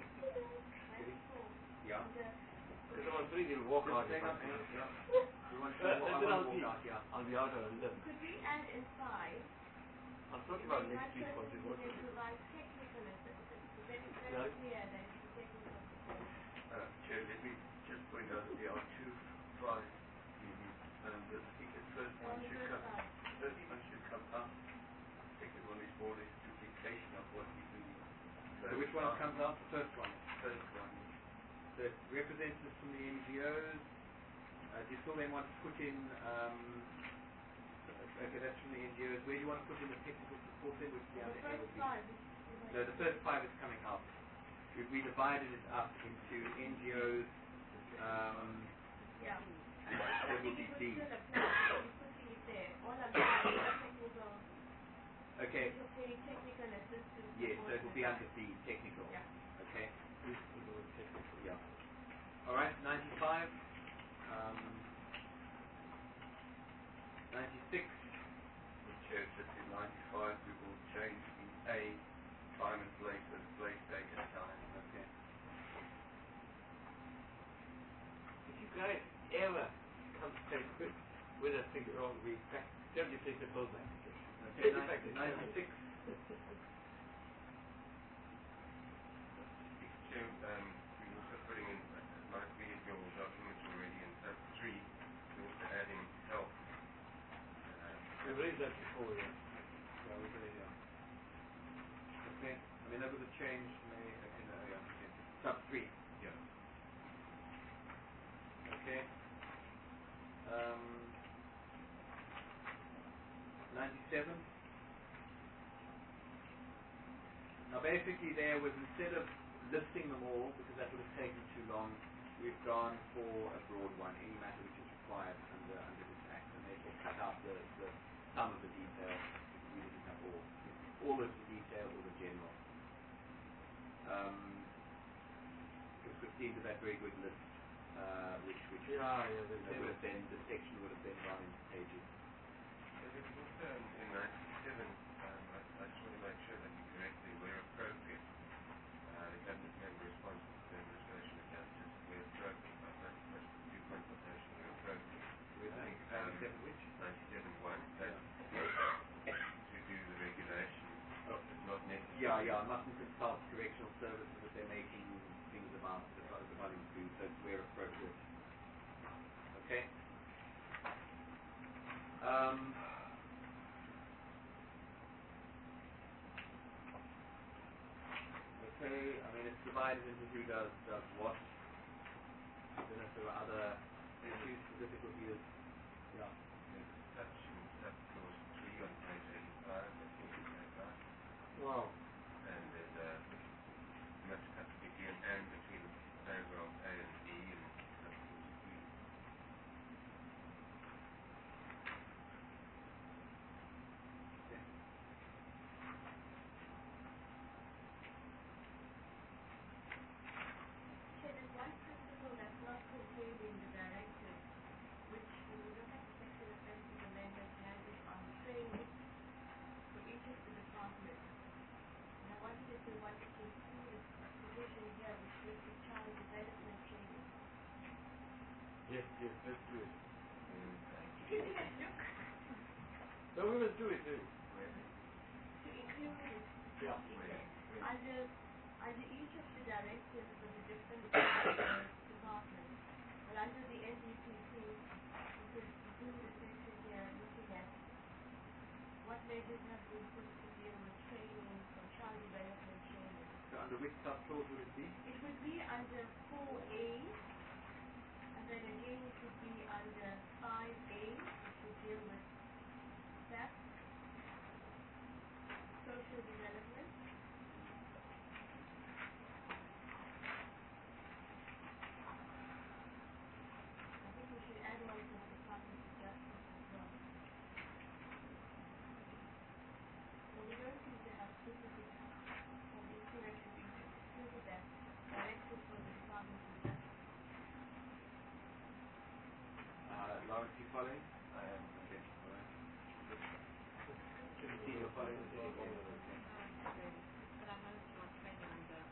Yeah. Because I was really will walk out. Hang on, hang on. Yeah. We want to Uh, I and then want I'll to be, walk out, yeah. I'll be out on eleven. Could we add in five? I'm talking about Then next one week person once we who work then on it. provide technical assistance, so then it's very Yeah. clear that it's the technical support. Uh, Chair, let me just point out that there are two files. Um, the ticket first On one the should first come, side. first one should come up. Second one is more or less duplication of what we do. So which one comes out? The first one. First one. The representatives from the N G Os. Uh, do you still then want to put in, um, okay, that's from the N G Os. Where do you want to put in the technical support then? Which the The other first L B? five, which is No, the first five is coming out. We, we divided it up into N G Os, um, yeah. and I that will think be it would D. still apply, so you're putting it there. All I'm saying is technical, Okay. you're paying technical assistance. Yes, so support it will and be advice. under D, technical. Yeah. Okay. Please put the word technical. Yeah. All right, ninety-five. Um, ninety-six. The Chair, just in ninety-five, we will change the A, time and place, as place, date and time. Okay. If you guys ever come straight with, with a thing wrong, we don't you take the bill back? Okay, ninety-six. Chair, um, we're also putting in, uh, might be in your documents already in sub three, we're also adding health. Uh, We've raised that before, yeah. Yeah, we're gonna, yeah. Okay. I mean, that was a change. May, okay, no, yeah. Okay. Sub three. Yeah. Okay. Um, ninety-seven. Now, basically, there was, instead of listing them all, because that would have taken too long, we've gone for a broad one, any matter which is required under under this act, and therefore cut out the, the some of the details. We didn't have all all of the detail or the general. Um, because Christine did that very good list, uh, which which Yeah, yeah, the you know, would have been the section would have been gone into pages. And then also in in ninety-seven, um, I, I just want to make sure that you correctly, where appropriate, uh, the cabinet member responsible for the administration of justice, where appropriate, I think that's the consultation where appropriate. With I think, um, ninety-seven which? ninety-seven one, that Yeah. to do the regulation, Oh. it's not necessary. Yeah, yeah, mustn't consult correctional services if they're making things about the volume two, so it's where appropriate. Okay. Um, okay, I mean it's divided into who does does what. I don't know if there are other issues, the difficulty is, yeah. There's a touch in sub clause three on page eighty-five, I think it's like that. Wow. And there's a must cut begin and between paragraph A and B and sub clause three. Okay. Yes, yes, let's do it. Look. So we must do it, do it. To include it, Yeah. under, under each of the directives of the different uh, departments, and under the N D P C, you could include a section here looking at what measures have been put to deal with training for child development training. So under which subclause would it be? It would be under four A, and then again it would be under five A, which would deal with S A P, social development. I think we should add one to the Department of Justice as well. Well, we don't seem to have specific, well, we see that we included that directive for the Department of Justice. Uh, Lawrence, you following? I am okay. All right. Timothy, you're following as well? But I managed to training on the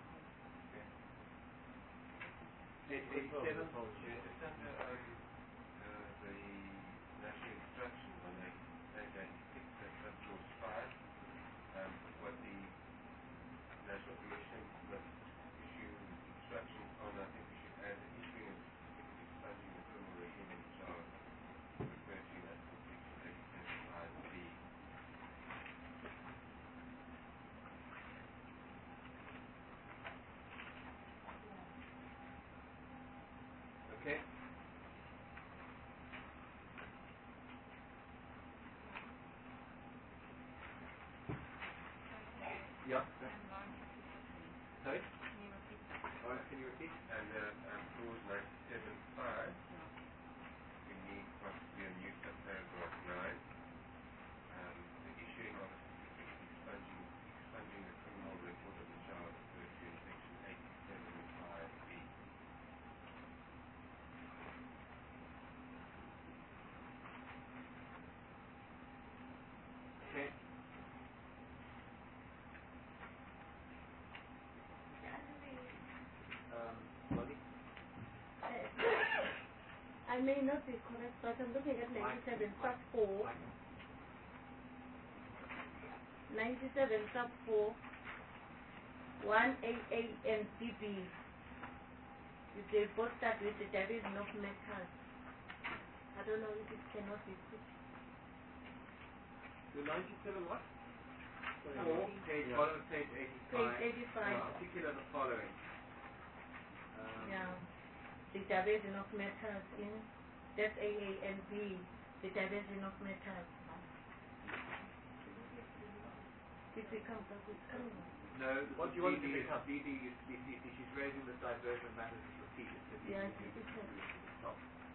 Page eighty-seven. Yeah, it's under um, uh, the national instructions on the page eighty-six, that's subclause five. Um, what the National Commission must issue instructions on, I think we should add the issuing of certificate expunging the criminal regime in charge, referred to as section eighty-seven five B. Okay. Yeah. Sorry? Can you repeat that? All right, can you repeat? And uh, um, clause ninety-seven five, we need possibly a new subparagraph nine. Um, the issuing of a certificate expunging, expunging the criminal record of the child referred to in section eighty-seven five B. Okay. Um, Molly? I may not be correct, but I'm looking at ninety-seven sub four. ninety-seven sub four. one A A and B B. If they both start with the division of metals. I don't know if it cannot be put. The ninety-seven what? Sorry. Four, page, Yeah. bottom of page eighty-five. Page eighty-five. Uh, articulate the following. Um, Yeah. The division of metals in that's A A and B, the division of metals. If we come back with coming. No, What D do you want D to pick is up? D D is D C C. She's raising the diversion of matters as repeated. So Yeah, you, you, it's you, okay. you stop.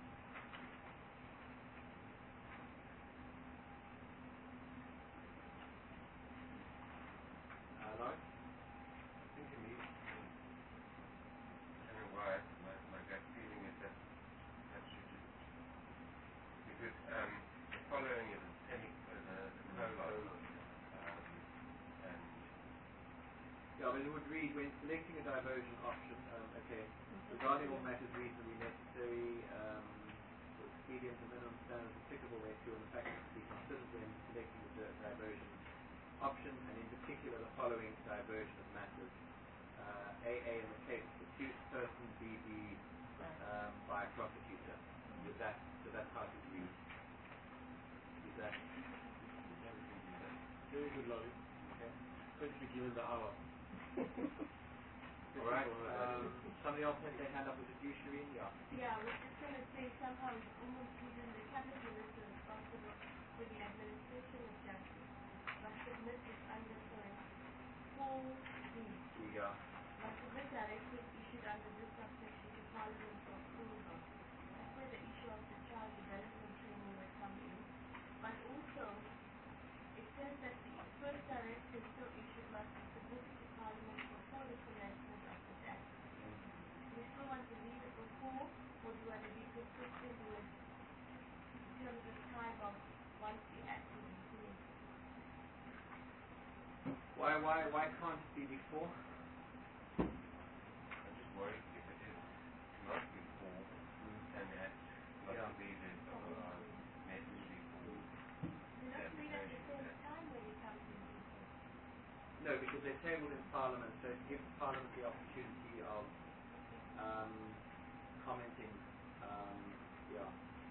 Uh, Lawrence? I think it needs, I don't know why, my, my gut feeling is that that should just, because um, the following is a semi, is a, is a colon, um, and Yeah, I mean, it would read, when selecting a diversion option, um, okay, regarding all matters reasonably necessary, um, for expedient and minimum standards applicable thereto, and the factors to be considered when selecting the di- diversion option, and in particular the following diversion of matters. Uh, A A in the case of accused person, B B um, by a prosecutor. With that, so that's how to read. Is that? Very good, Laurie. Okay. Especially given the hour. All right. Um, somebody else has their hand up. Was it you, Shireen? Yeah. Yeah, I was just going to say somehow it's almost within the cabinet minister responsible for the administration of justice. Must submit this under point four D. Yeah. Must submit directives issued under this subsection to Parliament for approval. That's where the issue of the child development training would come in. But also, it says that the first directive so issued must be submitted to Parliament before the commencement of this act. Do we still want to leave it before, or do you want to be consistent with in terms of time of once the act is approved? Why, why, why can't it be before? I'm just worried if it is not before, and the act they're tabled in Parliament, so it gives Parliament the opportunity of um, commenting. Um, yeah.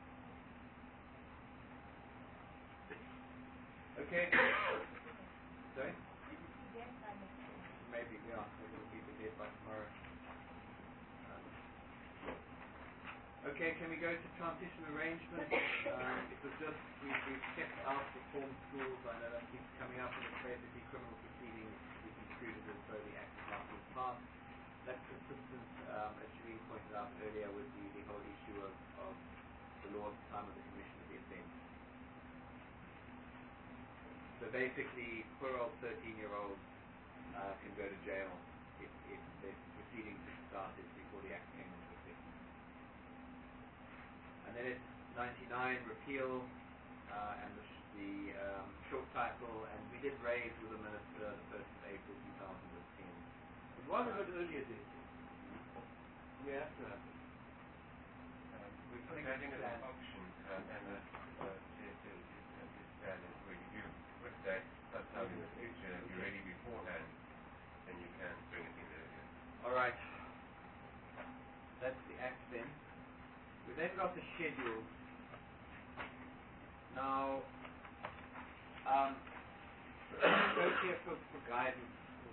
Okay. Sorry? Maybe, yeah. Maybe it'll be the date by tomorrow. Um, okay, can we go to transition arrangement? Um, it was just, we, we've kept out the form schools. I know that keeps coming up, and it's basically criminal proceedings is included as though the act is not being passed. That's consistent, um, as Shireen pointed out earlier, with the, the whole issue of, of the law at the time of the commission of the offence. So basically, poor old thirteen-year-olds uh, can go to jail if, if the proceedings had started before the act came into effect. And then it's ninety-nine, repeal, uh, and the, sh- the um, short title, and we did raise with the Minister the first of April two thousand ten. It was a bit earlier date. We have to have it. Um, we put that in as an option, uh, and that uh, to, to, to understand it, where you do put that sometime in the future, if you're ready beforehand, then you can bring it in earlier. All right. That's the act then. We've then got the schedule. Now, um, go here for, for guidance.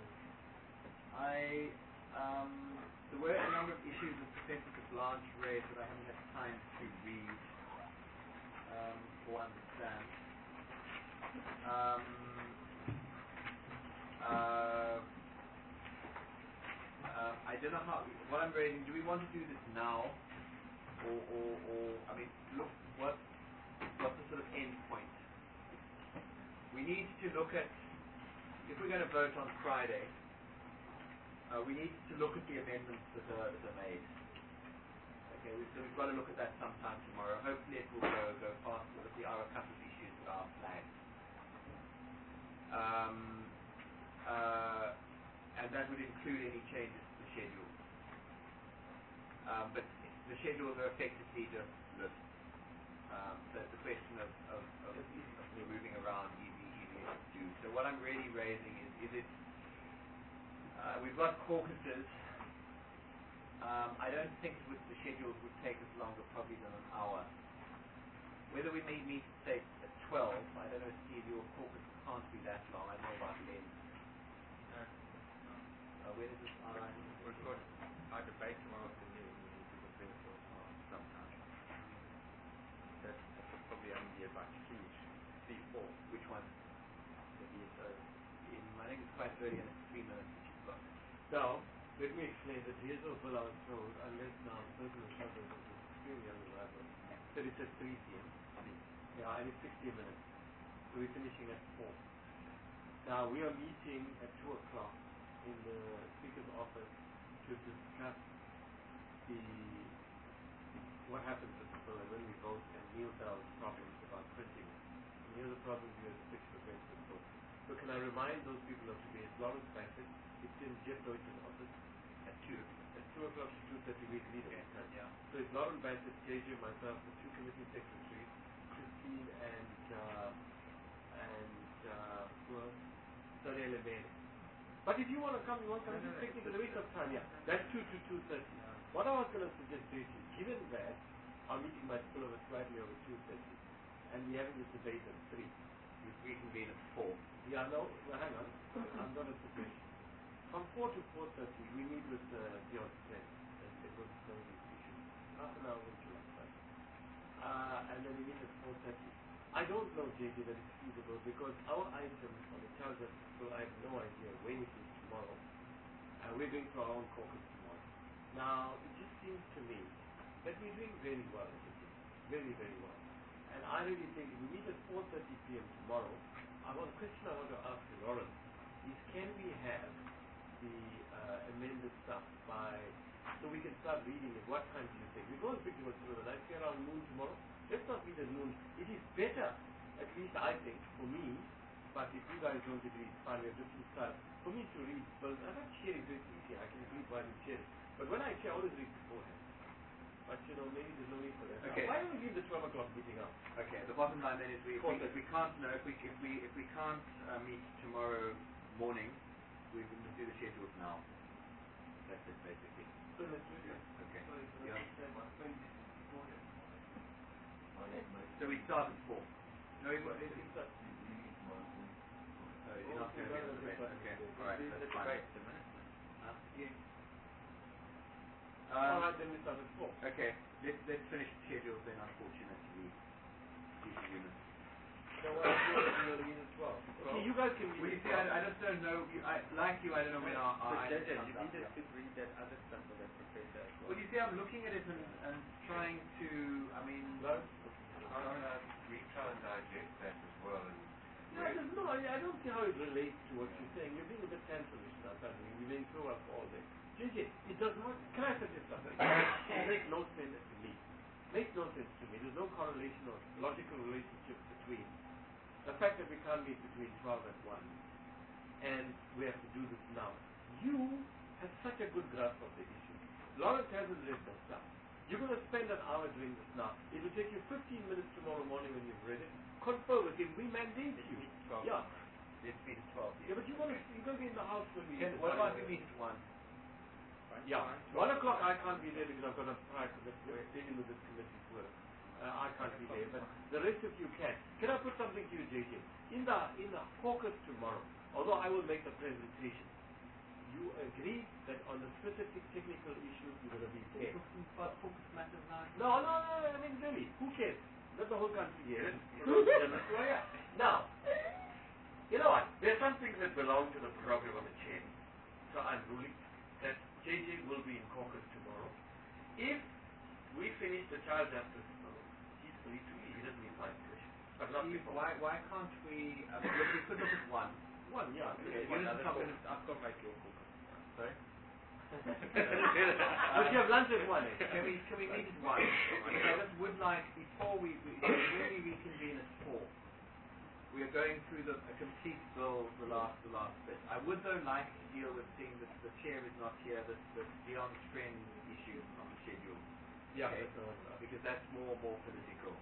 I, um, there were a number of issues that Professor Blanche raised that I haven't had time to read um, or understand. Um, uh, uh, I don't know how, what I'm raising, do we want to do this now? Or, or, or I mean, look, what, what's the sort of end point? We need to look at, if we're going to vote on Friday, uh, we need to look at the amendments that are, that are made. Okay, we, so we've got to look at that sometime tomorrow. Hopefully it will go, go faster, but there are a couple of issues that are flagged. Um, uh, and that would include any changes to the schedule. Um, but the schedules are effectively just lists. Um, so it's a question of, of, of, of moving around easy, easy to do. So what I'm really raising is, is it, uh, we've got caucuses. Um, I don't think with the schedules would take us longer probably than an hour. Whether we may meet, say, at twelve, I don't know, Steve, your caucus can't be that long. I don't know about Len. No. Uh, when is this outline? We've got our debate tomorrow afternoon. We need to prepare for some time. That, that will probably only be about three, three, four. Which one? The D S O. In, I think it's quite early and it's three minutes that you've got. Now, let me explain that here's what I was told, unless now certain others is extremely unreliable, that it's at three p.m. Yeah, and it's sixty minutes. So we're finishing at four. Now, we are meeting at two o'clock in the Speaker's office to discuss the what happens with the bill and when we vote and Neil Bell's problems about printing it. And here are the problems we have to fix against this vote. So can I remind those people of today, it's Lawrence Bassett, it's in Jeff Deutsch's office at two at two o'clock to two thirty we meet at that time. Yeah. So it's Lawrence Bassett, J J, myself, the two committee secretaries, Christine and uh, and uh, who else? Sonia Lemay. But if you want to come, you want to come, No, just no, take no, me to the waste of time. Yeah, that's two to two thirty. What I was going to suggest to you is, given that our meeting might spill over slightly over two thirty, and we're having this debate at three. We reconvene at four. Yeah, no, well, hang on. I'm not a suggestion. From four to four thirty, we meet with uh, Beyond Ten and it was some of these issues. Half an hour into like that. Uh, and then we meet at four thirty. I don't know, J J, that it's feasible because our item on the charge of people, I have no idea when it is tomorrow. And we're going to our own caucus tomorrow. Now, it just seems to me that we're doing very well, J J. Very, very well. And I really think if we meet at four thirty p.m. tomorrow, I want a question I want to ask you, Lawrence, is can we have the uh, amended stuff by, so we can start reading it? What time do you think? We go and speak to Mr. I say around noon tomorrow. Let's not meet at noon. It is better, at least I think, for me, but if you guys don't agree, it's fine, we have different styles. For me to read, well, I'm not sharing, so it's easy, I can read while I'm sharing. But when I share, I always read beforehand. But you know, maybe there's no need for that. Okay. Why don't we leave the twelve o'clock meeting up? Okay. The bottom line then is we, if we, if we can't no if we if we if we can't uh, meet tomorrow morning, we can do the schedules now. That's it, basically. So let's do that. Okay. So it's Yeah. So we start at four. No, it, it, it, uh, you're not going to be on the debate. Okay. All right. That's fine. Huh? Yeah. Um, All right, then we start at four. Okay. Let's let's finish the schedules then. Unfortunately, these units. So what are you doing at twelve? Okay, you guys can Well, read you it. see, I, I just don't know. You, I, like you, I don't know when our, our But items Jaja, comes you up, needed yeah. to read that other stuff for that professor as well. Well, you see, I'm looking at it and, and trying to. I mean, No? I'm going to retry and digest that as well. And Yeah, I don't know. I, I don't see how it relates to what you're saying. You're being a bit cancerous now, suddenly. You're being so up all day. J J, it does not. Can I suggest something? It makes no sense to me. Makes no sense to me. There's no correlation or logical relationship between the fact that we can't meet between twelve and one and we have to do this now. You have such a good grasp of the issue. Lawrence hasn't read the stuff. You're going to spend an hour doing this now. It will take you fifteen minutes tomorrow morning when you've read it. Confer with him. We mandate you. Yeah. let's meet at twelve. Yeah, but you want to, you're going to be in the house when we... Can, what about we meet at one? Yeah. One o'clock I can't be there because I've got a prior commitment. We're dealing with this committee's work. Uh, I can't be there, but the rest of you can. Can I put something to you, J J? In the in the caucus tomorrow, although I will make the presentation, you agree that on the specific technical issues you're going to be there. Focus matters now. No, no, no. I mean, really, who cares? Let the whole country hear it. Well, yeah. Now, you know what? There are some things that belong to the prerogative of the chair. So I'm ruling that J J will be in caucus tomorrow. If we finish the child justice, he's free to leave. He doesn't need my permission. But not Steve, before. why why can't we? Uh, look, we could look at one. One, yeah. Okay, One units other of caucus. confidence. I've got my your caucus. Sorry. But you have lunch at one. Eh? Can we can we meet at one? I just would like before we, we when we reconvene at four. We are going through the a complete bill, the last the last bit. I would though like to deal with seeing that the chair is not here, the the Dion's friend issue is on the schedule. Yeah, okay? that's the one. Because that's more more political.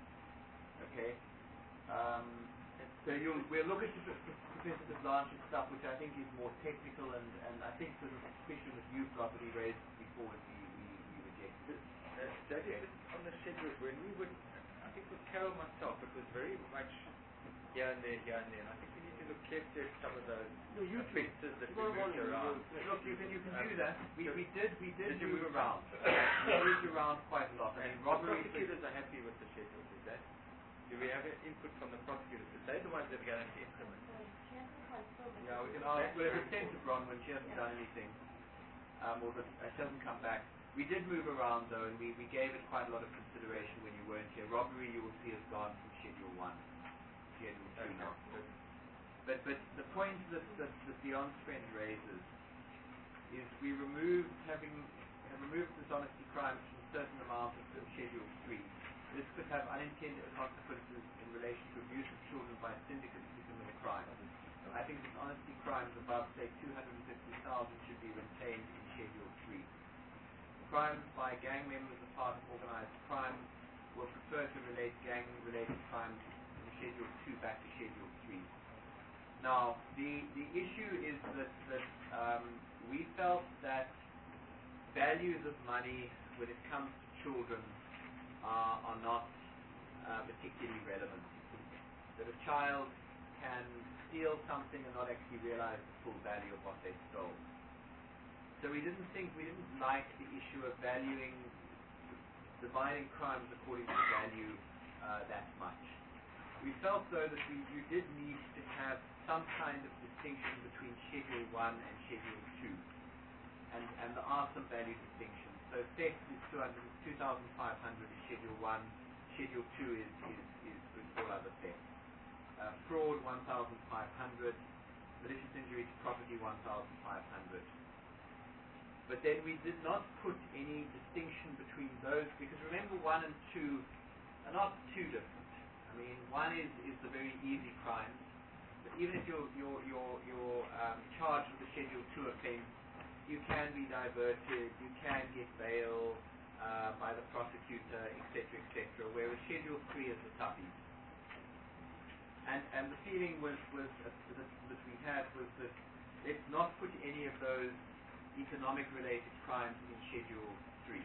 Okay. Um, so you'll we'll look at the Professor de Blanche's stuff, which I think is more technical, and, and I think there's a suspicion that you've got that he raised before and we we, we rejected. Uh, that is on the schedule when we would, I think with Carol myself, it was very much here and there, here and there. And I think we need to look carefully at some of those No, you too. offences that we Tomorrow moved morning, around. you Look, you can you can Um, do that. We we did we did, Did you move move around. we moved around quite a lot. I And mean, the robbery. prosecutors are happy with the schedule, is that? Do we have input from the prosecutors? Because they're the ones that are going to implement. Yeah, we can ask. Well, it's sent to Bronwyn. She hasn't done anything. Um, or the, uh, she hasn't come back. We did move around though, and we, we gave it quite a lot of consideration when you weren't here. Robbery, you will see, has gone from Schedule One, to Schedule Two now. But but the point that that, that Dion's friend raises is we removed having have removed dishonesty crimes from a certain amount of, of Schedule Three. This could have unintended consequences in relation to abuse of children by syndicates who commit a crime. I think dishonesty crimes above, say, two hundred fifty thousand should be retained in Schedule three. Crimes by gang members as part of organized crime will prefer to relate gang-related crimes from Schedule two back to Schedule three. Now, the, the issue is that, that um, we felt that values of money when it comes to children are, are not uh, particularly relevant. That a child can steal something and not actually realize the full value of what they stole. So we didn't think, we didn't like the issue of valuing, dividing crimes according to value uh, that much. We felt though that we, you did need to have some kind of distinction between Schedule one and Schedule two. And, and there are some value distinctions. So theft is two thousand five hundred is Schedule one, Schedule two is, is, is, is all other theft. Uh, fraud one thousand five hundred, malicious injury to property one thousand five hundred. But then we did not put any distinction between those, because remember one and two are not too different. I mean, one is, is the very easy crimes, but even if you're, you're, you're, you're um, charged with a Schedule two offense, you can be diverted, you can get bail uh, by the prosecutor, et cetera, et cetera, whereas Schedule three is the toughie. And, and the feeling was, was uh, that, that we had was that let's not put any of those economic-related crimes in Schedule three.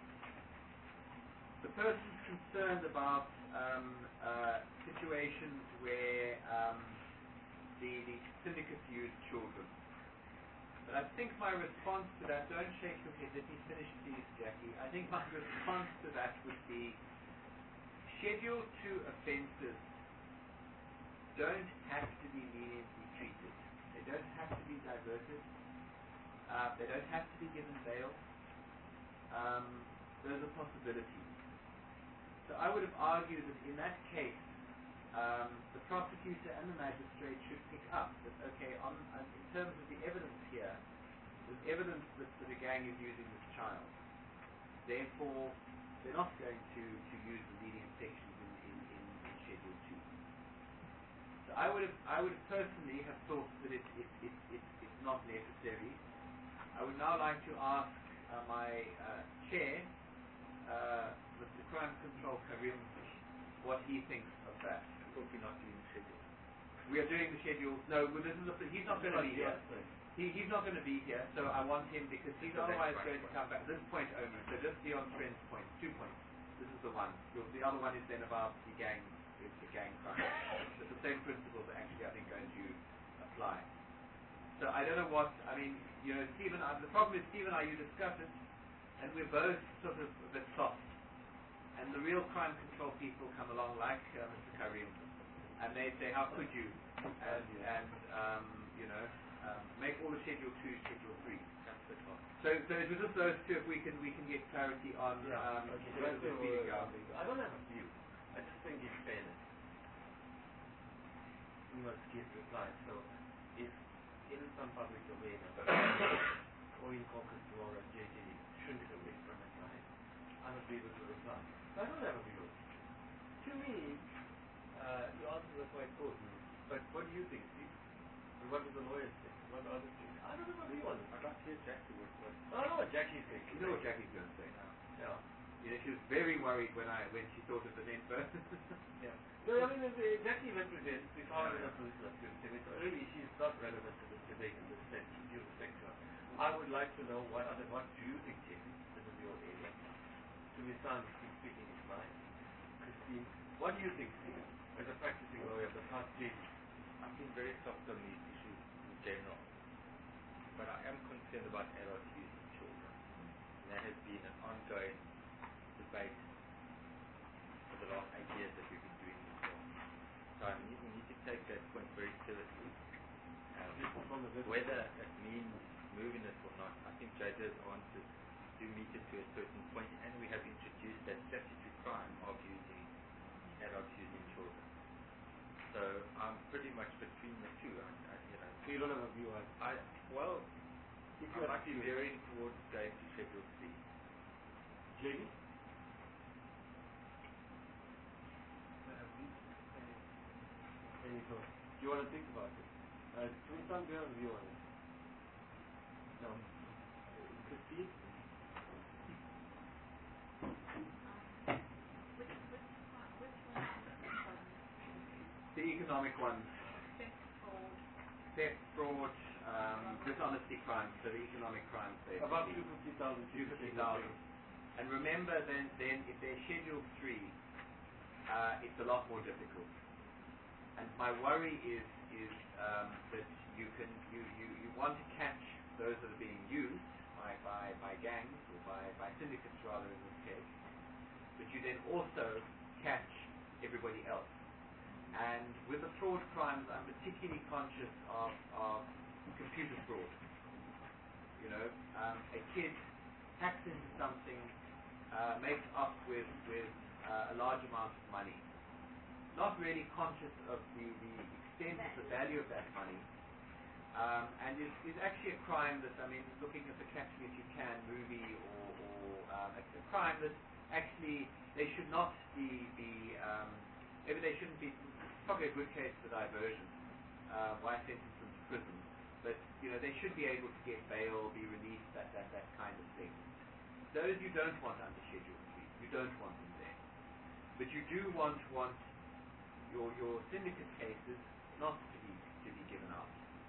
The person's concerned about um, uh, situations where um, the, the syndicates use children. But I think my response to that, don't shake your head, let me finish please, Jackie. I think my response to that would be Schedule two offences don't have to be leniently treated. They don't have to be diverted. Uh, they don't have to be given bail. Um, those are possibilities. So I would have argued that in that case, um, the prosecutor and the magistrate should pick up that, okay, on, on, in terms of the evidence here, there's evidence that, that a gang is using this child. Therefore, they're not going to, to use the lenient sections in, in, in, in Schedule two. So I would have, I would have personally have thought that it, it, it, it, it's not necessary. I would now like to ask uh, my uh, chair, uh, Mister Crime Control Karim, what he thinks of that. Hopefully not doing the schedule. We are doing the schedules. No, well, this is a, he's not going to be here. He, he's not going to be here, so I want him because he's So otherwise that's going to come back. This point only. So just be on Trent's point. Two points. This is the one. The other one is then about the gang, is the gang crime. But the same principles are actually, I think, going to apply. So I don't know what, I mean, you know, Stephen, uh, the problem is Stephen and I, you discuss it, and we're both sort of a bit soft. And the real crime control people come along like uh, Mister Karim, and they say, how could you? And, and um, you know, um, make all the Schedule two, Schedule three. That's the top. So, so it was just those two, if we can, we can get clarity on Yeah. um, Okay, the, that's the the speeding word. down. I don't have a view. I just think it's fairness. We must give reply. So, if in some public domain, or in caucus law and J J shrink away from a client, I must be able to reply. So I don't have a view. To me, uh, your answers are quite potent. But what do you think, Steve? And what do the lawyers think? What do others think? I don't have a view on it. I'd like to hear Jackie what what I don't know what Jackie's going to You know what Jackie's going to say now. Yeah. You know, she was very worried when I when she thought of the name first. Yeah. No, I mean, uh, Jackie represents the power in a position of criticism. So really, she's not relevant to this debate in this sense, due respect to her. I would like to know what other, what do you think, Jamie? This is your area. To be sound, speaking is mine. Christine, what do you think, Steve, as a practicing lawyer of the past Jamie? I've been very soft on these issues in general, but I am concerned about adult use in children. And that has been an ongoing debate for the last eight years that we've been doing this work. So I mean, we need to take that point very seriously. Um, whether it means moving it or not, I think J J's answers do meet it to a certain point, and we have introduced that statutory crime of using adults using children. So I'm pretty much between the two. I, I, you know, So you don't have a view on it? I well, If I'm actually veering towards going to Schedule three. Jamie? Any thoughts? Do you want to think about it? Uh, Tristan, do you have a view on it? No. Christine? Which, which, part- which one is The economic ones. theft, fraud? Theft, fraud, um, dishonesty crimes, so the economic crimes basically. About two hundred fifty thousand. two hundred fifty thousand. And remember then, then if they're Schedule three, uh, it's a lot more difficult. And my worry is is um, that you can you, you, you want to catch those that are being used by, by, by gangs or by, by syndicates rather in this case, but you then also catch everybody else. And with the fraud crimes, I'm particularly conscious of, of computer fraud. You know, um, a kid hacks into something, uh, makes off with, with uh, a large amount of money, not really conscious of the, the extent of the value of that money, um, and is, is actually a crime that, I mean, looking at the Catch Me If You Can movie, or, or um, a, a crime that actually they should not be, be um, maybe they shouldn't be, probably a good case for diversion, uh, why sentence them to prison, but, you know, they should be able to get bail, be released, that, that, that kind of thing. Those you don't want under Schedule three, you don't want them there. But you do want, want your, your syndicate cases not to be, to be given out.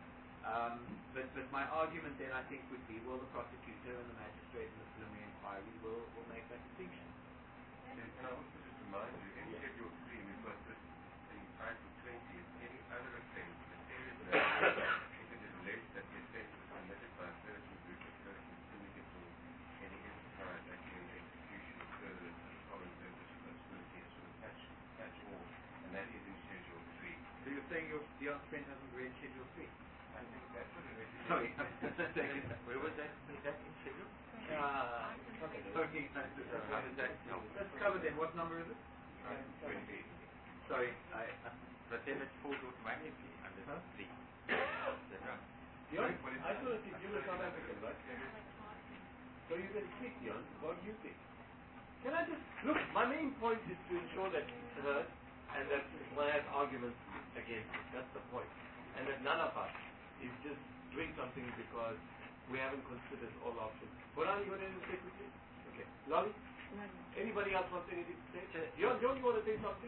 Um, but, but my argument then, I think, would be, well, the prosecutor and the magistrate in the preliminary inquiry will, will make that distinction. And can I also just remind you, in Yes. Schedule three, we've got this in Title twenty, is any other offence, the offender if it is alleged that the offence was committed by a person, group of persons, syndicate, or any enterprise acting in execution of furtherance of the common purpose of conspiracy, a sort of catch, catch all, and that is in Schedule three. So you're saying your Dion Spence hasn't read Schedule three? I think that's what it is. Sorry. Where was that? Is that in schedule? Uh, okay. Okay. How does that help? That's covered then. What number is it? twenty. Sorry, I... Uh, But then it falls automatically under Huh? three. Is that right? Dion, I thought that you were South African, right? So you can speak, Dion. What do you think? Can I just... Look, my main point is to ensure that it's heard and that one has arguments against it. That's the point. And that none of us is just doing something because we haven't considered all options. Boran, you want anything to say quickly? Okay. Lolly? Anybody else wants anything to say? Dion, Dion, you want to say something?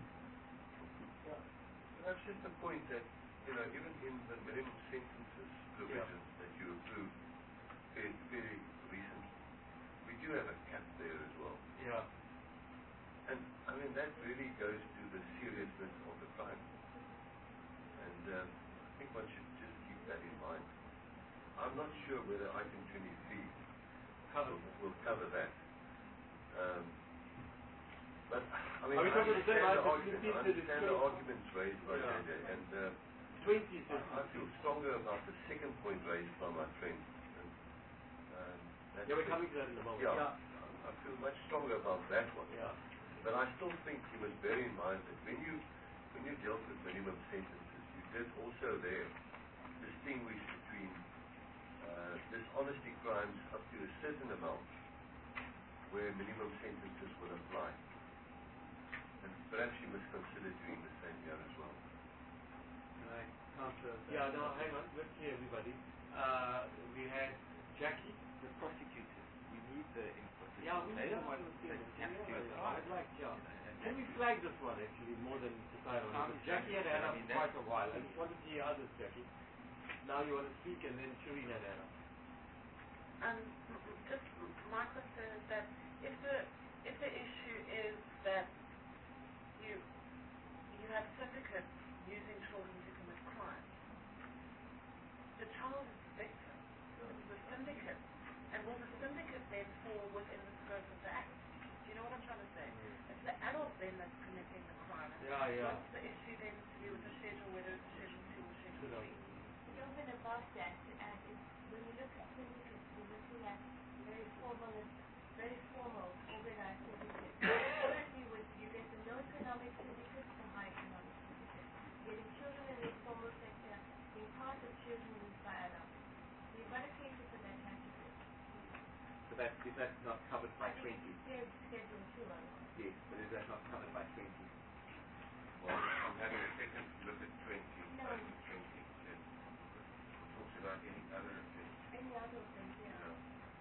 Yeah. Perhaps just the point that, you know, even in the minimum sentences provisions that you approved very, very recently, we do have a cap there as well. Yeah. And, I mean, that really goes to the seriousness of the crime. And um, I think one should just keep that in mind. I'm not sure whether item twenty-three will, will cover that. Um, but, I mean, Are we I talking the same understand the item? argument. I understand the arguments raised by Yeah. J J, and uh, twenty I, I feel stronger about the second point raised by my friend. And, um, that's Yeah, we're the- coming to that in a moment. Yeah, I feel much stronger about that one. Yeah. But I still think you must bear in mind that when you when you dealt with minimum sentences, you did also there distinguish between uh, dishonesty crimes up to a certain amount where minimum sentences will apply. And perhaps you must consider doing the same here as well. Can I counter that? Yeah, now hang on. Let's hear everybody. Uh, we had Jackie. The prosecutors, we need the input. Yeah, we They're yeah, the ones yeah, that have to do it. yeah, I'd like, yeah. And Can we flag this one actually more than decide on it? Because Jackie had had I up mean, for quite a while. I just wanted to hear others, Jackie. Now you want to speak and then Shireen had had up. And m- m- just m- my question is that if the if the issue is that you you have syndicates using children to commit crimes, the child is the victim, the syndicate, and will the syndicate then fall within the scope of the act? Do you know what I'm trying to say? It's the adult then that's committing the crime. And Yeah, yeah. What's the issue then to do with the schedule, whether it's schedule two or schedule Good three? Over and above that, and it's, when you look at syndicates, you're looking at very formal, very formal, organized syndicates. Currently, with you get the low economic syndicates, the high economic syndicates. Getting children in the informal sector, being part of children used by adults. So you've got to cater for that category. So that, is that not covered by I think twenty? it's said schedule two on it. Yes, but is that not covered by twenty? Well, I'm having a second look at twenty. No. Item twenty. Yes. It talks about any other offence. Any other things, You yeah. know.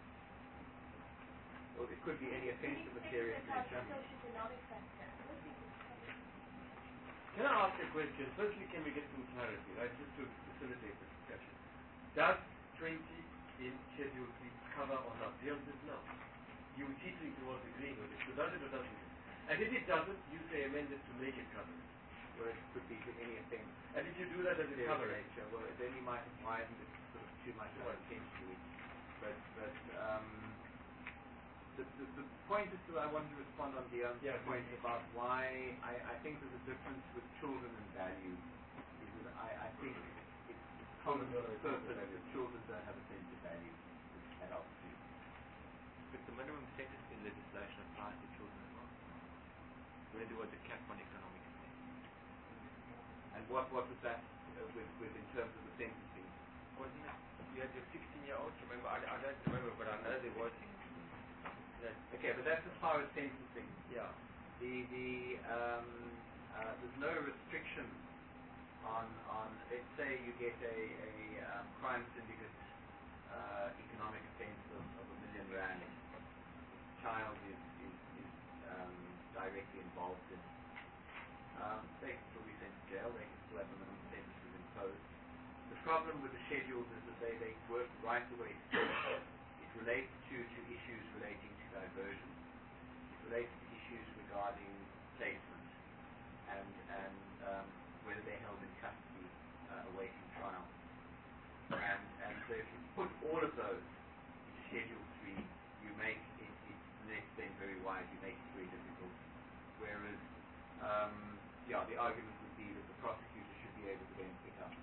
Or it could be any offence of a serious nature. Socio-economic factor. I don't think it's covered. Can I ask a question? Firstly, can we get some clarity, right, just to facilitate the discussion? Does twenty in Schedule three cover or not? The answer is no. You were teetering towards agreeing with it. So does it or doesn't it? And if it doesn't, you say amend it to make it cover it. Where it could be to any offence And if you do that, does it serious cover it? nature. Well, then you might widen it sort of too much of intentionally. But, but, um, the, the, the point is that I want to respond on the Yeah, point please. about why I, I think there's a difference with children and value. Because I, I think it's, it's common Children don't have a sense of purpose value. that children don't have a sense of value as adults do. But the minimum sentencing legislation applies to children as well. Where there was a cap on economic offence. And what, what was that uh, with, with in terms of the sentencing? Wasn't it? You had your sixteen-year-olds, remember? I, I don't remember, but I know there was. That, Okay, but that's as far as sentencing. Yeah. The, the, um, uh, there's no restriction on, on, let's say you get a, a um, crime syndicate uh, economic offence of, of a million rand. The child is, is, is um, directly involved in it. Um, they can still be sent to jail, they can still have a minimum sentences imposed. The problem with the schedules is that they, they work right away. It relates to, to issues relating to diversion. It relates to issues regarding placement and, and um, whether they're held in custody uh, awaiting trial. And, and so if you put all of those into Schedule three, you make it, it less then very wide, you make it very difficult. Whereas, um, yeah, the argument would be that the prosecutor should be able to then pick up.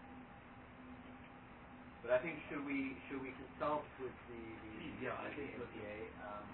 But I think should we should we consult with the, the yeah, I think M P A um,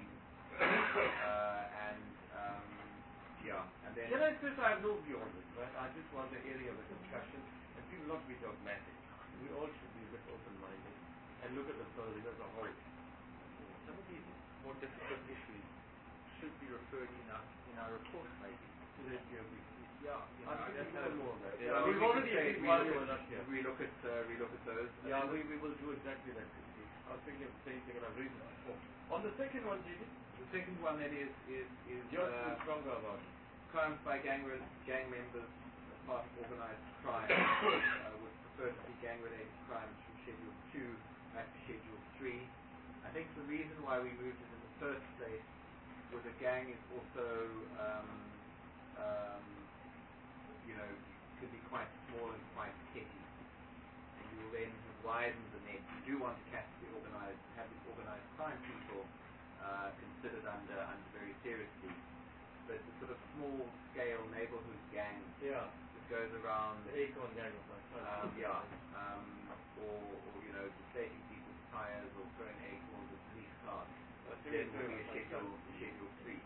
uh, and um, yeah, and then Can I say I have no view on this, right? I just want the area of the discussion and people not be dogmatic. We all should be a bit open-minded and look at the building as a whole. Some of these more difficult issues should be referred in our in our report maybe. To the G O B. Yeah, you know, I think that's we more on that. Yeah, Yeah, we we've can already say agreed we while look you at- were not here. we look at uh, we look at those. Yeah, we, we will do exactly that. I was thinking of the same thing and I've raised it before. On the second one, J D, The second one then is is is you're uh, still stronger about it. crimes by gang re- gang members as part of organized crime uh, would prefer to see gang-related crimes from Schedule two back to Schedule three. I think the reason why we moved it in the first place was a gang is also, um, um, you know, could be quite small and quite petty. And you will then have widened the net. You do want to catch the organized, have the organized crime people uh, considered under, under very seriously. But the sort of small-scale neighborhood gang Yeah. that goes around, The Acorn gang of my son. um, yeah, um, or, or you know, deflating people's tires or throwing acorns at police cars. That's Then really will be a fair. schedule, schedule three.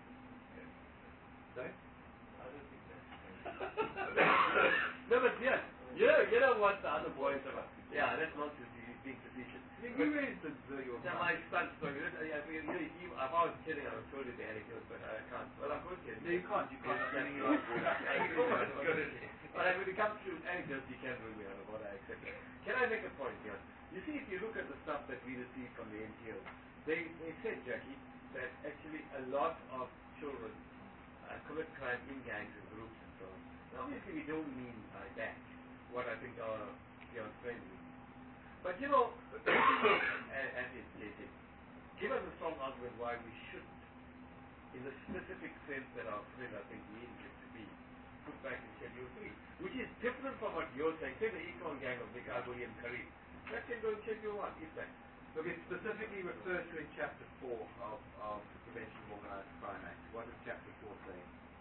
Sorry? I don't think that's No, but yeah, you know, you know what the other boys are. Yeah, that's nonsense. He's being facetious. You raised the, the your Yeah, my son's story. Yeah, I mean, you know, he, if I was kidding, I would show you the anecdote, but I can't. Well, I'm going to. No, you can't. You can't. Yeah, You're that's right. good. But when it comes to anecdotes, you can't rule me out of what I accept. Can I make a point here? You see, if you look at the stuff that we receive from the N T O, they, they said, Jackie, that actually a lot of children uh, commit crime in gangs and groups and so on. Now, obviously, we don't mean by that what I think our young friend means. But you know, as, as it stated, give us a strong argument why we shouldn't, in the specific sense that our friend I think needs it to be, put back in Schedule three, which is different from what you're saying. Say the Econ gang of Nikaburi and Karim. That can go in Schedule one, if that. Look, it's specifically referred to in Chapter four of, of the Prevention of Organized Crime Act. What does Chapter four say?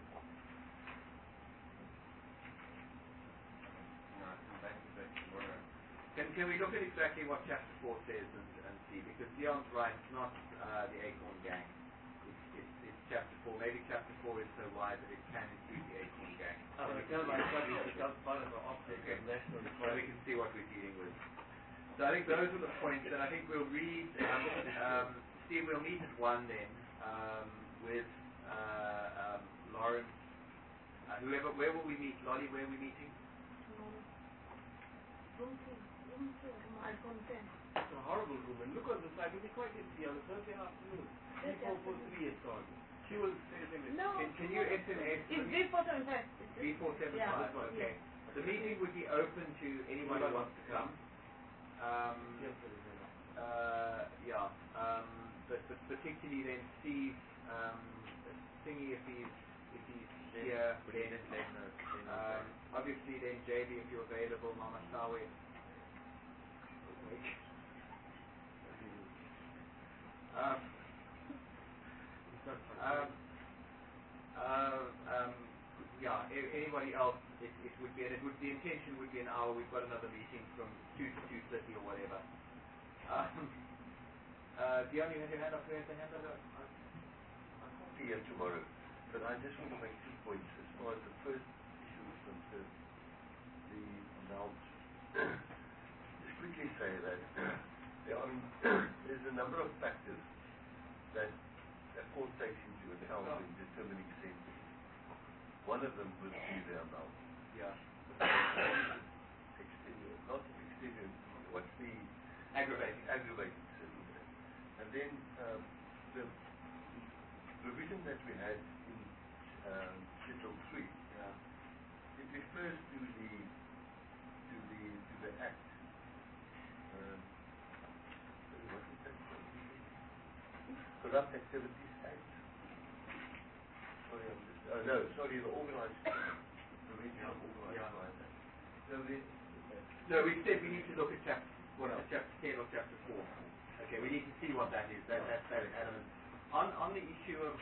No, I'll come back to that tomorrow. Can, can we look at exactly what Chapter four says and, and see? Because Dion's right, it's not uh, the Acorn Gang. It's, it's, it's Chapter four. Maybe Chapter four is so wide that it can include the Acorn Gang. I will tell my son it becomes part of our object Okay. of national So equality. we can see what we're dealing with. So I think those are the points, and I think we'll read, um, um, Steve, we'll meet at one then, um, with uh, um, Lawrence, uh, whoever, where will we meet? Lolly, where are we meeting? Room ten. Room ten. My room ten. It's a horrible room, and look on the side, it'll be quite empty on a Thursday afternoon. three four four three is gone. She will say something. No. Can, can you S M S? It's B four seven five. B four seven five, Yeah. okay. The meeting would be open to anyone who wants to come. Um, uh, yeah, um, but, but particularly then Steve, um, Thingy if he's, if he's here, then, um, obviously then J B if you're available, Mama Sawe. Awake. Um, um, uh, um, yeah, a- anybody else, it, it would be, and it would, the intention would be an hour. We've got another meeting from two to two thirty or whatever. Um, uh, Dion, you have your hand up there, the hand up? I can't be here tomorrow, but I just want to make two points as far as the first issue is concerned. The amount. Just quickly say that there are, there's a number of factors that a court takes into account in determining sentence. One of them would be the amount. Yeah. Exterior, not exterior, what's the Aggravating. aggravating circumstance. And then um, the provision that we had in um, Schedule three, Yeah. it refers to the to the to the act Corrupt Activities Act. Sorry, I'm just, uh, no, sorry, the Organized Crime. Prevention of Organized Crime Act. So the, no, we said we need to look at chapter, what, no. chapter ten or chapter four. Okay, we need to see what that is. That, that's that element. On, on the issue of...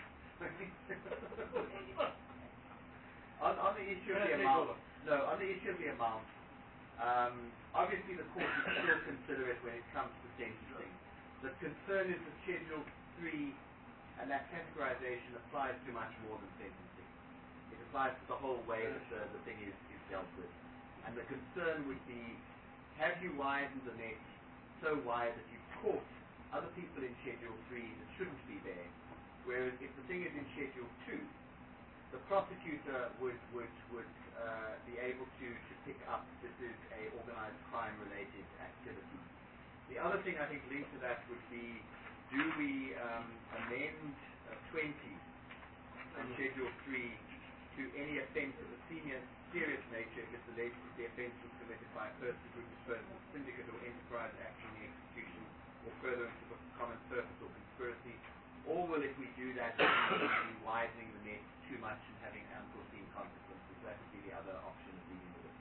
on, on the issue of the amount... No, on the issue of the amount, um, obviously the court will still consider it when it comes to sentencing. The concern is that Schedule three and that categorization applies to much more than sentencing. It applies to the whole way that the, the thing is, is dealt with. And the concern would be, have you widened the net so wide that you've caught other people in Schedule three that shouldn't be there? Whereas if the thing is in Schedule two, the prosecutor would, would, would uh, be able to, to pick up this is a organized crime related activity. The other thing I think linked to that would be, do we um, amend uh, twenty in Schedule three to any offence of a senior serious nature if it's alleged that the offence was committed by a person, group of persons, syndicate or enterprise acting in the execution or furtherance of a common purpose or conspiracy, or will if we do that be widening the net too much and having unforeseen consequences? That would be the other option of dealing with it.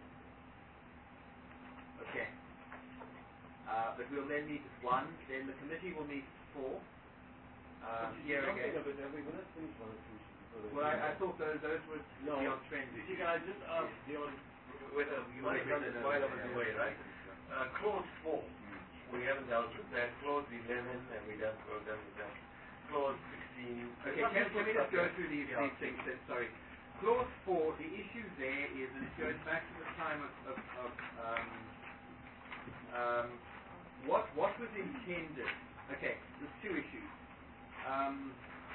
Okay. Uh, but we'll then meet at one, then the committee will meet at four. Um, here again. Of it, have we not finished one or two issues before the Well, I, I thought those those were no. beyond trend. You see, can I just ask beyond whether you want to come this right up the way, right? Uh, clause four, mm. we haven't dealt with that. Clause eleven, and we done well done with that. Clause sixteen. Okay, can, can we just go through these, yeah. these things then? Sorry. Clause four, the issue there is that it goes back to the time of, of, of um, um, what what was intended. Okay, there's two issues. Um,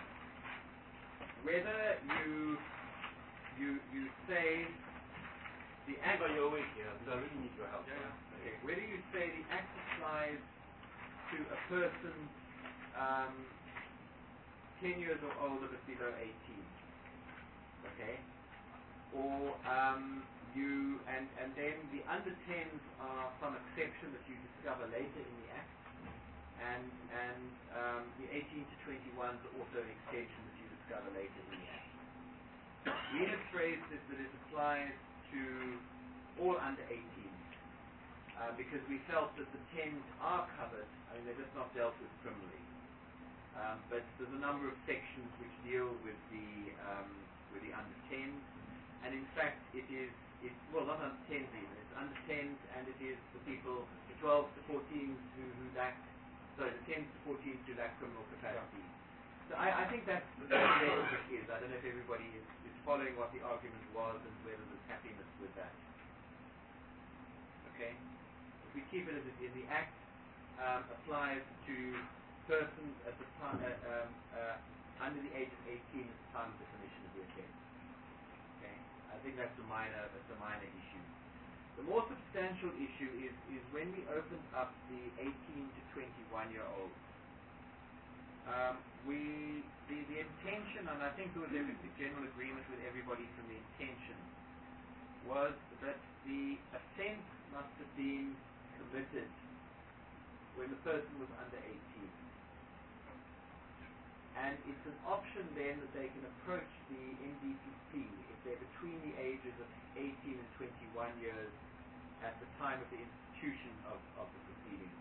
whether you you you say the act. But you're awake here, because I really need your help. Yeah. Okay. Whether you say the act applies to a person um, ten years or older but below eighteen. Okay. Or um, you and and then the under tens are some exception that you discover later in the act. And and um, the eighteen to twenty-ones are also an extension that you discover later in the act. We have phrased it that it applies to all under eighteen uh, because we felt that the tens are covered. I mean, they're just not dealt with criminally. Um, but there's a number of sections which deal with the um, with the under tens, and in fact, it is it's well not under tens even. It's under tens, and it is the people the twelves to fourteens who who lack. So the tens to fourteens to that criminal capacity. So I, I think that's the way it is. I don't know if everybody is, is following what the argument was and whether there's happiness with that. Okay? If we keep it as it is, the Act um, applies to persons at the time uh, um, uh, under the age of eighteen at the time of the commission of the offence. Okay? I think that's a minor that's a minor issue. The more substantial issue is, is when we opened up the eighteen to twenty-one year olds. Um, we the, the intention, and I think there was a general agreement with everybody from the intention, was that the offence must have been committed when the person was under eighteen. And it's an option then that they can approach the N D P P if they're between the ages of eighteen and twenty-one years at the time of the institution of, of the proceedings.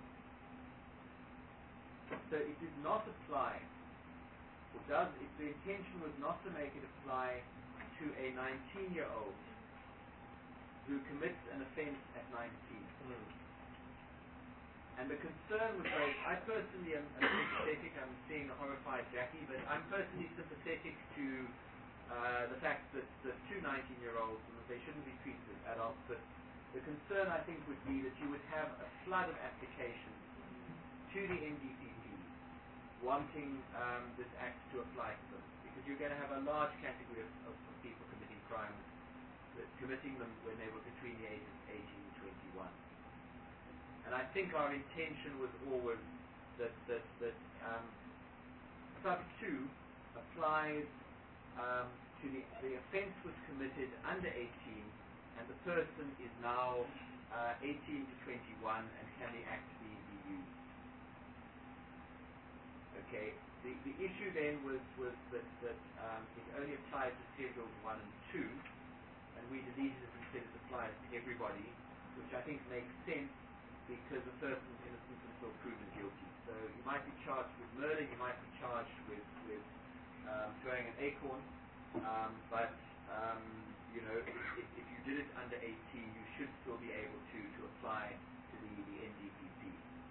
So it did not apply, or does, if the intention was not to make it apply to a nineteen-year-old who commits an offence at nineteen. Mm. And the concern was raised, I personally am, am sympathetic, I'm seeing a horrified Jackie, but I'm personally sympathetic to uh, the fact that, that two nineteen-year-olds, and that they shouldn't be treated as adults, but the concern I think would be that you would have a flood of applications to the N D P P wanting um, this act to apply to them, because you're going to have a large category of, of, of people committing crimes, that committing them when they were between the ages of eighteen and twenty-one. And I think our intention was always that that, that um, sub two applies um, to the, the offence was committed under eighteen, and the person is now uh, eighteen to twenty-one, and can the act be, be used? Okay. the, the issue then was, was that, that um, it only applied to Schedules one and two, and we deleted it and said it applies to everybody, which I think makes sense because a person's innocent until proven guilty. So you might be charged with murder, you might be charged with, with um, throwing an acorn, um, but um, you know, if, if, if you did it under eighteen, you should still be able to, to apply to the, the N D P P.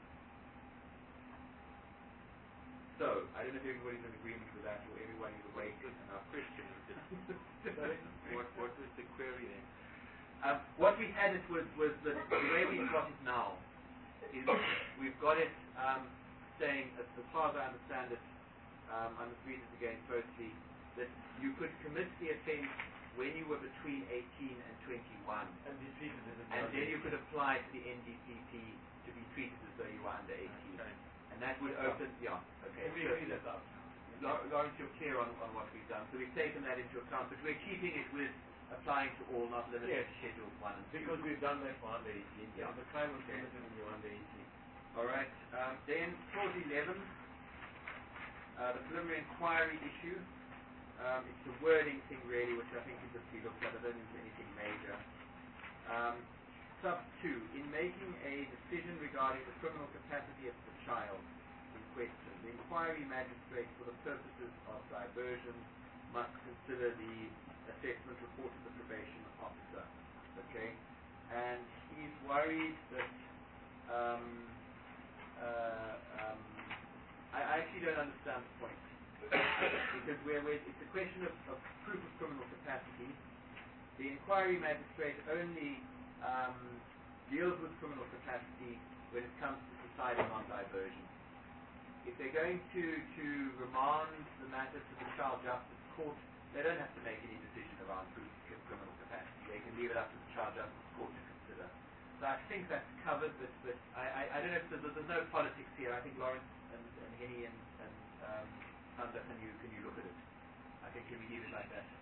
So, I don't know if everybody's in agreement with that, or everybody's awake. And our question is just, what, what was the query then? Um, what we had it was, was that the way we've got it now is we've got it um, saying, as, as far as I understand it, um, I must read it again closely, that you could commit the offence when you were between eighteen and twenty-one. And be treated as And then you could apply to the N D P P to be treated as though you were under eighteen. Okay. And that would open, yeah, okay. We so, agree that's out. Lau- Lawrence, you're clear on, on what we've done. So we've taken that into account, but we're keeping it with applying to all, not limited Yes. to Schedules one and two. Because we've done that for under eighteen. Yeah. The crime was Okay. committed when you're under eighteen. All right. Um, then clause eleven, uh, the preliminary inquiry issue. Um, it's a wording thing really, which I think can just be looked at. I don't think it's anything major. Um, sub two, in making a decision regarding the criminal capacity of the child in question, the inquiry magistrate, for the purposes of diversion, must consider the assessment report of the probation officer. Okay, and he's worried that. Um, uh, um, I, I actually don't understand the point. Because we're, we're, it's a question of, of proof of criminal capacity. The inquiry magistrate only um, deals with criminal capacity when it comes to deciding on diversion. If they're going to, to remand the matter to the Child Justice Court, they don't have to make any decision around proof of criminal capacity. They can leave it up to the Child Justice Court to consider. So I think that's covered, but, but I, I, I don't know if there's, there's no politics here. I think Lawrence and, and Henny and, and um, Hunter, can you, can you look at it? I think can we leave it like that?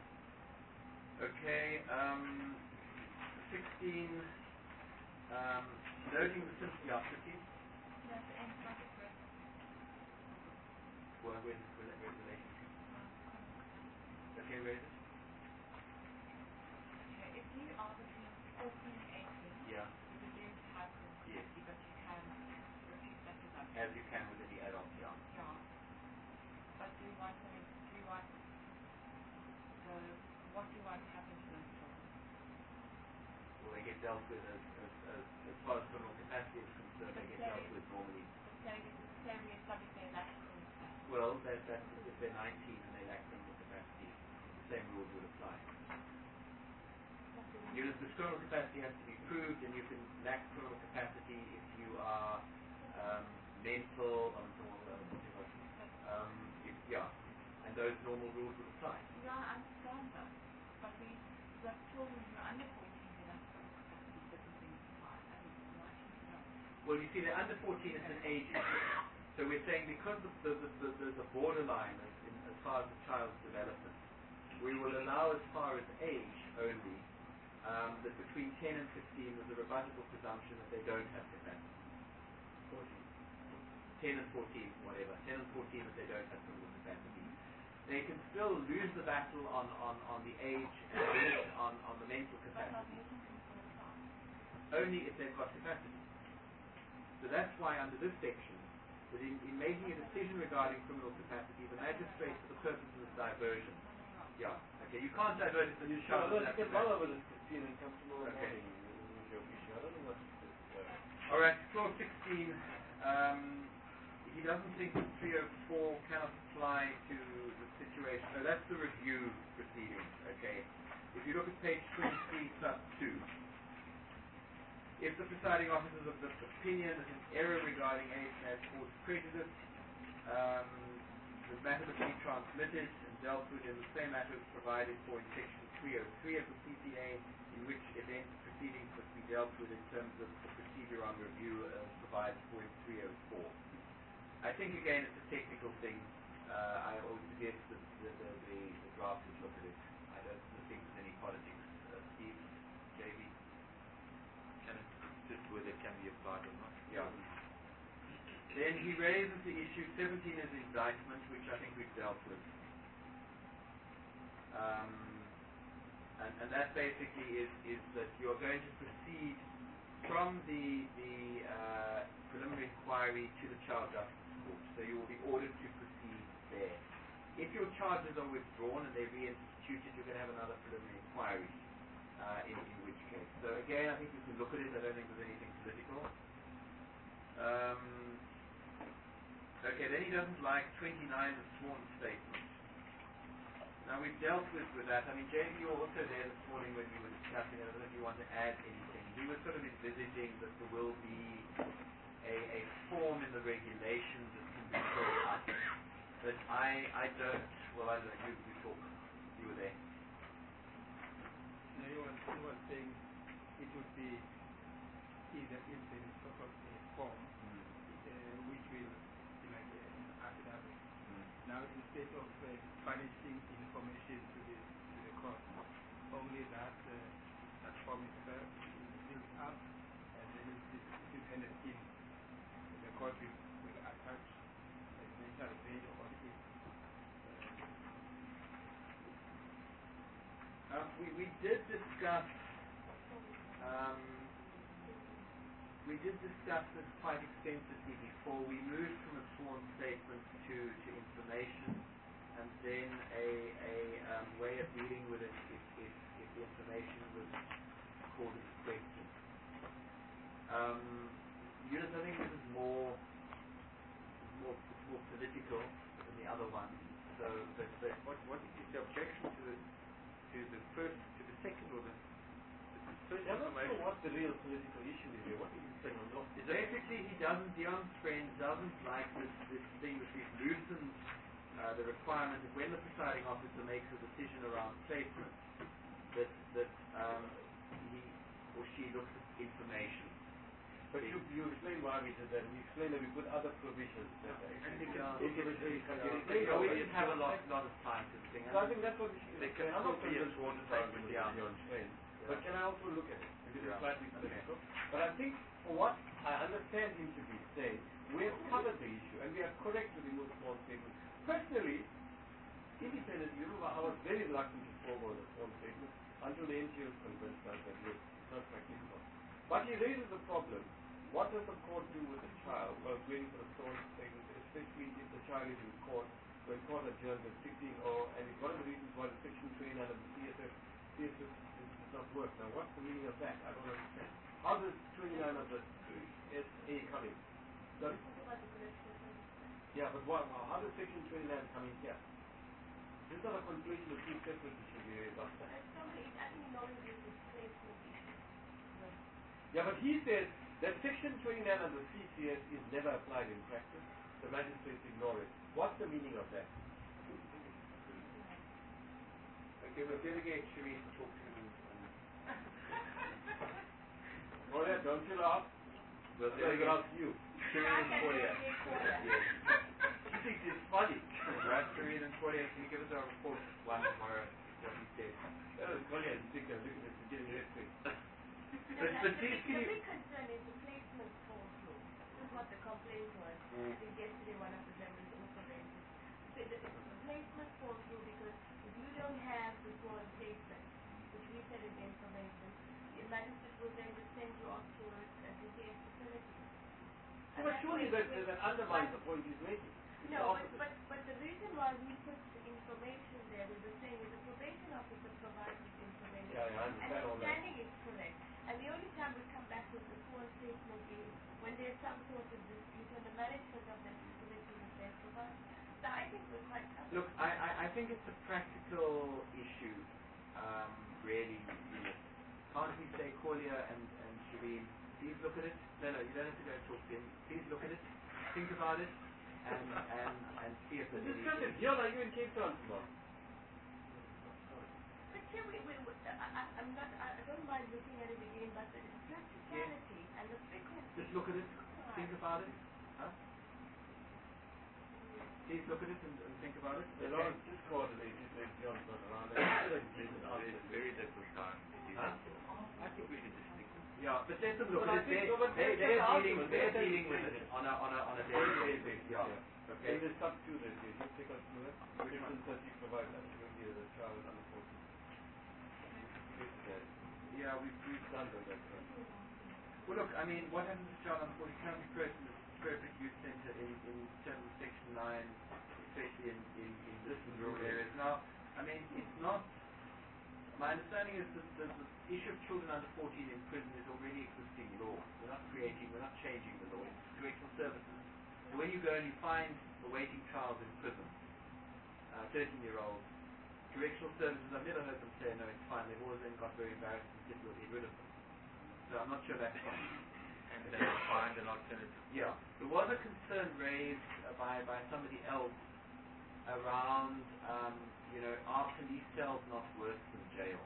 Okay, um, sixteen, um, noting the symptomology. That's the end of it. Well, where's it relation to? Okay, where is it? Okay, if you are between fourteen and eighteen, Yeah. you would do have Yes. responsibility, but you can refuse that presumption. As you can with any adult, yeah. Yeah. But do you want to, do you want the, what do you want to happen to those children? Well, they get dealt with as, as, as, as far as criminal capacity is concerned, they get dealt with normally. So necessarily a subject they lack criminal capacity. Well, that, that's if they're nineteen and they lack criminal capacity, the same rules would apply. You know, the criminal capacity has to be proved, and you can lack criminal capacity if you are um, mental, um, um, if, yeah, and those normal rules would apply. Yeah, I understand that. But we, the children who are under fourteen, they lack criminal capacity, certain things apply. And you actually don't. Well, you see, they're under fourteen, it's an age issue. So we're saying because of the, the, the, the, the borderline as, in, as far as the child's development, we will allow as far as age only um, that between ten and fifteen there's a rebuttable presumption that they don't have capacity. fourteen. ten and fourteen, whatever. ten and fourteen that they don't have criminal capacity. They can still lose the battle on, on, on the age and lose on, on the mental capacity. Only if they've got capacity. So that's why under this section, that in, in making a decision regarding criminal capacity, the magistrate, for the purposes of diversion, yeah, okay, you can't divert it to the child. Well, you can follow with this fifteen and come tomorrow Okay. morning with your issue. I don't know what uh, All right, clause sixteen. Um, he doesn't think that three oh four cannot apply to the situation. No, that's the review proceedings. Okay. If you look at page twenty-three, sub two. If the presiding officer is of the opinion that an error regarding age has caused prejudice, um, the matter must be transmitted and dealt with in the same matter as provided for in section three oh three of the C C A, in which event proceedings must be dealt with in terms of the procedure on review as provided for in three oh four. I think again it's a technical thing. Uh, I would suggest that the, the, the, the drafters look at it. I don't think there's any politics. Uh, Steve, J B? Can it, just whether it can be applied or not? Yeah. Then he he raises the issue, seventeen is the indictment, which I think we've dealt with. Um, and, and that basically is, is that you're going to proceed from the, the uh, preliminary inquiry to the child justice court. So you will be ordered to proceed there. If your charges are withdrawn and they're reinstituted, you're going to have another preliminary inquiry, uh, in, in which case. So again, I think you can look at it. I don't think there's anything political. Um, okay, then he doesn't like twenty-nine, the sworn statement. Now we've dealt with, with that. I mean, Jamie, you were also there this morning when we were discussing it. I don't know if you want to add anything. We were sort of envisaging that there will be a, a form in the regulations that can be filled up. But I, I don't, well, I don't know, you, you talk, you were there. No, you were, you were saying it would be either if there is sort of a form mm. uh, which will be like an affidavit. Mm. Now, instead of uh, furnishing information to the to the court, only that uh, that form is filled up and then it is, it is handed in. The court will, will attach a mental page on it. Uh, we, we did discuss um, we did discuss this quite extensively before. We moved from a sworn statement to, to information, and then a, a um, way of dealing with it if, if, if the information was called into question. Um, Eunice, I think this is more more more political than the other one. So, but, but what what is the objection to the to the first to the second or the, the first I'm not information? sure what the real political issue is here. What is he saying on law? Basically, he doesn't. Dion's friend doesn't like this this thing that we've loosened uh, the requirement that when the presiding officer makes a decision around placement, that that um, he or she looks at information. But you, you explain why we did that. We explained that we put other provisions that actually Yeah. individually can get it. Yeah, we didn't have a lot, lot of time to think. So I think that's what we should explain. I'm not convinced what is argument Yeah. beyond friends. But can I also look at it? Because Yeah. it's slightly Okay. political. But I think for what I understand him to be saying, we have covered the issue and we are correct to remove small statements. Personally, independently, I was very reluctant to forego the small statement until the N G O convinced us that look, it's not practical. But he raises the problem. What does the court do with the child while waiting for the sworn statement, especially if the child is in court, when court adjourned at sixteen or, and it's one of the reasons why the section twenty-nine of the C S F, C S F does not work. Now, what's the meaning of that? I don't understand. How does twenty-nine of the S A come in? Sorry? Yeah, but what, how does section twenty-nine come in here? This is not a completion of two separate issues here. Yeah, but he says that section twenty-nine of the C C S is never applied in practice. The magistrates ignore it. What's the meaning of that? Okay, we'll delegate Sharif to talk to him. Gloria, don't you laugh? We'll delegate ask you. Sharif and Claudia. Yes. She thinks it's funny. Right, Sharif and Claudia, can you give us our report one tomorrow? What he said. Uh, Claudia, you think I'm looking at the getting red face. But, but please, the big concern is the placement fall through. This is what the complaint was. Mm. I think yesterday one of the members also raised it. The, the, the placement fall through because if you don't have the sworn placement, which we said is information, the magistrate will then just send you off to a, a D T S facility. So, but surely that, that, that undermines the point he's making. It's No, but, but, but the reason why we put the information there, we were saying is the probation officer provides this information. Yeah, yeah, I understand and all that. understanding is correct. And the only time we come back with the sworn statement is when there's some sort of dispute on the management of that facility that they provide. So I think we're quite covered. look, I, I, I think it's a practical issue, um, really. You know. Can't we say, Claudia and, and Sharif, please look at it? No, no, you don't have to go and talk to him. Please look at it, think about it, and and, and see if there's any... Discuss it. Here, are you in Cape Town tomorrow? But here we, we, we I, I- I'm not, I I don't mind looking at it again, but the practicality and the frequency. Just look at it, think about it. Huh? Please look at it and, and think about it. The Lord just coordinate it and John's not around. It's Very difficult time to do Huh? that. I think we can just stick with Yeah, but there's some, No, but but I they, think- no, but they, there's they're an dealing, argument. they're There's a- dealing with it on a, on a, on a daily basis, yeah. Okay. In the sub two that you take us through it, different that you provide us with the other child under fourteen. Yeah, we've, we've done that. Well, look, I mean, what happens to child under fourteen can be present in the appropriate youth centre in, in terms of section nine, especially in, in, in this and rural areas. Now, I mean, it's not, my understanding is that the, the issue of children under fourteen in prison is already existing law. We're not creating, we're not changing the law. It's correctional services. So when you go and you find awaiting trials in prison, uh, thirteen-year-olds, correctional services, I've never heard them say, no, it's fine. They've always then got very embarrassed and said, we'll get rid of them. So I'm not sure that's fine. And they will find an alternative. Yeah. There was a concern raised uh, by, by somebody else around, um, you know, are police cells not worse than jail?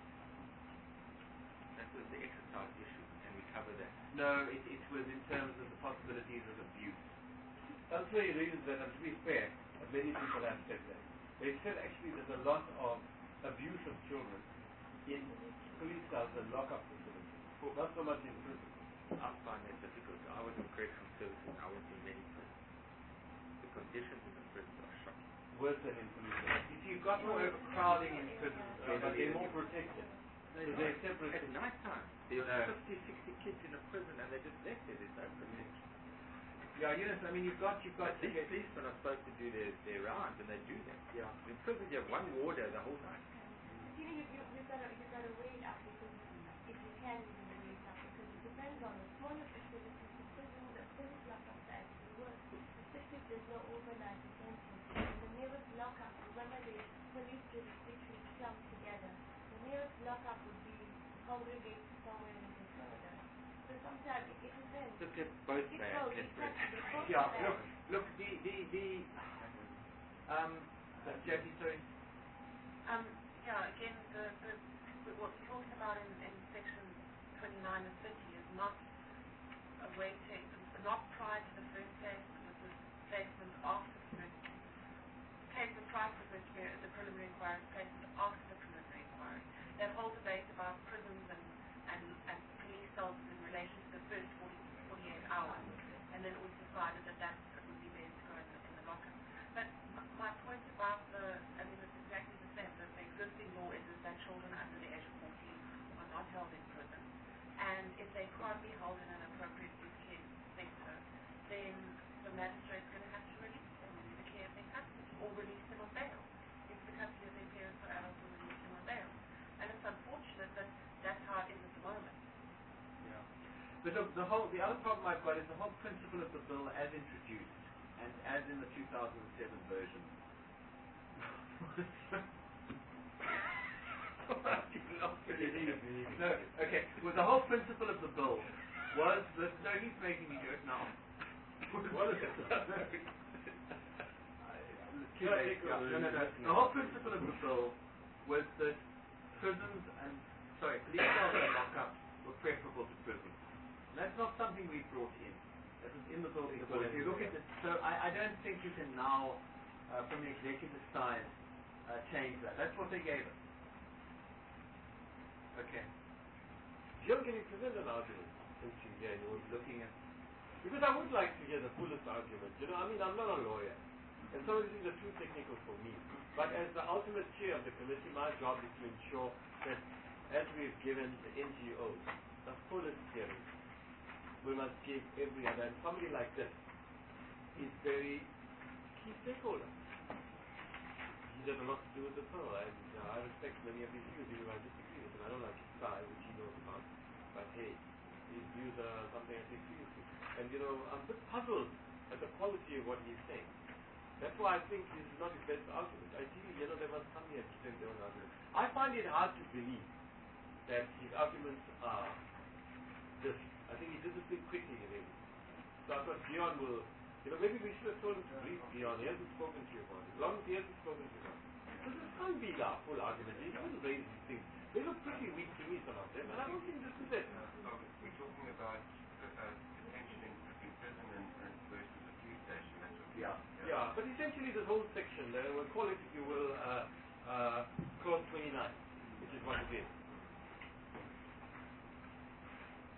That was the exercise issue, and we covered that. No, it, it was in terms of the possibilities of abuse. That's why you realize that, and to be fair, many people have said that. They said actually there's a lot of abuse of children in police cells and lockup facilities, not so much in prison. I find that difficult. I was in correctional services, I was in many prisons. The conditions in the prisons are shocking. Worse than in police cells. You see, you've got more overcrowding in prisons. Uh, but they're more protected. So they're separate. At night time, there No. are fifty, sixty kids in a prison and they're just left there. There's no protection. Yeah, Eunice, I mean, you've got, you've got... But these policemen are supposed to do their, their rounds, and they do that. Yeah. In prison, you have one warder the whole night. You know, you, you, you've got to, you've got to weigh it up because if you can, you can weigh it up because it depends on the smaller facilities, the prison, the prison lockups that actually work, especially if there's no overnight detention. And the nearest lockup, remember the police jurisdiction clumped together, the nearest lockup would be congregated somewhere a little further. So sometimes it, it depends. Look at both It's bad. both, Let's it's break got to be both Yeah, bad. look, look, the, the, the... Um, uh, Jackie, sorry. Um, yeah, again, the, the, the, what we're talking about in, in section twenty-nine and thirty is not awaiting, not prior to the first placement, it was placement after the first placement prior to the first period, the preliminary inquiry, placement after the preliminary inquiry. That whole debate about prisons and, and, and police cells in relation to the first forty, forty-eight hours, and then it was decided that that would be best to go in the, in the lockup. But m- my point about the, I mean, it's exactly the same. The, the existing law is, is that children under the age of fourteen are not held in prison. And if they can't be held in an appropriate youth care sector, then the magistrate's going to have to release them into the care of their custody or release them on bail. Into the custody of their parents or adults or release them on bail. And it's unfortunate that that's how it is at the moment. Yeah. But look, the whole, the other problem I've got is the whole principle of the bill as introduced and as in the two thousand seven version. No, okay. Well, the whole principle of the bill was that, no, he's making me do it now. What is it? Too late. Yeah, no, no, no. The whole principle of the bill was that prisons and, sorry, police cells and lockups were preferable to prisons. And that's not something we brought in. That was in the bill before. If you look at it, so I, I don't think you can now, uh, from the executive side, uh, change that. That's what they gave us. Okay. You're getting present an argument since you here, you were looking at, because I would like to hear the fullest argument. You know, I mean, I'm not a lawyer, and so these are too technical for me. But as the ultimate chair of the committee, my job is to ensure that as we've given the N G Os the fullest hearing, we must give every other, and somebody like this is very key stakeholder. He has a lot to do with the bill, and uh, I respect many of his views, even if I disagree with him. I don't like his style, which he knows about, but hey, his views are something I take seriously. And you know, I'm a bit puzzled at the quality of what he's saying. That's why I think this is not his best argument. Ideally, you know, there must come here to present their own argument. I find it hard to believe that his arguments are this. I think he did this thing quickly, really. So I thought Dion will, you know, maybe we should have told him to brief Dion. He hasn't spoken to you about it. As long as he hasn't spoken to you about it. Because this can't be the full argument. He doesn't raise these things. They look pretty weak to me, some of them, and I don't think this is it. Uh, so we're talking about uh, detention in, in prison and, and versus a police station. That's what Yeah. Yeah, but essentially this whole section, uh, we'll call it, if you will, uh, uh, clause twenty-nine, which is what it is.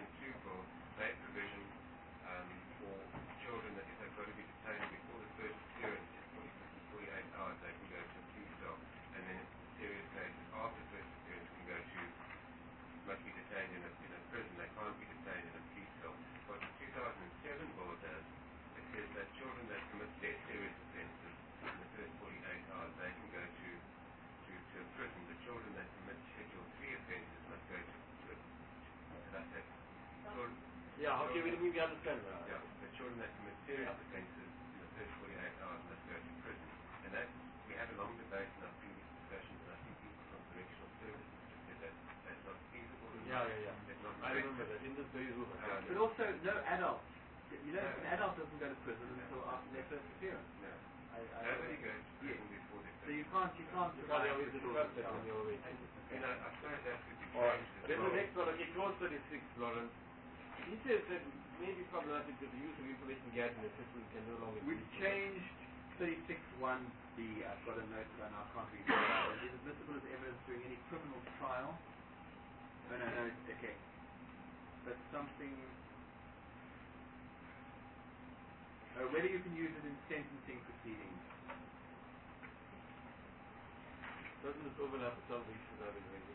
two bill made provision um, for children that if they've got to be detained before the first appearance, in forty-six to forty-eight hours, they can go to a police cell. And then in serious cases, after the first appearance, can go to, must be detained in a, in a prison. They can't be detained in a police cell. What the two thousand seven bill does, it says that children that commit dead serious offences in the first forty-eight hours, they can go to, to, to a prison. The children that commit Schedule three offences must go to prison. So that's it. Children, Yeah, okay, we, we understand that. yeah, the children that commit serious offences in the first forty-eight hours must go to prison. And that's, we had a long debate in our previous discussions, and I think people from correctional services just said that that's not feasible. Yeah, yeah, yeah. It's not I remember that in this very room. Uh, but also, no adult. You know, an adult doesn't go to prison until after their first appearance. No. I, I Nobody goes to prison yes. before they So you can't, you can't You can't provide always for discuss children. that on your way. You know, I suppose that could be Alright, changed as then the well. next one, okay, clause thirty-six, Lawrence. He says that it may be problematic that the use of information gathered in the system can no longer be We've changed thirty-six one B. I've got a note that I now can't read it out. It is admissible as evidence during any criminal trial. No, no, no, okay. But something... Uh, whether you can use it in sentencing proceedings. Doesn't this overlap with some of the issues I've been raising?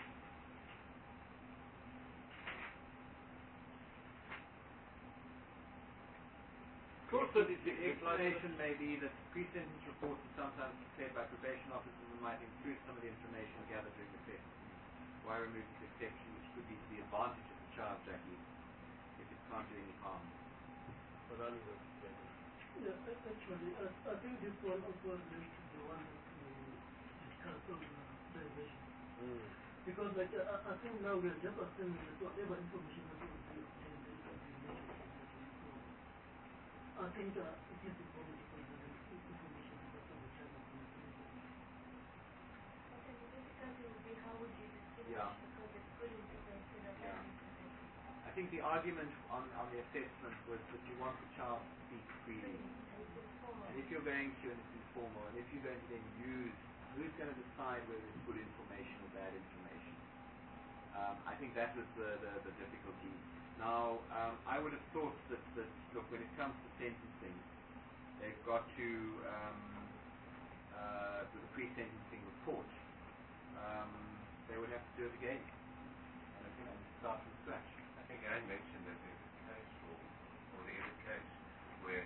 Clause thirty-six. The explanation may be that pre-sentence reports are sometimes prepared by probation officers and might include some of the information gathered during the test. Why remove this exception, which could be to the advantage of the child, Jackie, if it can't do any harm? But I mean, Yeah, a- actually, I, I think this one also relates to the one that we discussed on uh, derivation. mm. Because like, I, I think now we're just assuming that whatever information that we obtain, obtained based on the information. So I think uh, it is important to consider the information that the child has been obtained. Okay, the difficulty would be how would you distinguish Yeah. because it's good information and Yeah. bad information. I think the argument on, on the assessment was that you want the child to speak freely. And it's informal. And if you're going to, and it's informal, and if you're going to then use, who's going to decide whether it's good information or bad information? Um, I think that was the, the, the difficulty. Now, um, I would have thought that, that, look, when it comes to sentencing, they've got to, um, uh, with the pre-sentencing report, um, they would have to do it again. And again, start from scratch. I think I mentioned that there's a case for, or there is a case where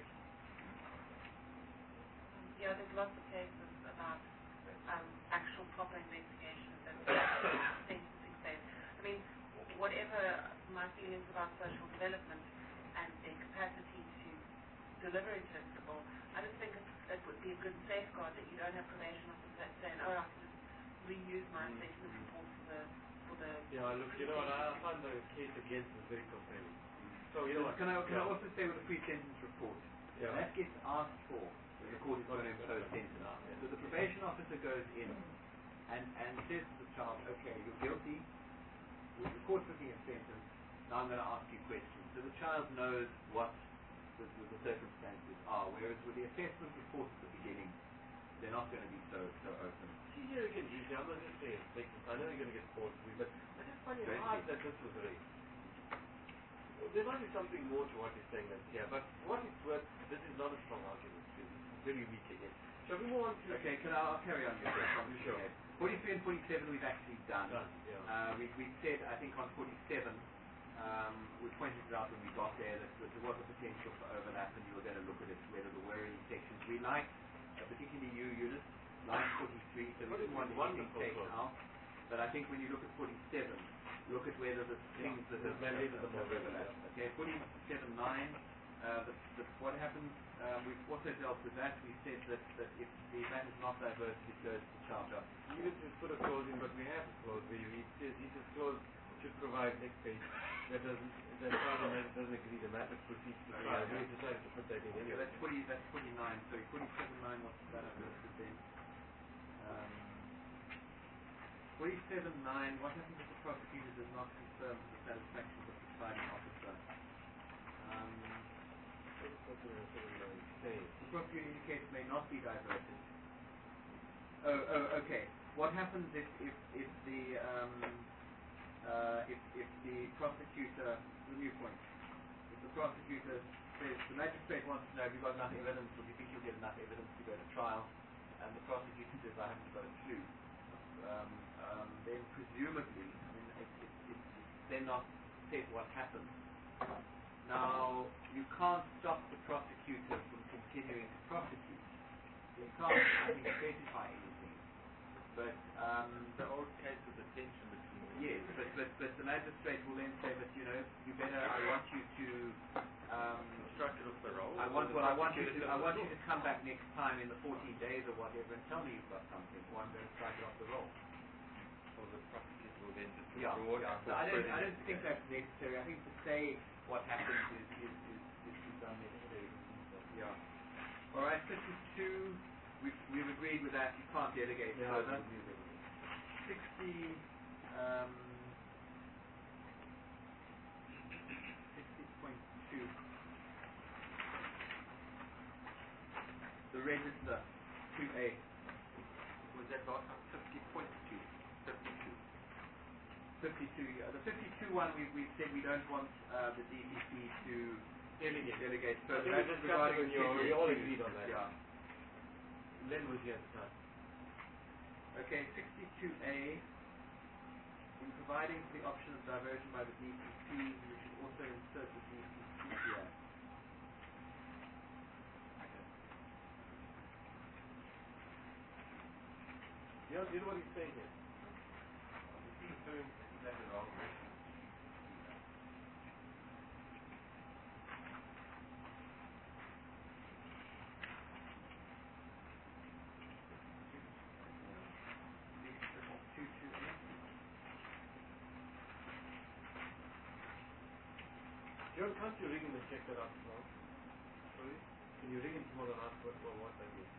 Yeah, there's lots of cases about um, actual proper investigations and sentencing phase. I mean, whatever my feelings about social development and their capacity to deliver a principle, I just think it, it would be a good safeguard that you don't have probation officers saying, oh, I can just reuse my assessment report for the for the. Yeah, look, you know what, I find the case against is very compelling. So, you know what? Can I, can yeah. I also say with the pre-sentence report, Yeah. that gets asked for when the court is going to impose sentence. So the probation officer goes in and, and says to the child, okay, you're guilty, the court's looking at sentence, now I'm going to ask you questions. So the child knows what the, the, the circumstances are, whereas with the assessment report at the beginning, they're not going to be so so open. See, here again, easy. I'm not just saying, like, I know you're going to get called to me, but I just find it Don't hard you? that this was raised. There might be something more to what he's saying than here, but for what it's worth, this is not a strong argument, really. It's very weak again. Shall we move on to... Okay, can I, I'll carry on with this. Sure. forty-three and forty-seven we've actually done. Done, yeah. Uh, we, we said, I think on forty-seven, um, we pointed it out when we got there that, that there was a potential for overlap and you were going to look at it, whether there were any sections. We liked, uh, particularly you, Eunice, like forty-three, so we didn't want anything taken out. But I think when you look at forty-seven, look at whether the things that There's have mandated have them already, overlap. yeah. Okay, forty-seven nine, uh, the, the, what happens, uh, we've also dealt with that. We said that, that if the matter is not diverted, it goes to child justice. You could just put a clause in, but we have a clause where he says, he says clause should provide next page that doesn't, that parliament doesn't agree the matter proceeds to trial. We decided to put that in Okay, anyway. that's forty, that's forty-nine. Sorry, forty-seven nine. What's that I've listed then? Um, forty-seven nine. What happens if the prosecutor does not confirm to the satisfaction of the presiding officer? Um, the prosecutor indicates may not be diverted. Oh, oh, okay. What happens if if if the um, uh, if, if the prosecutor, the new point, if the prosecutor says, the magistrate wants to know if you've got enough evidence, or do you think you'll get enough evidence to go to trial, and the prosecutor says, I haven't got a clue, um, um, then presumably, I mean, it, it, it, it's then not said what happened. Now, you can't stop the prosecutor from continuing to prosecute. You can't, I think, specify anything. But um, the old case of the tension between the yes, but, but but the magistrate will then say, but you know, you better. I want you to um, strike it off the roll. I want well, I want you to I want you to come back next time in the fourteen days or whatever and tell me you've got something. Or I'm going to strike it off the roll. Or the prosecutor will then just yeah, yeah. So I don't I don't think that's necessary. I think to say what happens is is is, is, is unnecessary. Yeah. All right, fifty-two. We've, we've agreed with that. You can't delegate yeah, further. sixty, um, sixty point two. The register, two A. Was that about fifty point two? fifty-two. fifty-two, yeah. The fifty-two one, we, we've said we don't want uh, the D P P to delegate, delegate further. I think we discussed it when you we all agreed on that. Yeah. Len was here at the time. Okay, sixty-two A. In providing for the option of diversion by the D P P, we should also insert the D P P here. Yeah, you know what he's saying here? He's doing exactly the wrong direction. John, can't you ring him and check that out as well? Sorry? Can you ring him tomorrow and ask what, what, what that is?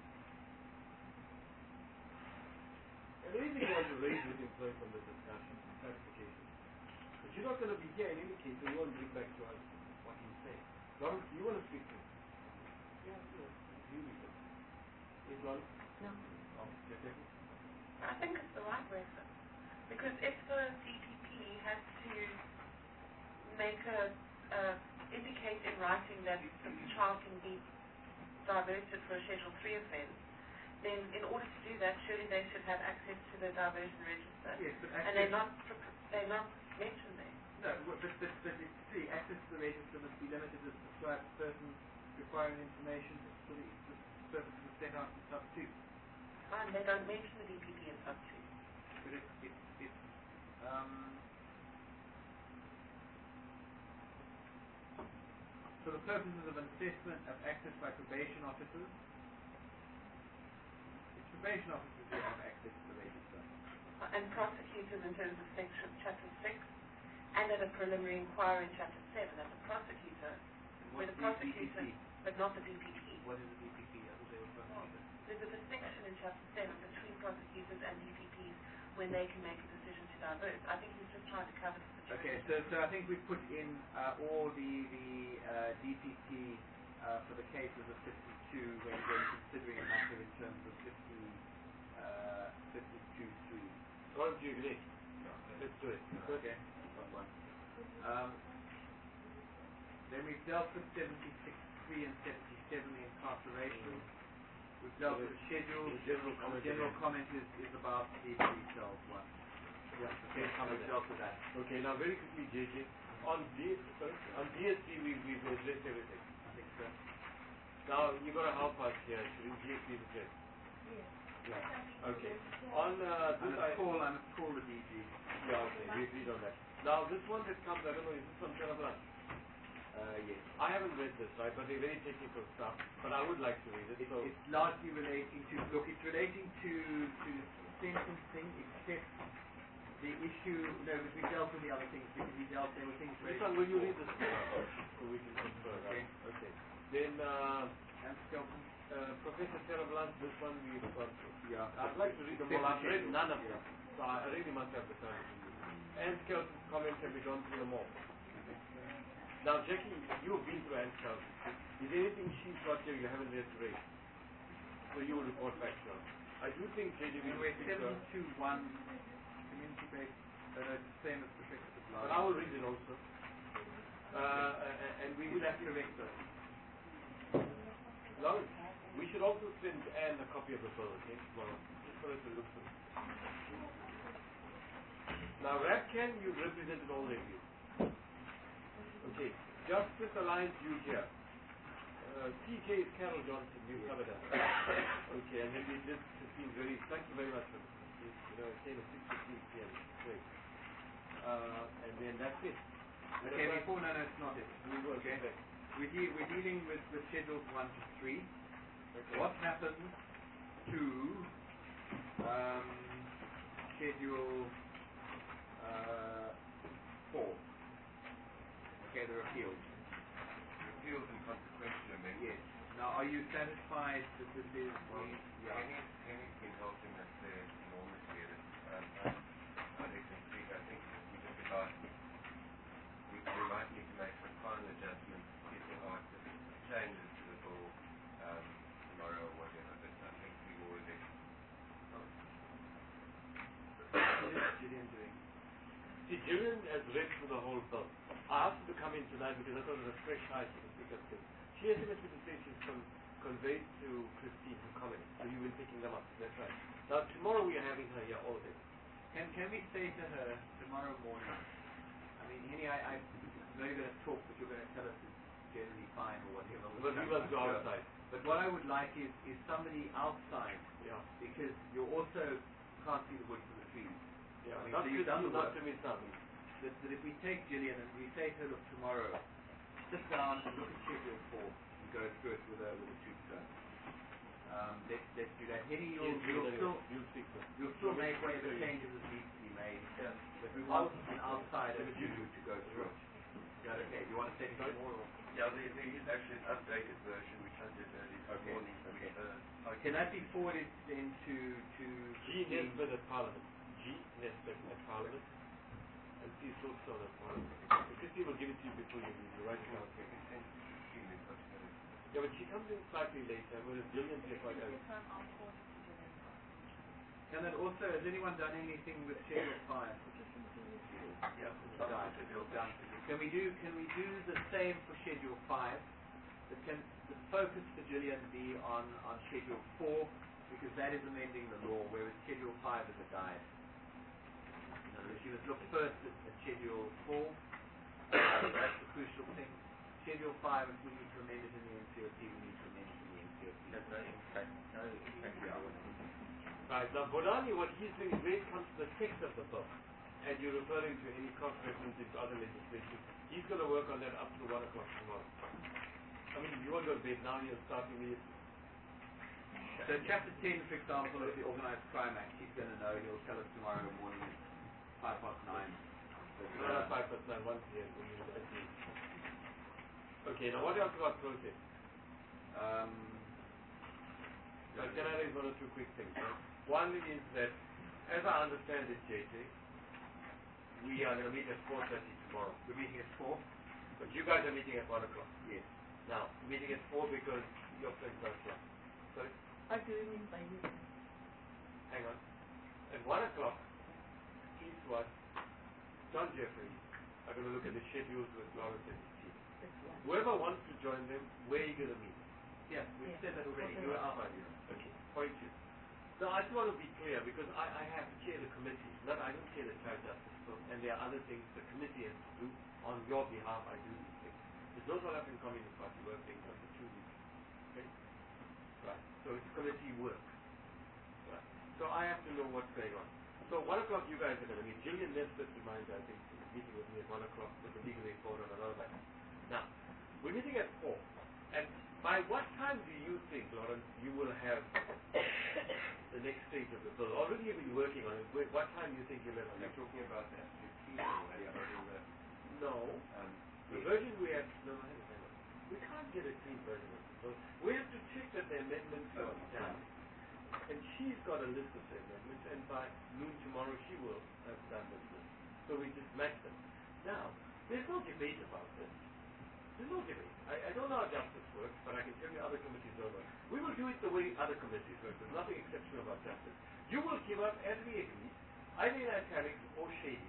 And anything you want to raise with him first from the discussion, clarification. But you're not going to be here in any case, so you won't bring back to us what he's saying. Lawrence, do you want to speak to him? Yeah, sure. You leave it. Yes, Lawrence? No. Oh, okay. I think it's the right way, sir. Because if the D P P has to make a Uh, indicate in writing that the child can be diverted for a Schedule three offence, then in order to do that, surely they should have access to the diversion register. Yes, but and they're not they're not mentioned there. No, but but but, but it's see, access to the register must be limited to prescribed persons requiring information for the, the purposes set out in sub two. Fine, they don't mention the D P P in sub two. But it's it's it's um. For the purposes of assessment of access by probation officers, it's probation officers who have access to the register. And prosecutors in terms of section chapter six, and at a preliminary inquiry in chapter seven, as a prosecutor, where the prosecutor, but not the D P P. What is the D P P? I thought they were prosecutors. There's a distinction in chapter seven between prosecutors and D P Ps when they can make a decision to divert. I think he's just trying to cover the situation. Okay, so so I think we've put in uh, all the the uh, D P P uh, for the cases of fifty-two when we're considering a matter in terms of fifty, uh, fifty-two three. Why don't you agree? No, let's do it. Okay, that's one. Um, then we've dealt with seventy-six three and seventy-seven, the incarceration. We've dealt with the schedule. The general comment, the general comment is, is about the police cells one. Yeah, okay, we've dealt with that. Okay, now very quickly, J J. On D, sorry, on D S P, we, we've addressed everything. I think so. Now, you've got to help us here. In G S P, is it? Yes. Yeah. Okay. On uh, this, I'm I call. I'm call the D G. Yeah. Okay. We agreed on that. Now, this one that comes, I don't know, is this from Terablanche? Uh, yes. I haven't read this, right? But they're very technical stuff. But I would like to read it. it so it's largely relating to look. It's relating to to sentencing, except the issue. No, but we dealt with the other things because we dealt. There were things. This one, will you read this so we can confer? Okay. Right? Okay. Then. Uh, And Skelton. Uh, Professor Terablanche, this one we've got. Yeah. I'd like to read them all. I've read none of them. So I really must have the time to read. And Skelton's comments have been gone through them all. Now, Jackie, you've been to Anne Skelton. Is there anything she's got here you haven't read to raise? So you will report back to her. I do think J D will seventy-two one community-based Uh, it's the same as protected But I will read it also. Uh, and we will have to correct that. Lawrence, we should also send Anne a copy of the bill, okay, tomorrow. Just for her to look through. Now, RAPCAN, you represented all of you. Okay, Justice Alliance, you here. Uh, T K is Carol Johnson, you covered that. Okay, and then we did fifteen very, thank you very much for this. You know, it came at six fifteen p m Great. Uh, and then that's it. Okay, before, no, no, it's not it. We will okay. Back. We're, de we're dealing with, with schedules one to three. Okay. What happens to um, schedule uh, four? Okay, the repeals. Repeals and consequential amendments. Yes. Now, are you satisfied that this is Well, the... Yeah. Kenny, Kenny's been helping us there enormously. Um, I, I think, I think we just about... We, we might need to make some final adjustments, getting artists, changes to the bill um, tomorrow or whatever, but I think we more or less... Oh. What is Gillian doing? See, Gillian has read through the whole bill. I asked her to come in tonight because I thought it was a fresh eye to pick up things. She has me to say she's con conveyed to Christine her comments, so you've been picking them up. That's right. Now, tomorrow we are having her here all day. Can, can we say to her tomorrow morning, I mean, Henny, I, I know you're going to talk, but you're going to tell us it's generally fine or whatever. But we must go outside. But what I would like is, is somebody outside, yeah. because you also can't see the wood for the trees. Yeah, I mean, not so you've done the not work. to miss something. That, that if we take Gillian and we say to her, look, tomorrow, sit down and look at schedule four and go through it with a, with a tooth comb. Um, let's, let's do that. Henny, you'll, Yes, you'll, still, you'll, speak you'll still make whatever changes that need to be made. Yeah. But we want an outsider to, to go through it. Is that okay? Do you want to say anything more? Or? Yeah, there, there is actually an updated version which I did earlier this Okay. morning. Okay. With, uh, Can that be forwarded then to... to G. Nesbitt at Parliament. G. Nesbitt at Parliament. And see Silkstone at Parliament. So Christine will give it to you before you leave. You write it down. Yeah, but she comes in slightly later, whereas Gillian here quite early. Can that also, has anyone done anything with schedule five? Yeah, done. Can we do can we do the same for schedule five? But can the focus for Gillian be on, on schedule four, because that is amending the law, whereas schedule five is a guide. So she must look first at, at schedule four. Uh, that's the crucial thing. Schedule five, if we need to amend it in the N C O P, we need to amend it in the N C O P. There's no impact, no impact. Right, now Bodani, what he's doing is when it comes to the text of the bill, and you're referring to any cross references to other legislation, he's going to work on that up to one o'clock tomorrow. I mean, if you want to go to bed now, you'll start immediately. So chapter ten, for example, of the Organised Crime Act, he's going to know, he'll tell us tomorrow morning at five past nine. No, not five past nine, once here. Okay, now what else about process? Um, now, can I raise one or two quick things? Right? One is that, as I understand it, J J, we are going to meet at four thirty tomorrow. We're meeting at four? But you guys are meeting at one o'clock. Yes. Now, meeting at four because your friends are here. Sorry? What do you mean by you? Hang on. At one o'clock, is what John Jeffries are going to look at the schedules with Lawrence and his team. Whoever wants to join them, where are you going to meet? Yes, we yeah. said that already. You were out earlier. Okay, point two. Now, I just want to be clear because I, I have to chair the committee. Not I don't chair the child justice book, and there are other things the committee has to do. On your behalf, I do these things. There's no South African Communist Party work being done for two weeks. Okay? Right. So it's committee work. Right. So I have to know what's going on. So one o'clock you guys are going to meet. Gillian Nesbitt reminds I think is meeting with me at one o'clock with the legal report and another matter. Now, we're meeting at four. And by what time do you think, Lawrence, you will have the next stage of the bill? Already you've been working on it. What time do you think you'll have it? Are you talking about the absolute key or are you holding the... No. Um, the version we have... No, no, hang on, hang on. We can't get a clean version of the bill. We have to check that the amendments are done. And she's got a list of the amendments, and by noon tomorrow she will have done this list. So we just match them. Now, there's no debate about this. There's no debate. I, I don't know how justice works, but I can tell you other committees don't work. We will do it the way other committees work. There's nothing exceptional about justice. You will give us, as we agreed, either in italics or shady,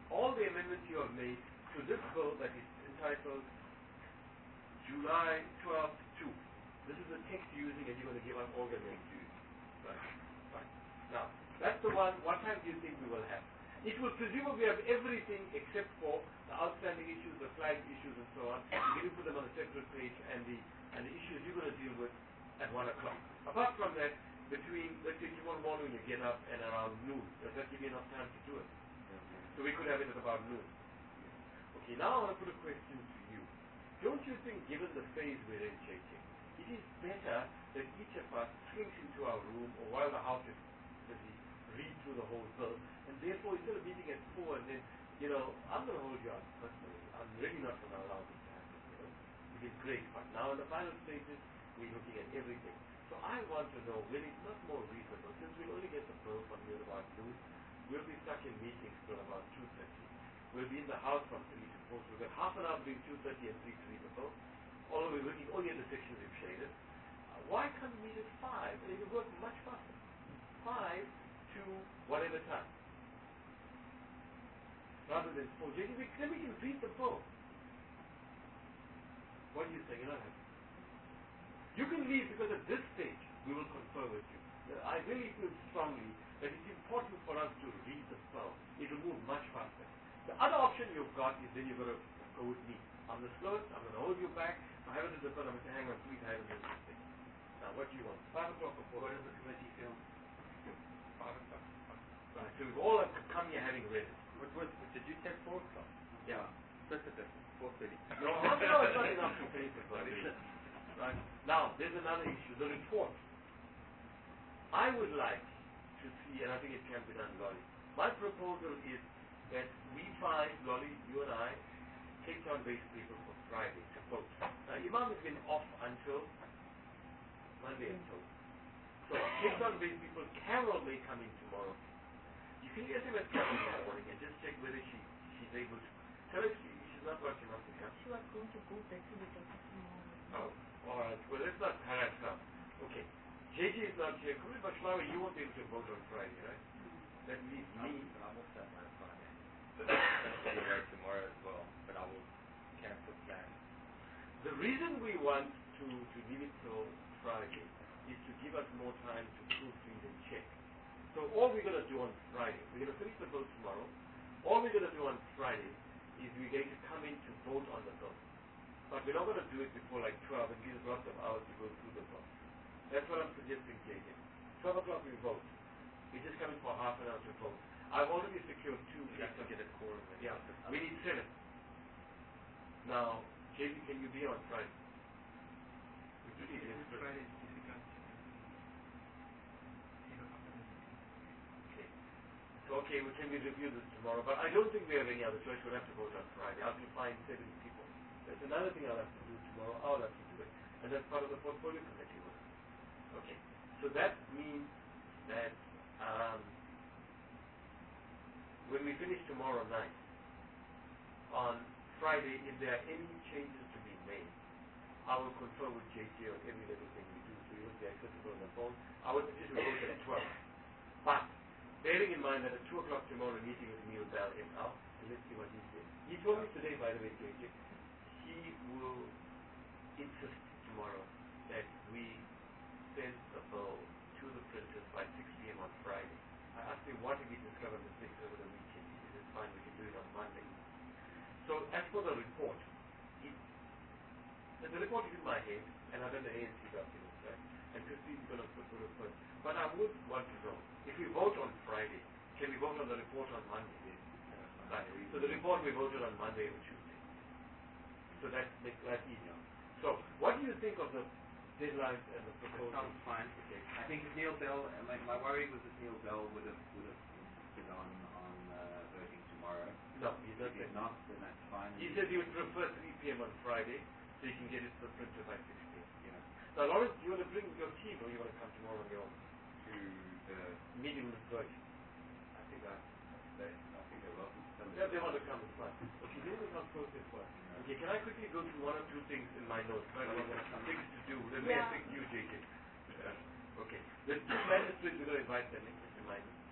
all the amendments you have made to this bill that is entitled July twelfth two. This is the text you're using and you're going to give us all the names to use. Right. Fine. Now, that's the one. What time do you think we will have? It will presumably have everything except for the outstanding issues, the flag issues and so on. You can put them on a separate page and the and the issues you're going to deal with at one o'clock. Apart from that, between, let's say tomorrow morning you get up and around noon, does that give you enough time to do it? So we could have it at about noon. Okay, now I want to put a question to you. Don't you think, given the phase we're in, J J, it is better that each of us slinks into our room or while the house is busy, read through the whole bill, and therefore instead of meeting at four and then, you know, I'm going to hold you out personally. I'm really not going to allow this to happen, you know. It is great, but now in the final stages, we're looking at everything. So I want to know, will it not more reasonable, since we'll only get the bill from here about noon, we'll be stuck in meetings till about two thirty. We'll be in the house from three to four, so we've got half an hour between two thirty and three to read the bill. Although we're looking only at the sections we've shaded. Uh, why can't we meet at five? And it will work much faster. Five to whatever time. Rather than four. J J, then we can read the bill. What do you say? You're not happy? You can leave because at this stage we will confer with you. I really feel strongly that it's important for us to read the bill. It will move much faster. The other option you've got is then you've got to go with me. I'm the slowest, I'm going to hold you back. I haven't done the bill, I'm going to hang on, please, I haven't done this thing. Now, what do you want? Five o'clock or four? What does the committee feel? Five o'clock. Right, so we've all come here having read it. What was, did you say four o'clock? Yeah. Split the difference, four thirty. No, half an hour is not enough to finish the bill. Right. Now, there's another issue, the report. I would like to see, and I think it can be done, Lolly. My proposal is that we find, Lolly, you and I, Cape Town-based people for Friday to vote. Now, Imam has been off until Monday until. So, Cape Town-based people, Carol may come in tomorrow. You can S M S Carol in the morning and just check whether she, she's able to. Tell her she, she's not rushing up to come. She was going to go back to the doctor tomorrow. Oh, all right. Well, let's not harass her. Okay. J J is not here. Come in, but Shlawi, you won't be able to vote on Friday, right? That leaves me. I'm also at my Friday. I'll be away tomorrow as well, but I will cancel plans. The reason we want to, to leave it till Friday is to give us more time to proofread and check. So all we're going to do on Friday, we're going to finish the bill tomorrow. All we're going to do on Friday is we're going to come in to vote on the bill. But we're not going to do it before like twelve and give us lots of hours to go through the bill. That's what I'm suggesting, J J. twelve o'clock we vote. We just come in for half an hour to vote. I've already secured two. We have to get a quorum. Yeah, we need seven. Now, J J, can you be on Friday? Friday is difficult. Okay. Okay, we can we review this tomorrow, but I don't think we have any other choice. We'll have to vote on Friday. I'll have to find seven people. That's another thing I'll have to do tomorrow. I'll have to do it. And that's part of the portfolio committee work. Okay. So that means that um, when we finish tomorrow night, on Friday, if there are any changes to be made, I will confer with J J on every little thing we do, so you will be accessible on the phone. I would suggest we vote at twelve. But, bearing in mind that at two o'clock tomorrow, meeting with Neil Bell in out, and let's see what he says. He told me today, by the way, J J, he will insist tomorrow that we send the bill to the printers by six p.m. on Friday. I asked him what if we discover mistakes over the weekend. He said it's fine, we can do it on Monday. So as for the report, it, the report is in my head, and I've done the A N C documents, right? And Christine's going to put it first. But I would want to know, if we vote on Friday, can we vote on the report on Monday? Right. So the report we voted on Monday or Tuesday. So that makes life easier. So, what do you think of the deadlines and the proposal? That sounds fine. Okay. I think if Neil Bell, uh, my, my worry was that Neil Bell would have would have insisted on on uh, voting tomorrow. No, he's not. If he's not, then that's fine. He said he would prefer three p.m. on Friday, so you can get it to the printer by six p.m. Yeah. Now, Lawrence, do you want to bring your team, or you want to come tomorrow on your own? To the Meeting with Deutsche. I think I they I think they're welcome to come. Yeah, they want to come as well. Okay, this is how process works. Okay, can I quickly go through one or two things in my notes? Right, well, there are some things to do. That may Yeah. affect you, J J. Yeah. Okay. There's two magistrates we're going to invite them in, just remind me.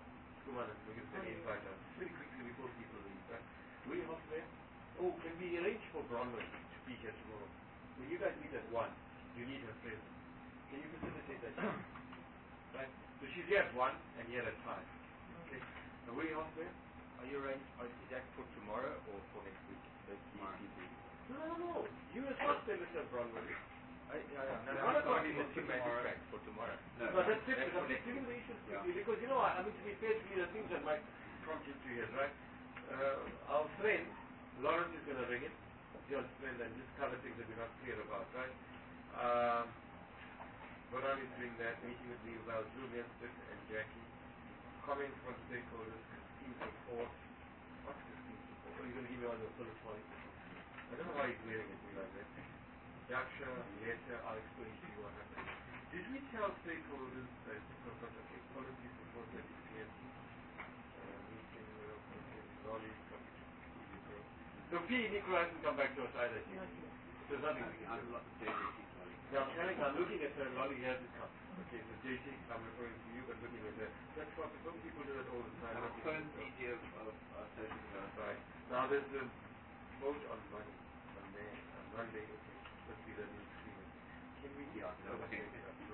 come on and we can send invite out. Very quickly before people leave. Right? Will you help me? Oh, can we arrange for Bronwyn to speak here tomorrow? Will you guys meet at one? You need her present. Can you facilitate that? Right? So she's here at one and here at five. Okay. Now will you help me? Are you arranged, is that for tomorrow or for next week? Let's see if you do. No, no, no. You as well say Mister Bronwyn. I, yeah, yeah. No, no, One I'm o'clock talking is for tomorrow. tomorrow. For tomorrow. No, no that's it. Because I'm just giving the issues quickly. Yeah. Because, you know, I, I mean, to be fair to you, the things that might prompt you to hear, right? Uh, our friend, Lawrence is going to ring it, John's friend, and just cover things that we're not clear about, right? Um, Boran is doing that, meeting with me about Julian, Sid, and Jackie, comments from stakeholders, Christine's report. What's Christine's report? Oh, you're going to give me all your bullet points. I don't know why he's glaring at me like that. Yaksha, later, I'll explain to you what happened. Did we tell stakeholders that, okay, policy support that is here, uh, meeting, uh, Lolly, so P, Nicola hasn't come back to us either. There's nothing we can do. Now I'm telling, I'm looking at her, Lolly hasn't come. Okay, so J T, I'm referring to you, but looking at her. That's what some people do that all the time. The phone media of, of uh, social development. Right. Now there's the vote on money on there, on Monday, okay, let's see that in screen. Can we get Yeah, no, okay, okay. yeah, so,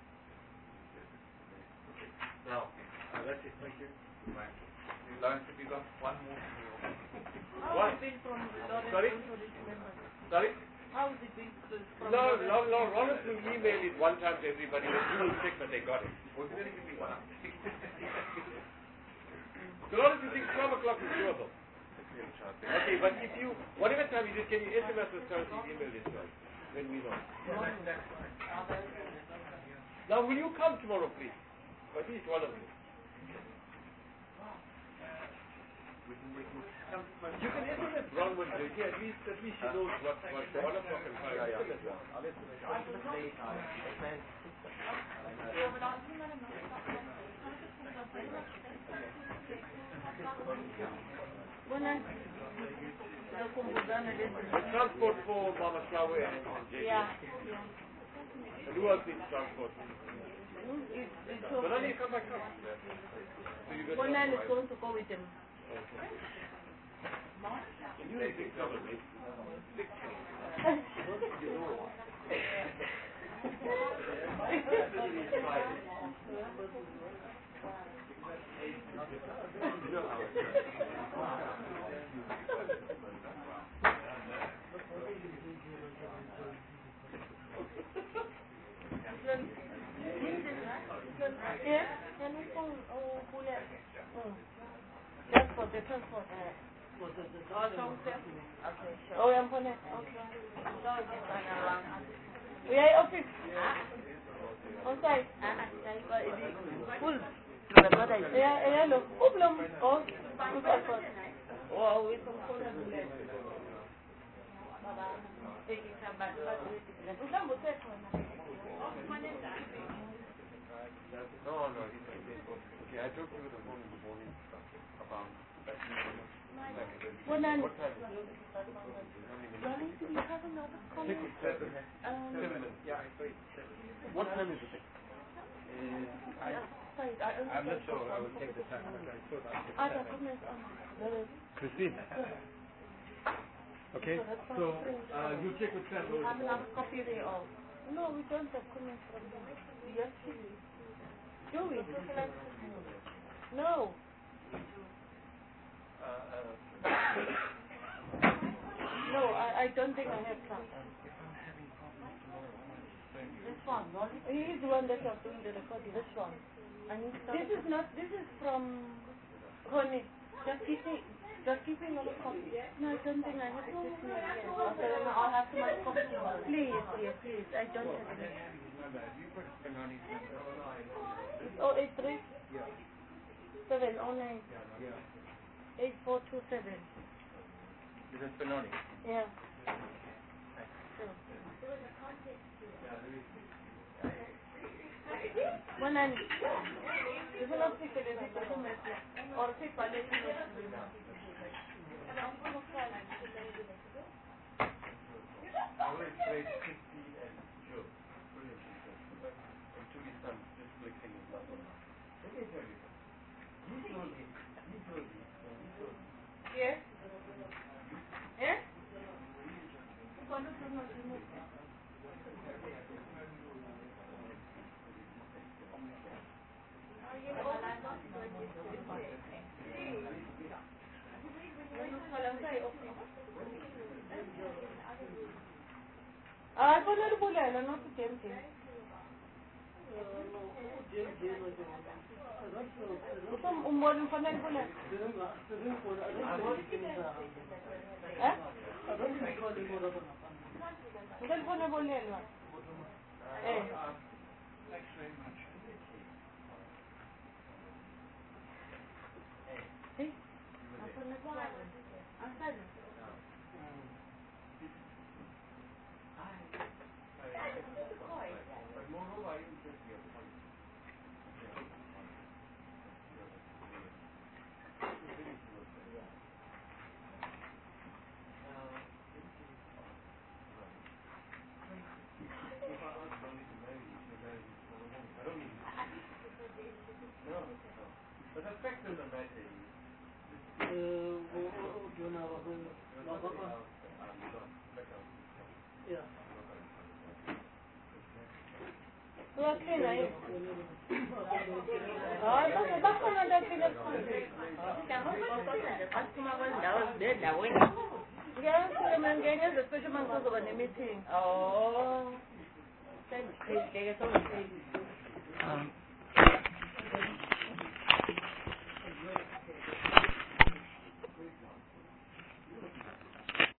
okay. Now, uh, that's it, thank you. Right. Lawrence, have you got one more to do? How has it been from Lawrence Sorry? to this member? Sorry? How has it been from No, Lawrence? no, no, Lawrence will email it one time to everybody, but you will check that they got it. Was it going to give me one? So Lawrence, you think twelve o'clock is doable? Okay, but if you, whatever time you did, can you S M S us currently email it to us? Then we know. Now, will you come tomorrow, please? At least one of you. You can S M S Bronwyn, J T, at least, at least she knows what, what one o'clock and five. Yeah, yeah. S M S her. I'll let you know. I'll just late night. Okay. Buenas. No convulgame de The transport for Mama Slawe and, and J T. Yeah, yeah. And who else needs transport? It's, it's So now okay. you come back up. So you got Buenas is transport. going to go with him. Can you take trouble, mate? Six You know how it Yeah, and we can, oh, Julia. Oh. Just for the transport. Oh, sure. Oh, I'm going to, okay. We are office. Outside. Full. Yeah, yeah, look. Problem. Oh, oh, we can call them. Take it back. No, no, he's okay. I talked to you on the phone in the morning about that. What time? What time? Ronnie, do we have another comment? Seven. Um, Seven minutes. Yeah, I agree. What time is it? Uh, I, sorry, I only I'm not spoke sure. for I one will take the time. But I thought I would Other have comments on the Christine. Okay, so uh, you check with Sam. We have another copy there of. No, we don't have comments from them. Yes, please. Do we? No. Uh, uh, No, I, I don't think I have some. This one, not He is the one that was doing the recording. this one. I need some. This is not, this is from Connie. Just keep me, just keep me another copy. No, I don't think I have it with me. Okay, then I'll have to make copies tomorrow. Please, yes, please. I don't have it. Remember, you put Benani's number. It's oh eight three Yeah. seven oh nine Yeah. eight four two seven. This is Benani. Yeah. When I'm, is it not sick of it? Or sick by the I will trade Christine and Joe. Brilliant. And to be some, this big thing is not going on. Let me tell you something. Yes? Yes? Ah, ¿cuál es el bulelo? No sé quién tiene. Un buen con el bulelo. ¿Eh? ¿Cuál fue el bulelo? Eh. Thanks very much. Sí. But moreover, I would just be a point. If I ask Bonnie to marry you, she'll marry you for money. I don't mean no, no. But the fact of the matter is, yeah. Uyaphila yini? Hayi, bakhona abantu aphila phansi. Asiphuma kwendawo nendaweni. Ngiyasikhuluma ngengeze special man kuzoba ne-meeting. Oh. Sengiqhileke ke sewungiqhilile.